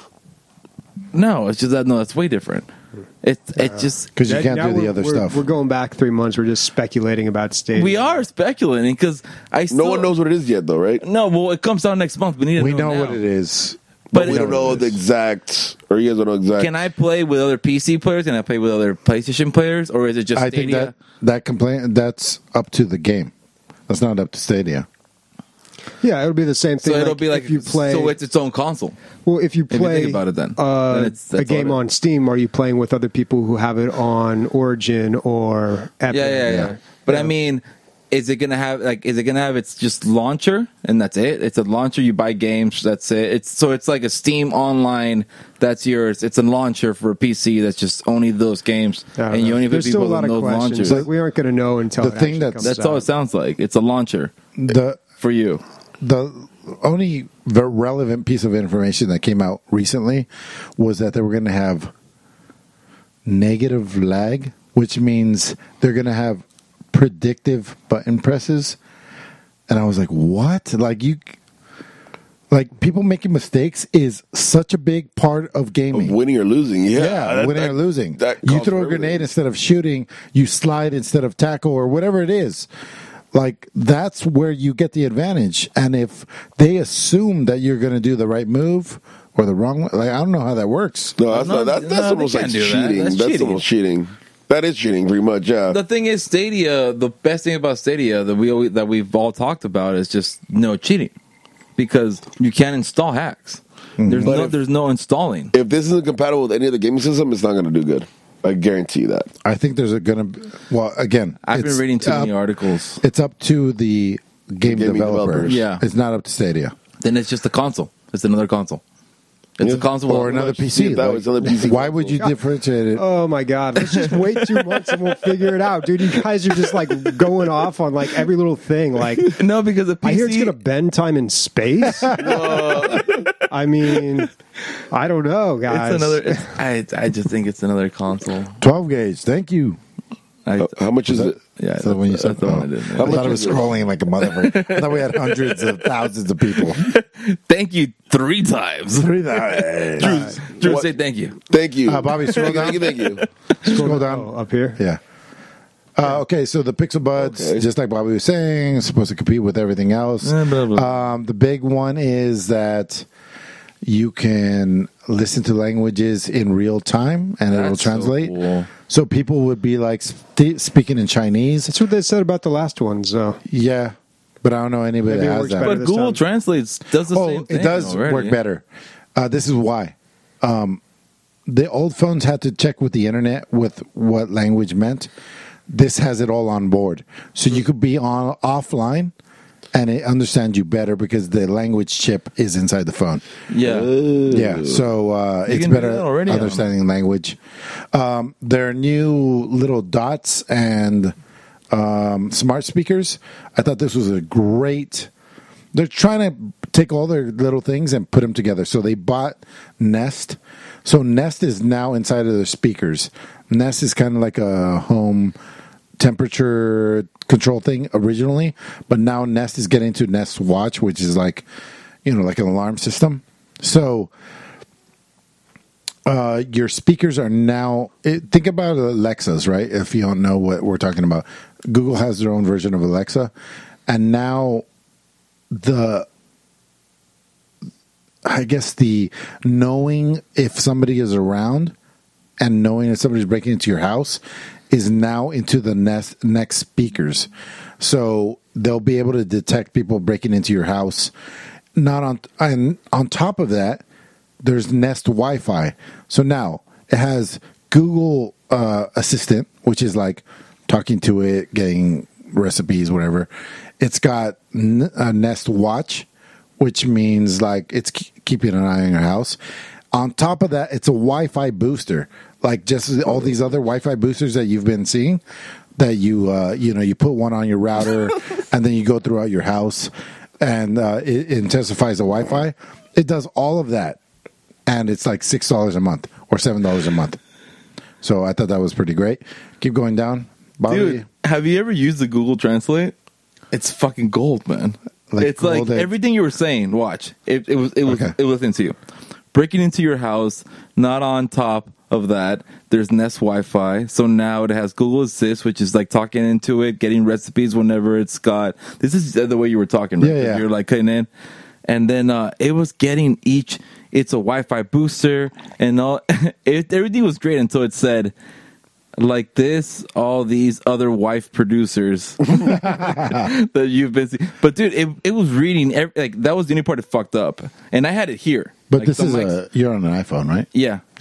no, it's just that no, that's way different. It it just Because you That- can't now do the we're- other we're- stuff. We're going back three months. We're just speculating about Stadia. we are speculating because I still, no one knows what it is yet, though, right? No, well, it comes out next month. We need to we know, know now. what it is. But we it- don't know the exact, or you guys don't know exact. Can I play with other P C players? Can I play with other PlayStation players, or is it just I think Stadia? that that complaint that's up to the game. That's not up to Stadia. Yeah, it'll be the same thing. so it'll be like if you play. So it's its own console. well, if you you play think about it then. uh, Then it's- a that's all game it is. on Steam, are you playing with other people who have it on Origin or Epic? Yeah, yeah, yeah. Yeah. But I mean, is it gonna have like? Is it gonna have its just launcher and that's it? It's a launcher. You buy games. That's it. It's so it's like a Steam Online. That's yours. It's a launcher for a P C. That's just only those games, I don't and know. you only put There's still people a lot in of those questions. launchers. Like, we aren't going to know until The it thing actually that's- comes That's out. all it sounds like. It's a launcher The for you. the only the relevant piece of information that came out recently was that they were going to have negative lag, which means they're going to have predictive button presses. And I was like, what? Like you like people making mistakes is such a big part of gaming. Winning or losing, yeah. Yeah, that- winning that- or losing. that You calls throw for a grenade everything. instead of shooting, you slide instead of tackle, or whatever it is. Like, that's where you get the advantage. And if they assume that you're going to do the right move or the wrong one, like, I don't know how that works. No, that's No, not. That, no, that's they almost like can't do that. cheating. That's That's, cheating. almost cheating. That is cheating, pretty much. Yeah. The thing is, Stadia. The best thing about Stadia that we always, that we've all talked about is just no cheating, because you can't install hacks. There's But no if- there's no installing. if this isn't compatible with any other gaming system, it's not going to do good. I guarantee you that. I think there's a going to, well, again, I've been it's reading too up, many articles. It's up to the game Gaming developer. developers. Yeah. It's not up to Stadia. Then it's just a console. It's another console. It's Yeah. a console Or with- another much. P C. Yeah, that was another P C Why would you differentiate it? Oh my God! Let's just wait two months and we'll figure it out, dude. You guys are just like going off on like every little thing. Like, No, because the P C. I hear it's going to bend time in space. I mean, I don't know, guys. It's another. It's, I I just think it's another console. twelve gauge. Thank you. I, Uh, how much is it? yeah, So when you that's, said that's the one I oh. didn't How know. I much thought it was is it? scrolling like a motherfucker. I thought we had hundreds of thousands of people. Thank you three times. Drew, Drew What- say thank you. Thank you. Uh, Bobby, scroll Thank you, down. thank you. Scroll down. Oh, up here. Yeah. Uh, okay, so the Pixel Buds, Okay. just like Bobby was saying, supposed to compete with everything else. Eh, blah, blah. Um, the big one is that you can listen to languages in real time and it'll That's so translate. cool. So people would be like st- speaking in Chinese. That's what they said about the last ones, though. Yeah, but I don't know anybody Maybe it that has works that. better But this Google time. Translates does the Oh, same thing. it does already. work better. Uh, this is why. Um, the old phones had to check with the internet with what language meant. This has it all on board, so you could be on offline, and it understands you better because the language chip is inside the phone. Yeah. Yeah, so uh, it's can do better that already on- understanding language. Um, there are new little dots and um, smart speakers. I thought this was a great. They're trying to take all their little things and put them together. So they bought Nest. So Nest is now inside of their speakers. Nest is kind of like a home temperature control thing originally, but now Nest is getting to Nest Watch, which is like, you know, like an alarm system. So uh, your speakers are now. It, think about Alexas, right? If you don't know what we're talking about, Google has their own version of Alexa, and now the. I guess the knowing if somebody is around and knowing if somebody's breaking into your house is now into the Nest next speakers. So they'll be able to detect people breaking into your house. Not on and on top of that, there's Nest Wi-Fi. So now it has Google uh, Assistant, which is like talking to it, getting recipes, whatever. It's got N- a Nest Watch, which means like it's k- keeping an eye on your house. On top of that, it's a Wi-Fi booster, like just all these other Wi-Fi boosters that you've been seeing. That you uh, you know you put one on your router, and then you go throughout your house, and uh, it, it intensifies the Wi-Fi. It does all of that, and it's like six dollars a month or seven dollars a month. So I thought that was pretty great. Keep going down, Bobby. Dude, have you ever used the Google Translate? It's fucking gold, man. Like it's like gold edge. everything you were saying. Watch it. It was. It was. Okay. It was into you. Breaking into your house. Not on top of that, there's Nest Wi-Fi. So now it has Google Assist, which is like talking into it, getting recipes whenever it's got. This is the way you were talking. Right? Yeah, yeah. You're like cutting in, and then uh, it was getting each. It's a Wi-Fi booster, and all. It, everything was great until it said. Like this, all these other wife producers that you've been seeing. But dude, it it was reading every, like that was the only part that fucked up, and I had it here. But Like, this so is I'm like, a you're on an iPhone, right? yeah. Yeah.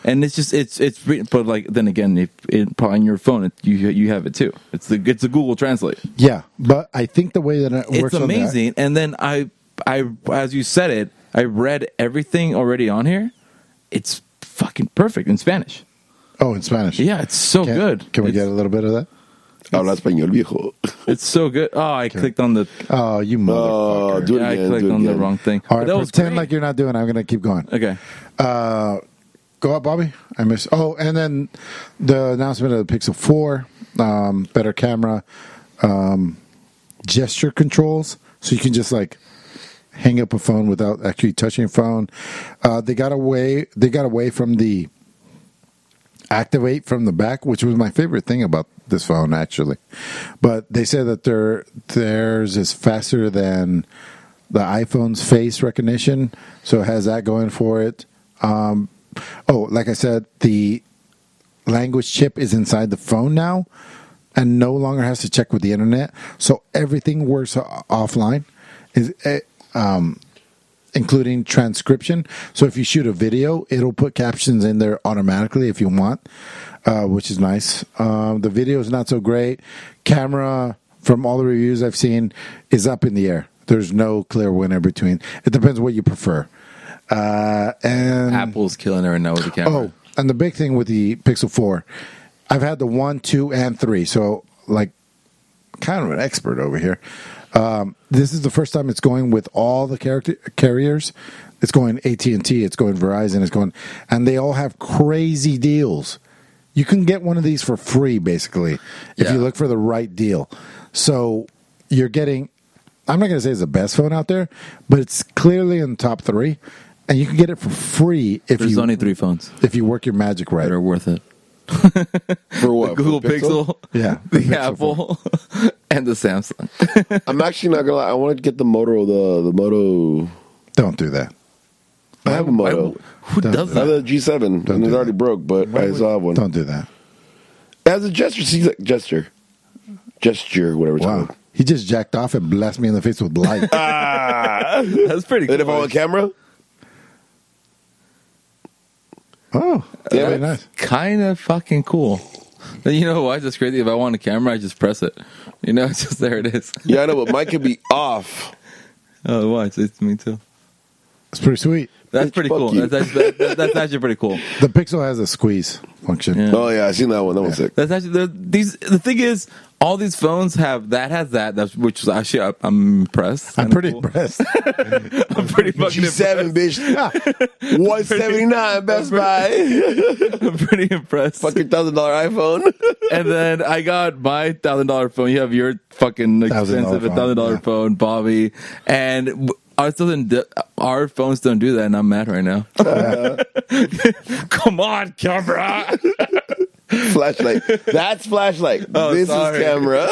And it's just it's it's re- but like then again, if it, probably on your phone, it, you you have it too. It's the it's a Google Translate. Yeah, but I think the way that it works It's on that- amazing. And then I I as you said it, I read everything already on here. It's fucking perfect in Spanish. oh, in Spanish. Yeah, it's so Can, good. Can we it's, get a little bit of that? Habla español, viejo. It's so good. Oh, I clicked on the Oh, you Oh, motherfucker. do it yeah, I again. clicked do it on the again. wrong thing. All But right, that was pretend great. like you're not doing it. I'm going to keep going. Okay. Uh, go up, Bobby. I miss. Oh, and then the announcement of the Pixel four, um, better camera, um, gesture controls, so you can just like hang up a phone without actually touching your phone. Uh, they got away. They got away from the activate from the back, which was my favorite thing about this phone, actually. But they said that their theirs is faster than the iPhone's face recognition, so it has that going for it. Um, oh, like I said, the language chip is inside the phone now and no longer has to check with the internet, so everything works o- offline, is uh, um, including transcription. So if you shoot a video, it'll put captions in there automatically if you want, uh, which is nice. Um, the video is not so great. Camera, from all the reviews I've seen, is up in the air. There's no clear winner between. It depends what you prefer. Uh, and Apple's killing it right now with the camera. Oh, and the big thing with the Pixel four, I've had the one, two, and three. So, like, kind of an expert over here. Um, this is the first time it's going with all the character carriers. It's going A T and T, it's going Verizon, it's going, and they all have crazy deals. You can get one of these for free, basically, if Yeah. you look for the right deal. So you're getting, I'm not going to say it's the best phone out there, but it's clearly in the top three, and you can get it for free if There's you only three phones if you work your magic right. that are worth it. For what? Google For Pixel, Yeah, the, the Pixel Apple, and the Samsung. I'm actually not gonna lie. I want to get the Moto. The the Moto. Don't do that. I have a Moto. Why- Who Don't does I have that? the G seven, Don't and do it's that. already broke, but I still have one. Don't do that. It has a gesture. See, like, gesture, gesture, whatever it's Wow. called. He just jacked off and blasted me in the face with light. Ah. That's pretty cool. And if I'm on camera, Oh, Yeah. very nice. Kind of fucking cool. And you know why? That's crazy. If I want a camera, I just press it. You know, it's just there it is. yeah, I know, but mine could be off. Oh, why? It's, it's me too. It's pretty sweet. That's Bitch, pretty fuck cool. you. That's, actually, that, that's actually pretty cool. The Pixel has a squeeze function. Yeah. Oh yeah, I seen that one. That one's sick. That's actually the, these. The thing is, all these phones have that has that. That's which is actually I, I'm impressed. I'm Kinda pretty cool. impressed. I'm pretty fucking G seven, impressed. bitch. one seventy-nine Best Buy. I'm pretty impressed. Fucking thousand dollar iPhone. And then I got my thousand dollar phone. You have your fucking one thousand dollar expensive phone, thousand dollar yeah. phone, Bobby. And w- ours doesn't. Do, our phones don't do that, and I'm mad right now. Come on, camera. Flashlight. That's flashlight. Oh, this sorry. is camera.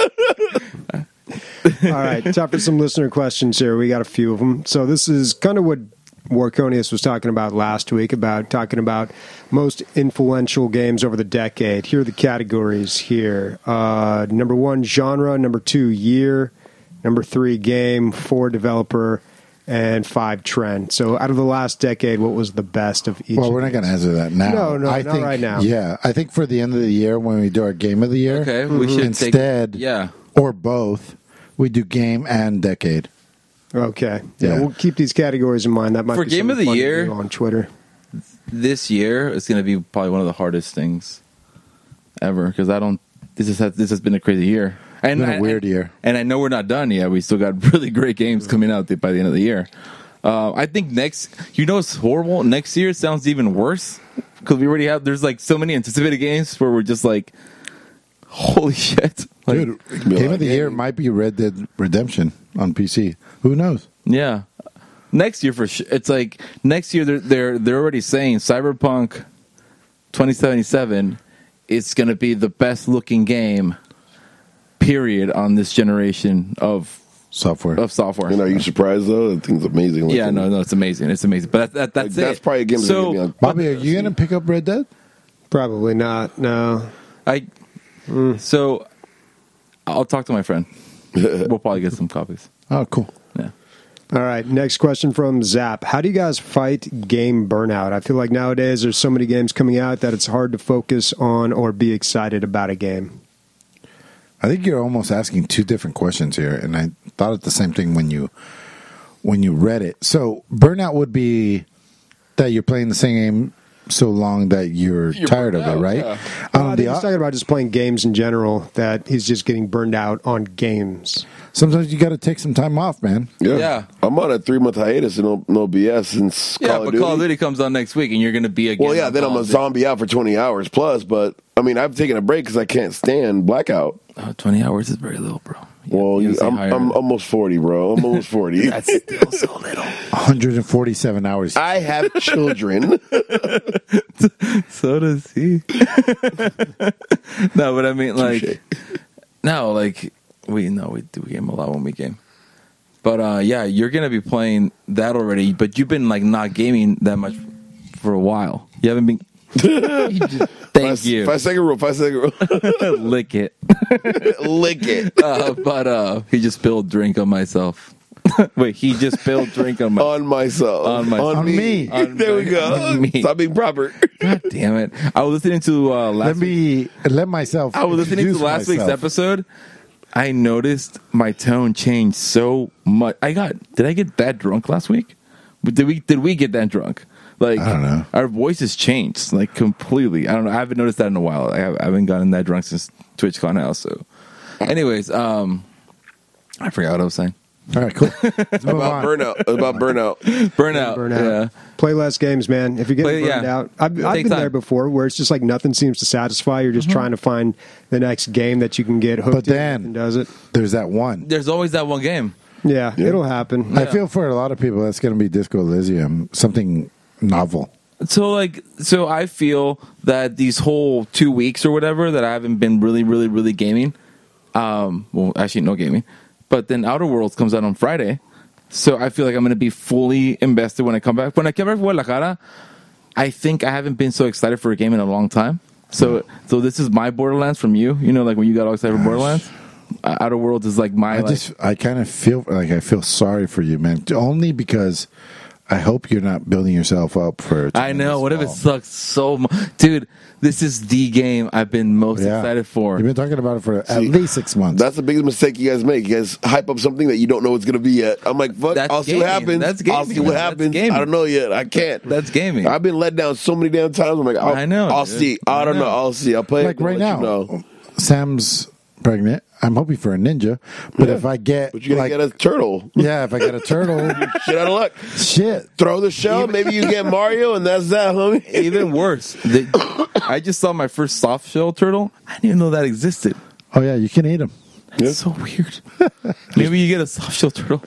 All right, time for some listener questions here. We got a few of them. So this is kind of what Warconius was talking about last week, about talking about most influential games over the decade. Here are the categories here. Uh, number one, genre. Number two, year. Number three, game. Four, developer. And five, trend. So out of the last decade, what was the best of each? Well, of we're not these? going to answer that now. No, no, I not think, right now. Yeah, I think for the end of the year when we do our game of the year, Okay, we should take- instead, yeah. or both, we do game and decade. Okay. Yeah, Yeah. we'll keep these categories in mind. That might For be game something of the fun to year- do on Twitter. This year is going to be probably one of the hardest things ever because I don't. This has this has been a crazy year. And It's been a I- weird and- year. And I know we're not done yet. We still got really great games coming out by the end of the year. Uh, I think next, you know, it's horrible. Next year sounds even worse because we already have. There's like so many anticipated games where we're just like, holy shit, like, Dude, be game like of the game. year might be Red Dead Redemption on P C. Who knows? yeah. Next year for sure. It's like next year they're they're they're already saying Cyberpunk twenty seventy-seven is going to be the best looking game, period, on this generation of Software. of software. And are you surprised though? That thing's amazing. Like, Yeah, no, no, it's amazing. It's amazing. But that, that, that's Like, it. that's probably a game that's So gonna be on- Bobby, are you going to pick up Red Dead? Probably not. No. I so I'll talk to my friend. We'll probably get some copies. Oh, cool. Yeah. All right, next question from Zap. How do you guys fight game burnout? I feel like nowadays there's so many games coming out that it's hard to focus on or be excited about a game. I think you're almost asking two different questions here, and I thought it the same thing when you when you read it. So burnout would be that you're playing the same game so long that you're, You're tired of burned it, out, right? yeah. Well, Um, I the think he's o- talking about just playing games in general, that he's just getting burned out on games. sometimes you got to take some time off, man. Yeah. Yeah. I'm on a three month hiatus and no, no B S since Yeah, Call but of Duty. Call of Duty comes on next week, and you're going to be again. Well, yeah, on then Call I'm a of Duty. zombie out for twenty hours plus, but I mean, I've taken a break because I can't stand blackout. Oh, twenty hours is very little, bro. You- Well, you you, say I'm, higher. I'm almost forty, bro. I'm almost forty. That's still so little. one hundred forty-seven hours. I have children. So does he. No, but I mean, like, Touche. no, like, we no, we do game a lot when we game. But uh, yeah, you're gonna be playing that already. But you've been like not gaming that much for a while. You haven't been. Thank five, you. Five second rule. Five second rule. Lick it. Lick it. Uh, but uh, he just spilled drink on myself. Wait, he just spilled drink on my. On myself. On myself. On me. On there we my- go. on me. Stop being proper. God damn it! I was listening to uh, last. let me let myself. I was listening to introduce last week's myself. episode. I noticed my tone changed so much. I got. Did I get that drunk last week? Did we? Did we get that drunk? Like, I don't know. Our voices changed like completely. I don't know. I haven't noticed that in a while. I, have, I haven't gotten that drunk since TwitchCon now. So, anyways, um, I forgot what I was saying. All right, cool. Let's move About on. burnout. About burnout. Burnout. Burnout. Yeah. Play less games, man. If you're getting Play- burned yeah. out, I've, I've Take been time. there before, where it's just like nothing seems to satisfy. You're just Mm-hmm. trying to find the next game that you can get hooked But in then- and does it. There's that one. There's always that one game. Yeah, it'll happen. I feel for a lot of people that's going to be Disco Elysium, something novel. So like, so I feel that these whole two weeks or whatever that I haven't been really, really, really gaming. Um, well, actually, no gaming. But then Outer Worlds comes out on Friday, so I feel like I'm going to be fully invested when I come back. When I come back from Guadalajara, I think I haven't been so excited for a game in a long time. So, so this is my Borderlands from you. You know, like when you got all excited for Borderlands. Uh, Outer Worlds is like my I like. just, I kind of feel like I feel sorry for you, man. Only because I hope you're not building yourself up for. I know. What if it fall. sucks so much, dude? This is the game I've been most Yeah. excited for. You've been talking about it for at See, least six months. That's the biggest mistake you guys make. You guys hype up something that you don't know what's going to be yet. I'm like, fuck, That's I'll see what gaming. happens. That's I'll gaming, see what man. That's happens. gaming. I don't know yet. I can't. That's gaming. I've been let down so many damn times. I'm like, I'll, I know, I'll dude. see. I I don't know. know. I'll see. I'll play like it. right I'll now, let you know. Sam's pregnant. I'm hoping for a ninja, but Yeah. if I get But you're going like, to get a turtle. yeah, if I get a turtle, Shit out of luck. shit. Throw the shell. Maybe you get Mario, and that's that, homie. Even worse, the, I just saw my first soft shell turtle. I didn't even know that existed. Oh yeah, you can eat them. That's Yeah. so weird. Maybe you get a soft shell turtle.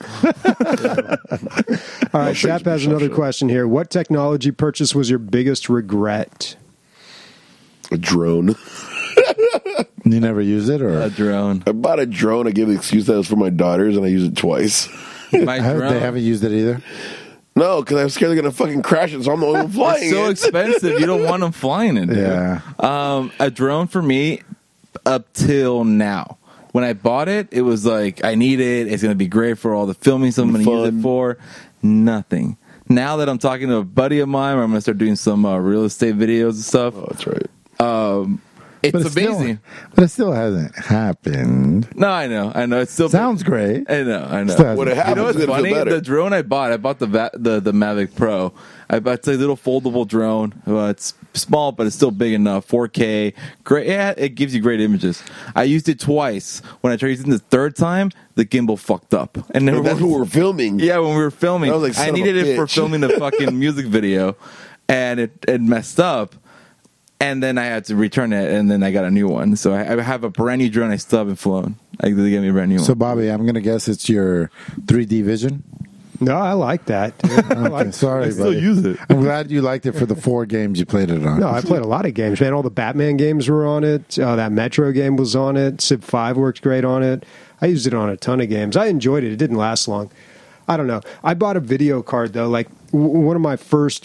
All right, Shap has another question here. What technology purchase was your biggest regret? A drone. You never use it, or A drone. I bought a drone. I gave the excuse that it was for my daughters, and I used it twice. My Have- drone. they haven't used it either. No, because I'm scared they're going to fucking crash it, so I'm the only one flying It's so it. expensive. You don't want them flying it. dude. Yeah. Um, a drone for me, up till now. When I bought it, it was like I need it. It's going to be great for all the filming stuff I'm going to use Fun. it for. Nothing. Now that I'm talking to a buddy of mine, where I'm going to start doing some uh, real estate videos and stuff. Oh, that's right. Um, it's But it's amazing. Still, but it still hasn't happened. No, I know, I know. It's still Sounds great. I know, I know. Still hasn't What it You happens know what's is gonna funny? feel better. The drone I bought, I bought the Va- the the Mavic Pro. I bought it's a little foldable drone. Uh, it's small, but it's still big enough. four K, great. Yeah, it gives you great images. I used it twice. When I tried using it the third time, the gimbal fucked up. And then And that's what we're filming. yeah, when we were filming, I was like, son I of a needed it for bitch. filming the fucking music video, and it it messed up. And then I had to return it, and then I got a new one. So I, I have a brand new drone I still haven't flown. I they gave me a brand new one. So, Bobby, I'm going to guess it's your three D vision. No, I like that. dude. I Okay, like, sorry, I still buddy. use it. I'm glad you liked it for the four games you played it on. no, I played a lot of games, man. All the Batman games were on it. Uh, that Metro game was on it. Civ five worked great on it. I used it on a ton of games. I enjoyed it. It didn't last long. I don't know. I bought a video card, though. Like, w- one of my first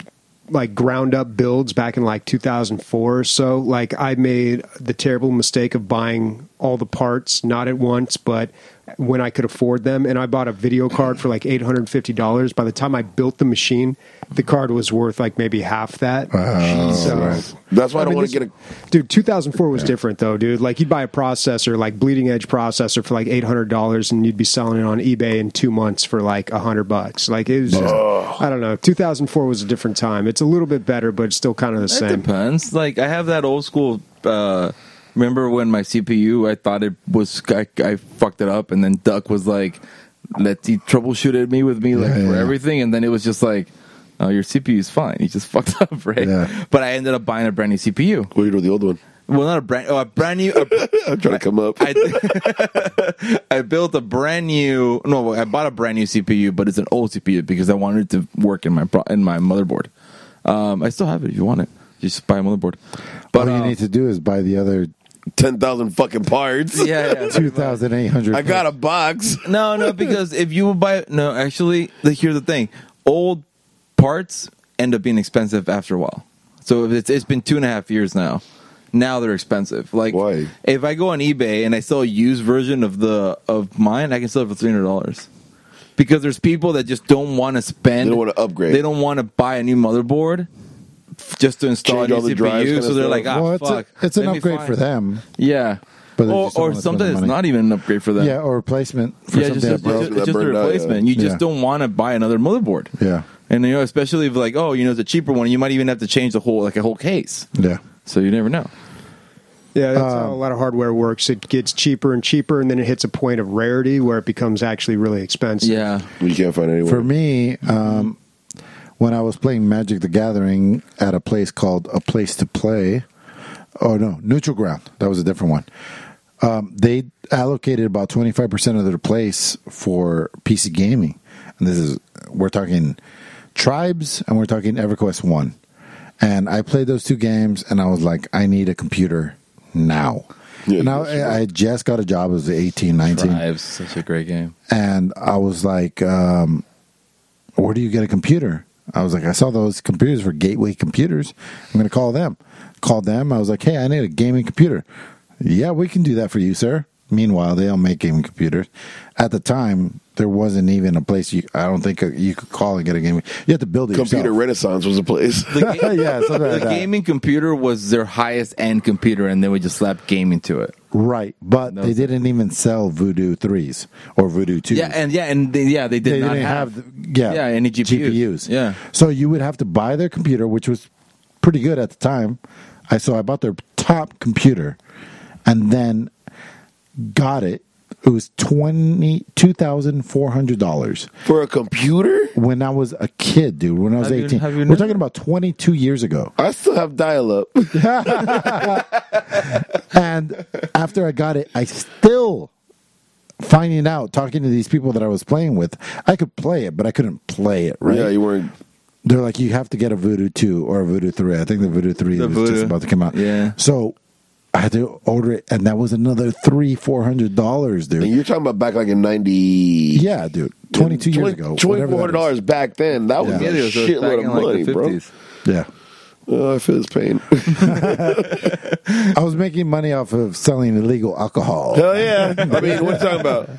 like ground up builds back in like two thousand four or so. Like I made the terrible mistake of buying all the parts, not at once, but when I could afford them. And I bought a video card for like eight hundred fifty dollars. By the time I built the machine, the card was worth like maybe half that. Oh, so, right. That's why I don't mean, want to this- get a. Dude, two thousand four was different though, dude. Like you'd buy a processor, like bleeding edge processor for like eight hundred dollars and you'd be selling it on eBay in two months for like a hundred bucks. Like it was just, I don't know. two thousand four was a different time. It's a little bit better, but it's still kind of the It same. depends. Like I have that old school. Uh, remember when my C P U? I thought it was. I, I fucked it up, and then Duck was like, "Let's he troubleshooted me with me like Yeah, for yeah. everything," and then it was just like, "Oh, your C P U is fine. You just fucked up, right?" Yeah. But I ended up buying a brand new C P U. What do you do with the old one? Well, not a brand. Oh, a brand new. A, I'm trying to come up. I, I built a brand new. No, I bought a brand new C P U, but it's an old C P U because I wanted it to work in my pro- in my motherboard. Um, I still have it if you want it. Just buy a motherboard. But All you um, need to do is buy the other Ten thousand fucking parts. yeah, yeah. two thousand eight hundred. I got a box. No, no, because if you buy no, actually, the, here's the thing: old parts end up being expensive after a while. So if it's it's been two and a half years now. Now they're expensive. Like, Why? if I go on eBay and I sell a used version of the of mine, I can sell it for three hundred dollars. Because there's people that just don't want to spend. They don't wanna upgrade. They don't want to buy a new motherboard f- just to install Change a all new the C P drives U. kinda So they're stuff. like, ah, well, it's, fuck. a, it's an let me upgrade find- for them. Yeah. But they or just don't or wanna spend sometimes the it's money. not even an upgrade for them. Yeah, or replacement for Yeah, something just, that it's broke. just, that it's just a burned out, replacement. yeah. You just Yeah. don't want to buy another motherboard. Yeah, And you know, especially if like, oh, you know, it's a cheaper one. You might even have to change the whole like a whole case. yeah. So you never know. Yeah, that's Um, how a lot of hardware works. It gets cheaper and cheaper, and then it hits a point of rarity where it becomes actually really expensive. Yeah. You can't find anywhere. For me, um, when I was playing Magic the Gathering at a place called A Place to Play, oh no, Neutral Ground, that was a different one. Um, they allocated about twenty-five percent of their place for P C gaming. And this is, we're talking Tribes and we're talking EverQuest one. And I played those two games and I was like, I need a computer now. Yeah, and yes, I, I just got a job as eighteen, nineteen. Tribes, such a great game. And I was like, um, where do you get a computer? I was like, I saw those computers for Gateway Computers. I'm going to call them. Called them. I was like, hey, I need a gaming computer. Yeah, we can do that for you, sir. Meanwhile, they don't make gaming computers. At the time, there wasn't even a place you, I don't think you could call and get a gaming. You had to build it Computer yourself. Renaissance was a place. The, ga- Yeah, something like the that. gaming computer was their highest end computer, and they would just slap gaming to it. Right, but No, they sir. didn't even sell Voodoo threes or Voodoo twos. Yeah, and yeah, and they, yeah, they did they not didn't have. have, yeah, yeah, any G P Us. G P Us. Yeah. So you would have to buy their computer, which was pretty good at the time. I so I bought their top computer, and then got it. It was twenty two thousand four hundred dollars For a computer? when I was a kid, dude. When I was Have you- eighteen, have you we're never- talking about twenty two years ago. I still have dial up. And after I got it, I still finding out talking to these people that I was playing with, I could play it, but I couldn't play it. Right? Yeah, you weren't. They're like, you have to get a Voodoo two or a Voodoo three. I think the Voodoo three The was Voodoo. just about to come out. Yeah. So I had to order it, and that was another three, four hundred dollars, And dude. you're talking about back like in ninety. Yeah, dude. Twenty-two years ago. Twenty whatever four that hundred dollars back then. That was Yeah. a Yeah, those- those back shitload of in, like, money, the bro. fifties. is. Yeah. Oh, I feel his pain. I was making money off of selling illegal alcohol. Hell yeah! I mean, what are you talking about?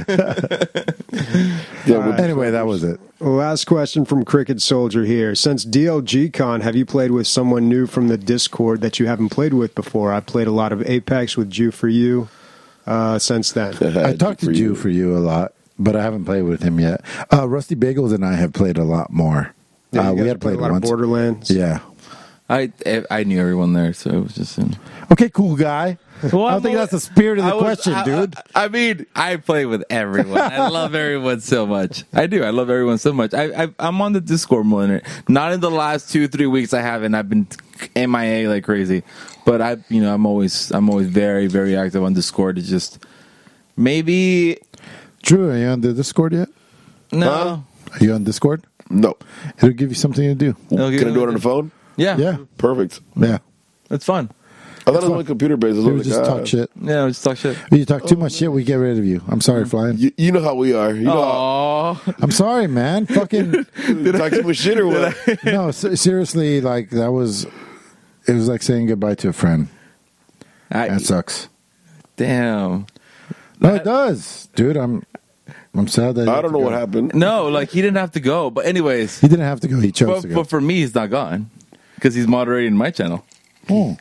yeah, All right. Anyway, that was it. Last question from Cricket Soldier here. Since D L G Con, have you played with someone new from the Discord that you haven't played with before? I've played a lot of Apex with Jew for You uh, since then. I talked to Jew for you a lot, but I haven't played with him yet. Uh, Rusty Bagels and I have played a lot more. Yeah, uh, you we guys had played played a lot once. of Borderlands. Yeah. I I knew everyone there, so it was just. In, Okay, cool guy. Well, I I'm don't think a- that's the spirit of the I was- question, I- dude. I, I mean, I play with everyone. I love everyone so much. I do. I love everyone so much. I, I I'm on the Discord more than not in the last two three weeks. I haven't. I've been M I A like crazy, but I you know I'm always I'm always very very active on Discord. It's just maybe Drew, are you on the Discord yet? no. Huh? Are you on Discord? No. It'll give you something to do. It'll give Can I you- do it on the phone? Yeah, Yeah. Perfect. Yeah. it's fun. I thought it was only computer based. We would just talk shit. Yeah, we just talk shit. If you talk too much shit, we get rid of you. I'm sorry, Flying. You, you know how we are. You know Aww. I'm sorry, man. Fucking how, talk too much shit or what? no. Se- seriously, like that was. It was like saying goodbye to a friend. I, That sucks. damn. No, it does, dude. I'm. I'm sad that. I don't know what happened. No, like he didn't have to go. But anyways, He didn't have to go. He chose but, to go. but for me, he's not gone because he's moderating my channel. Oh.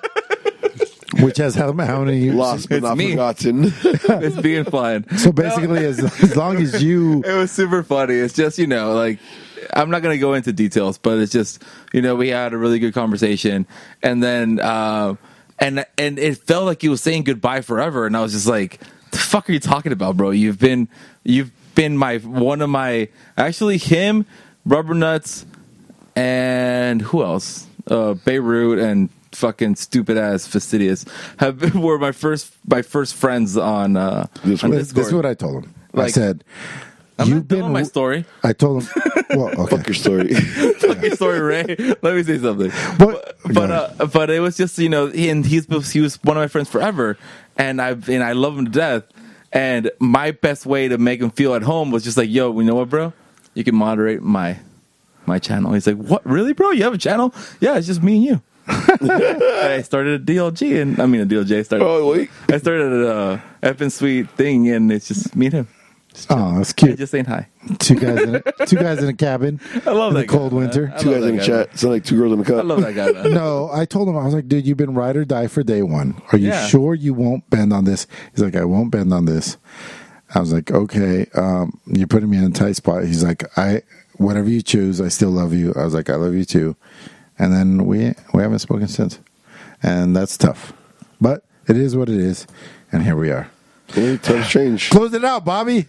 Which has how, how many? Lost but It's not me. forgotten. It's being flying. So basically, as, as long as you. It was super funny. It's just, you know, like, I'm not going to go into details, but it's just, you know, we had a really good conversation. And then, uh, and and it felt like he was saying goodbye forever. And I was just like, the fuck are you talking about, bro? You've been, you've been my, one of my, actually him, Rubber Nuts, and who else? Uh, Beirut and fucking stupid ass Fastidious have been, were my first, my first friends on, uh, This on one. This, this is what I told him. I Like, said, I'm "You've not telling been." my story. I told him. Well, okay. Fuck your story. Fuck your story, Ray. Let me say something. But- But but, uh, but it was just, you know, he, and he's he was one of my friends forever, and I and I love him to death. And my best way to make him feel at home was just like, yo, you know what, bro? You can moderate my my channel. He's like, what, really, bro? You have a channel? Yeah, it's just me and you. And I started a D L G, and I mean a D L J. I started. Oh, wait. I started a effing sweet thing, and it's just me and him. Oh, that's I cute. just saying hi. Two guys in a, two guys in a cabin. I love in that the cold guy, man. winter. I Two love guys in that the guy, chat. Sound like two girls in the I cup. love that guy. Man. No, I told him, I was like, dude, you've been ride or die for day one. Are you Yeah. sure you won't bend on this? He's like, I won't bend on this. I was like, okay, um, you're putting me in a tight spot. He's like, I, whatever you choose, I still love you. I was like, I love you too. And then we we haven't spoken since. And that's tough. But it is what it is. And here we are. Hey, times change. Close it out, Bobby.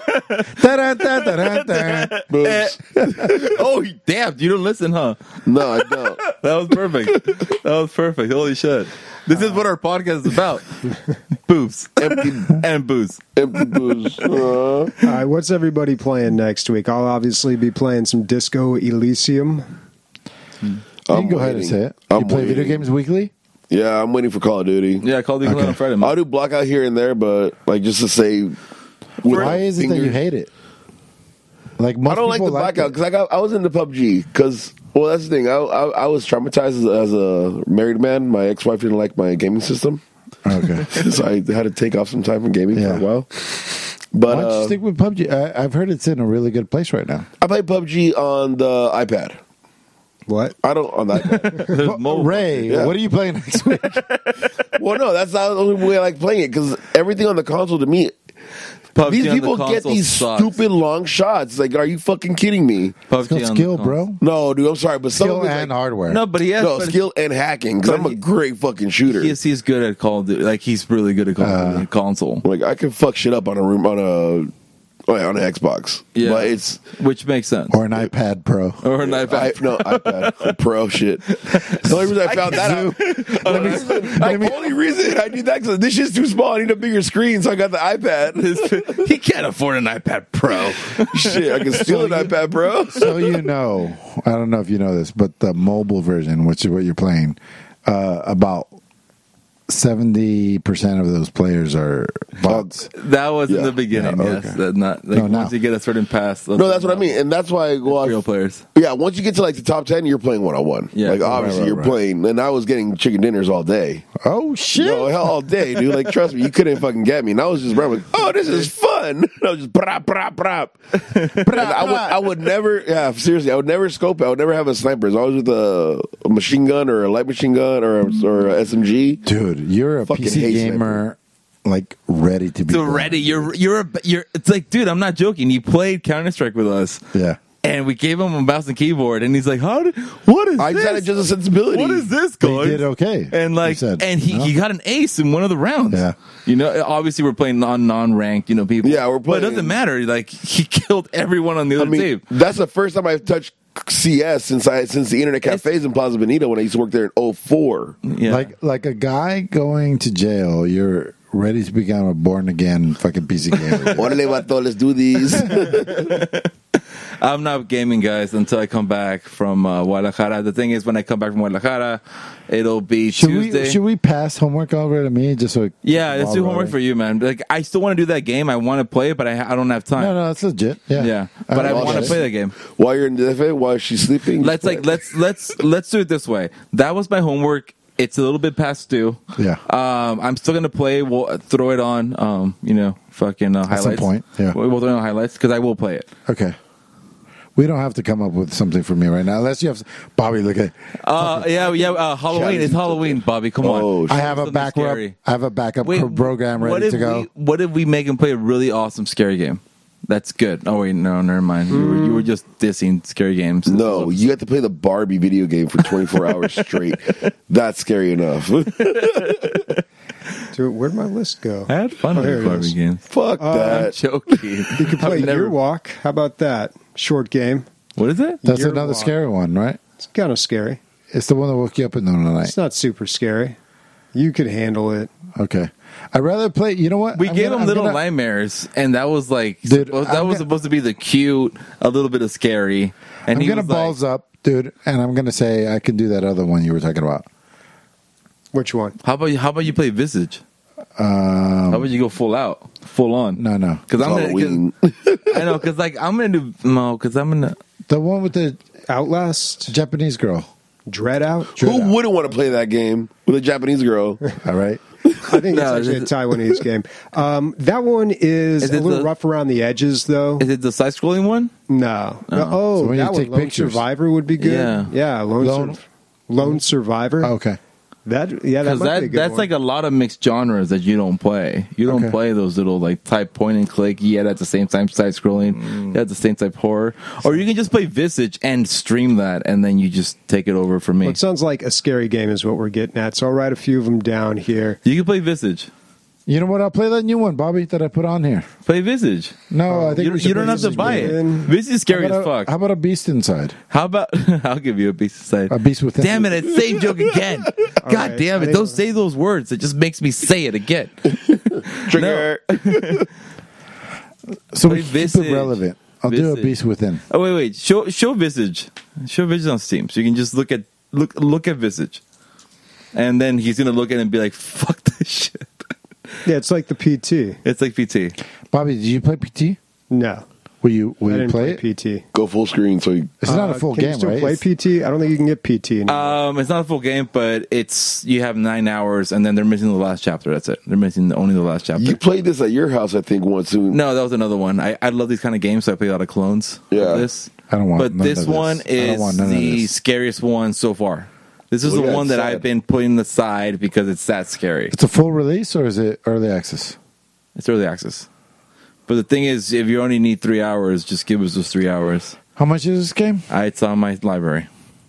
Da-da-da-da-da-da. Boobs. Oh, damn. You don't listen, huh? No, I don't. That was perfect. That was perfect. Holy shit. This is what our podcast is about. Boobs. Empty, And booze. empty booze. Uh, All right, what's everybody playing next week? I'll obviously be playing some Disco Elysium. You can go ahead and say it. You I'm play video waiting. games weekly? Yeah, I'm waiting for Call of Duty. Yeah, I called you Okay. on Friday. I'll Man. do blackout here and there, but like just to say, with Why my is it that you fingers- hate it? Like most I don't like people the blackout it. because I got I was into P U B G because well that's the thing I I, I was traumatized as, as a married man. My ex wife didn't like my gaming system, Okay. so I had to take off some time from gaming Yeah. for a while. But Why don't you uh, stick with P U B G? I, I've heard it's in a really good place right now. I play P U B G on the iPad. What? I don't on the iPad. There's But, more- Ray, Yeah. what are you playing next week? Well, no, that's not the only way I like playing it because everything on the console to me. P U B G These on the people get console these sucks. stupid long shots. Like, are you fucking kidding me? P U B It's G called on skill, the bro. No, dude, I'm sorry, but some Skill of it's and like, hardware. No, but he has no but skill and hacking because but I'm a he- great fucking shooter. He's, he's good at Call of Duty. Like, he's really good at Call of Duty console. Like, I can fuck shit up on a room on a oh, yeah, on an Xbox. Yeah. but it's Which makes sense. Or an iPad Pro. Or an I, iPad. no iPad Pro shit. The only reason I found that out. Let me- let me- The only reason I did that because this shit's too small. I need a bigger screen, so I got the iPad. He can't afford an iPad Pro. Shit, I can steal an iPad Pro. So you know, I don't know if you know this, but the mobile version, which is what you're playing, uh, about seventy percent of those players are bots. That was in Yeah. the beginning, Yeah, yes. okay. That not like No, now. once you get a certain pass. No, that's what I mean, and that's why. Well, Real I, players. yeah, once you get to like the top ten, you're playing one on one. Yeah. like Right, obviously right, you're right. playing, and I was getting chicken dinners all day. Oh shit! No, hell, all day, dude. Like, trust me, you couldn't fucking get me. And I was just like, oh, this is fun. And I was just brap, brap, brap. And I would, I would never, yeah, seriously, I would never scope it. I would never have a sniper. It's always with a, a machine gun or a light machine gun or a, or a S M G. Dude, you're a Fucking P C hate gamer, like ready to be So born. ready, you're you're a, you're. It's like, dude, I'm not joking. He played Counter Strike with us, Yeah. and we gave him a mouse and keyboard, and he's like, "How did? What is I this? just had just a sensibility. What is this, But guys?" you did okay. And like, You said, and he, no? he got an ace in one of the rounds. Yeah. You know, obviously we're playing non non ranked, you know, people. Yeah, we're But it playing- doesn't matter. Like, he killed everyone on the I other mean, team. that's the first time I've touched C S since I since the internet cafes in Plaza Bonita when I used to work there in oh four. Yeah. Like like a guy going to jail, you're ready to become a born again fucking P C gamer. Orale, vato, let's do these. I'm not gaming, guys, until I come back from uh, Guadalajara. The thing is, when I come back from Guadalajara, it'll be Should Tuesday. we should we pass homework over to me just so? yeah, let's while do we're homework rolling? for you, man. Like, I still want to do that game. I want to play it, but I, I don't have time. No, no, that's legit. Yeah, Yeah, but I Uh, want to okay. play that game. While you're in the F A, while she's sleeping. Let's like let's let's let's do it this way. That was my homework. It's a little bit past due. Yeah. Um, I'm still gonna play. We'll throw it on. Um, you know, fucking uh, highlights. some point, yeah. We'll, we'll throw it on highlights because I will play it. Okay. We don't have to come up with something for me right now, unless you have Bobby. Look at. Uh, yeah, yeah. Uh, Halloween. It's Halloween, Bobby. Come on. Oh, I have a Something backup. scary. I have a backup Wait, program what ready if to go. We, what if we make him play a really awesome scary game? That's good. Oh wait, no, never mind. You were, you were just dissing scary games. No, you have to play the Barbie video game for twenty-four hours straight. That's scary enough. Dude, where'd my list go? I had fun Oh, with here the it Barbie is. games. Fuck I'm that. joking. You could play I've never- Year Walk. How about that? Short game. What is it? That's Year another Walk. scary one, right? It's kind of scary. It's the one that woke you up in the middle of the night. It's not super scary. You could handle it. Okay. I'd rather play. You know what? We I'm gave gonna- him I'm Little gonna- Nightmares, and that was like Dude, supposed- that I'm was gonna- supposed to be the cute, a little bit of scary. And I'm he gonna was like, balls up, dude, and I'm gonna say I can do that other one you were talking about. Which one? How about you? How about you play Visage? Um, How about you go full out, full on? no, no, Because I'm gonna. Halloween. 'cause- I know, because like I'm gonna do no, because I'm gonna. the one with the Outlast? Japanese girl. Dread Out? Who wouldn't want to play that game with a Japanese girl? All right. I think No, it's actually a this- Taiwanese game. Um, that one is, Is a it little the- rough around the edges, though. Is it the side scrolling one? No. no. Oh, So when you that one, take Lone pictures- Survivor would be good. Yeah. Yeah, Lone, Lone- Sur- Lone Survivor. Oh, okay. That yeah, that Because might be a that, good that's one. like a lot of mixed genres that you don't play. You don't Okay. play those little like type point and click yet at the same time side scrolling, yet at the same type horror. Or you can just play Visage and stream that, and then you just take it over from me. Well, it sounds like a scary game is what we're getting at. So I'll write a few of them down here. You can play Visage. You know what? I'll play that new one, Bobby, that I put on here. Play Visage. No, I think You, we should you don't play have to Visage buy Game. it. Visage is scary How as about, a, fuck. how about a beast inside? How about I'll give you a beast aside. A beast within. Damn it! I say joke again. God right, damn I it! think- Don't say those words. It just makes me say it again. Trigger. So Play we keep Visage. it relevant. I'll do a Visage. beast within. Oh wait, wait. Show show Visage. Show Visage on Steam, so you can just look at look look at Visage, and then he's gonna look at it and be like, "Fuck this shit." Yeah, it's like the P T. It's like P T. Bobby, did you play P T? No, Will you will I you didn't play play it? P T. Go full screen so you. It's not a Uh, full can game, you still right? play It's- P T? I don't think you can get P T anymore. Um, it's not a full game, but it's you have nine hours, and then they're missing the last chapter. That's it. They're missing the, only the last chapter. You played this at your house, I think, once. Soon. No, that was another one. I, I love these kind of games, so I play a lot of clones. Yeah. Of this. I don't want But none this of this. one I don't is want none of the this. scariest one so far. This is Look the at one that that side. I've been putting aside because it's that scary. It's a full release or is it early access? It's early access. But the thing is, if you only need three hours, just give us those three hours. How much is this game? I, it's on my library.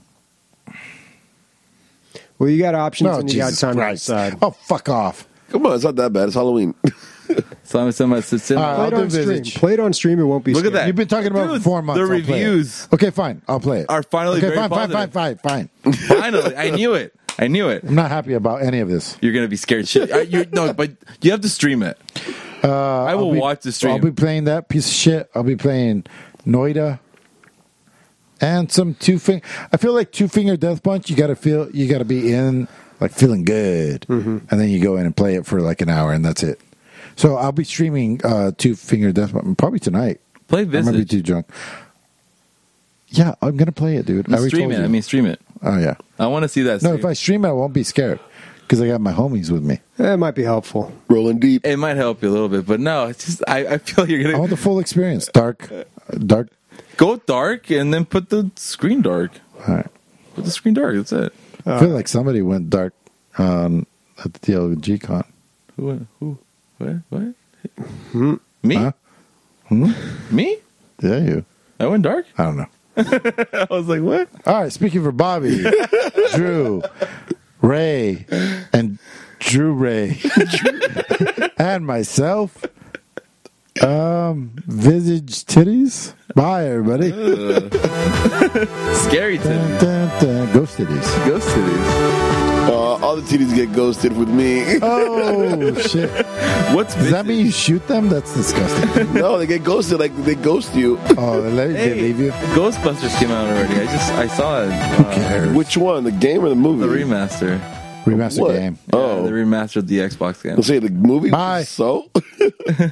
well, you got options Oh, and you Jesus got time Christ. to decide. Oh, fuck off. Come on, it's not that bad. It's Halloween. So I'm saying, it's in, All right, Play I'll it do on stream. Visage. Play it on stream. It won't be. Look at scary. that. You've been talking about it Dude, for four months. the I'll play it. reviews Okay, fine. I'll play it. are finally okay, very fine, fine, fine, positive. fine, fine. Finally, I knew it. I knew it. I'm not happy about any of this. You're gonna be scared shit. Uh, you're, no, but you have to stream it. Uh, I will I'll be- watch the stream. I'll be playing that piece of shit. I'll be playing Noida and some two finger. I feel like two finger death punch. You got to feel. You got to be in like feeling good, Mm-hmm. and then you go in and play it for like an hour, and that's it. So I'll be streaming uh, two finger death punch probably tonight. Play I'm gonna be Visage. too drunk. Yeah, I'm gonna play it, dude. I already Stream told it. you. I mean, stream it. oh yeah. I want to see that. No, stream. if I stream it, I won't be scared because I got my homies with me. That might be helpful. Rolling deep. It might help you a little bit, but no, it's just I, I feel you're I gonna want the full experience. Dark, dark. go dark and then put the screen dark. All right. Put the screen dark. That's it. I feel like somebody went dark um, at the D L G Con. Who? Who? What? What? Me? Huh? Hmm? Me? Yeah, you. I went dark. I don't know. I was like, what? All right, speaking for Bobby, Drew, Ray, and Drew Ray, and myself, um, Visage Titties. Bye, everybody. Scary Dun, titties. dun, dun. Ghost Titties. Ghost titties. Uh, I'll all the titties get ghosted with me. Oh shit! What's Does that mean you shoot them? That's disgusting. No, they get ghosted like they ghost you. Oh, they, let, Hey, they leave you. Ghostbusters came out already. I just I saw it. Who Uh, cares? Which one, the game or the movie? the remaster. Remastered What? game? Yeah, Oh. they remastered the Xbox game. Let's say the movie. Bye. So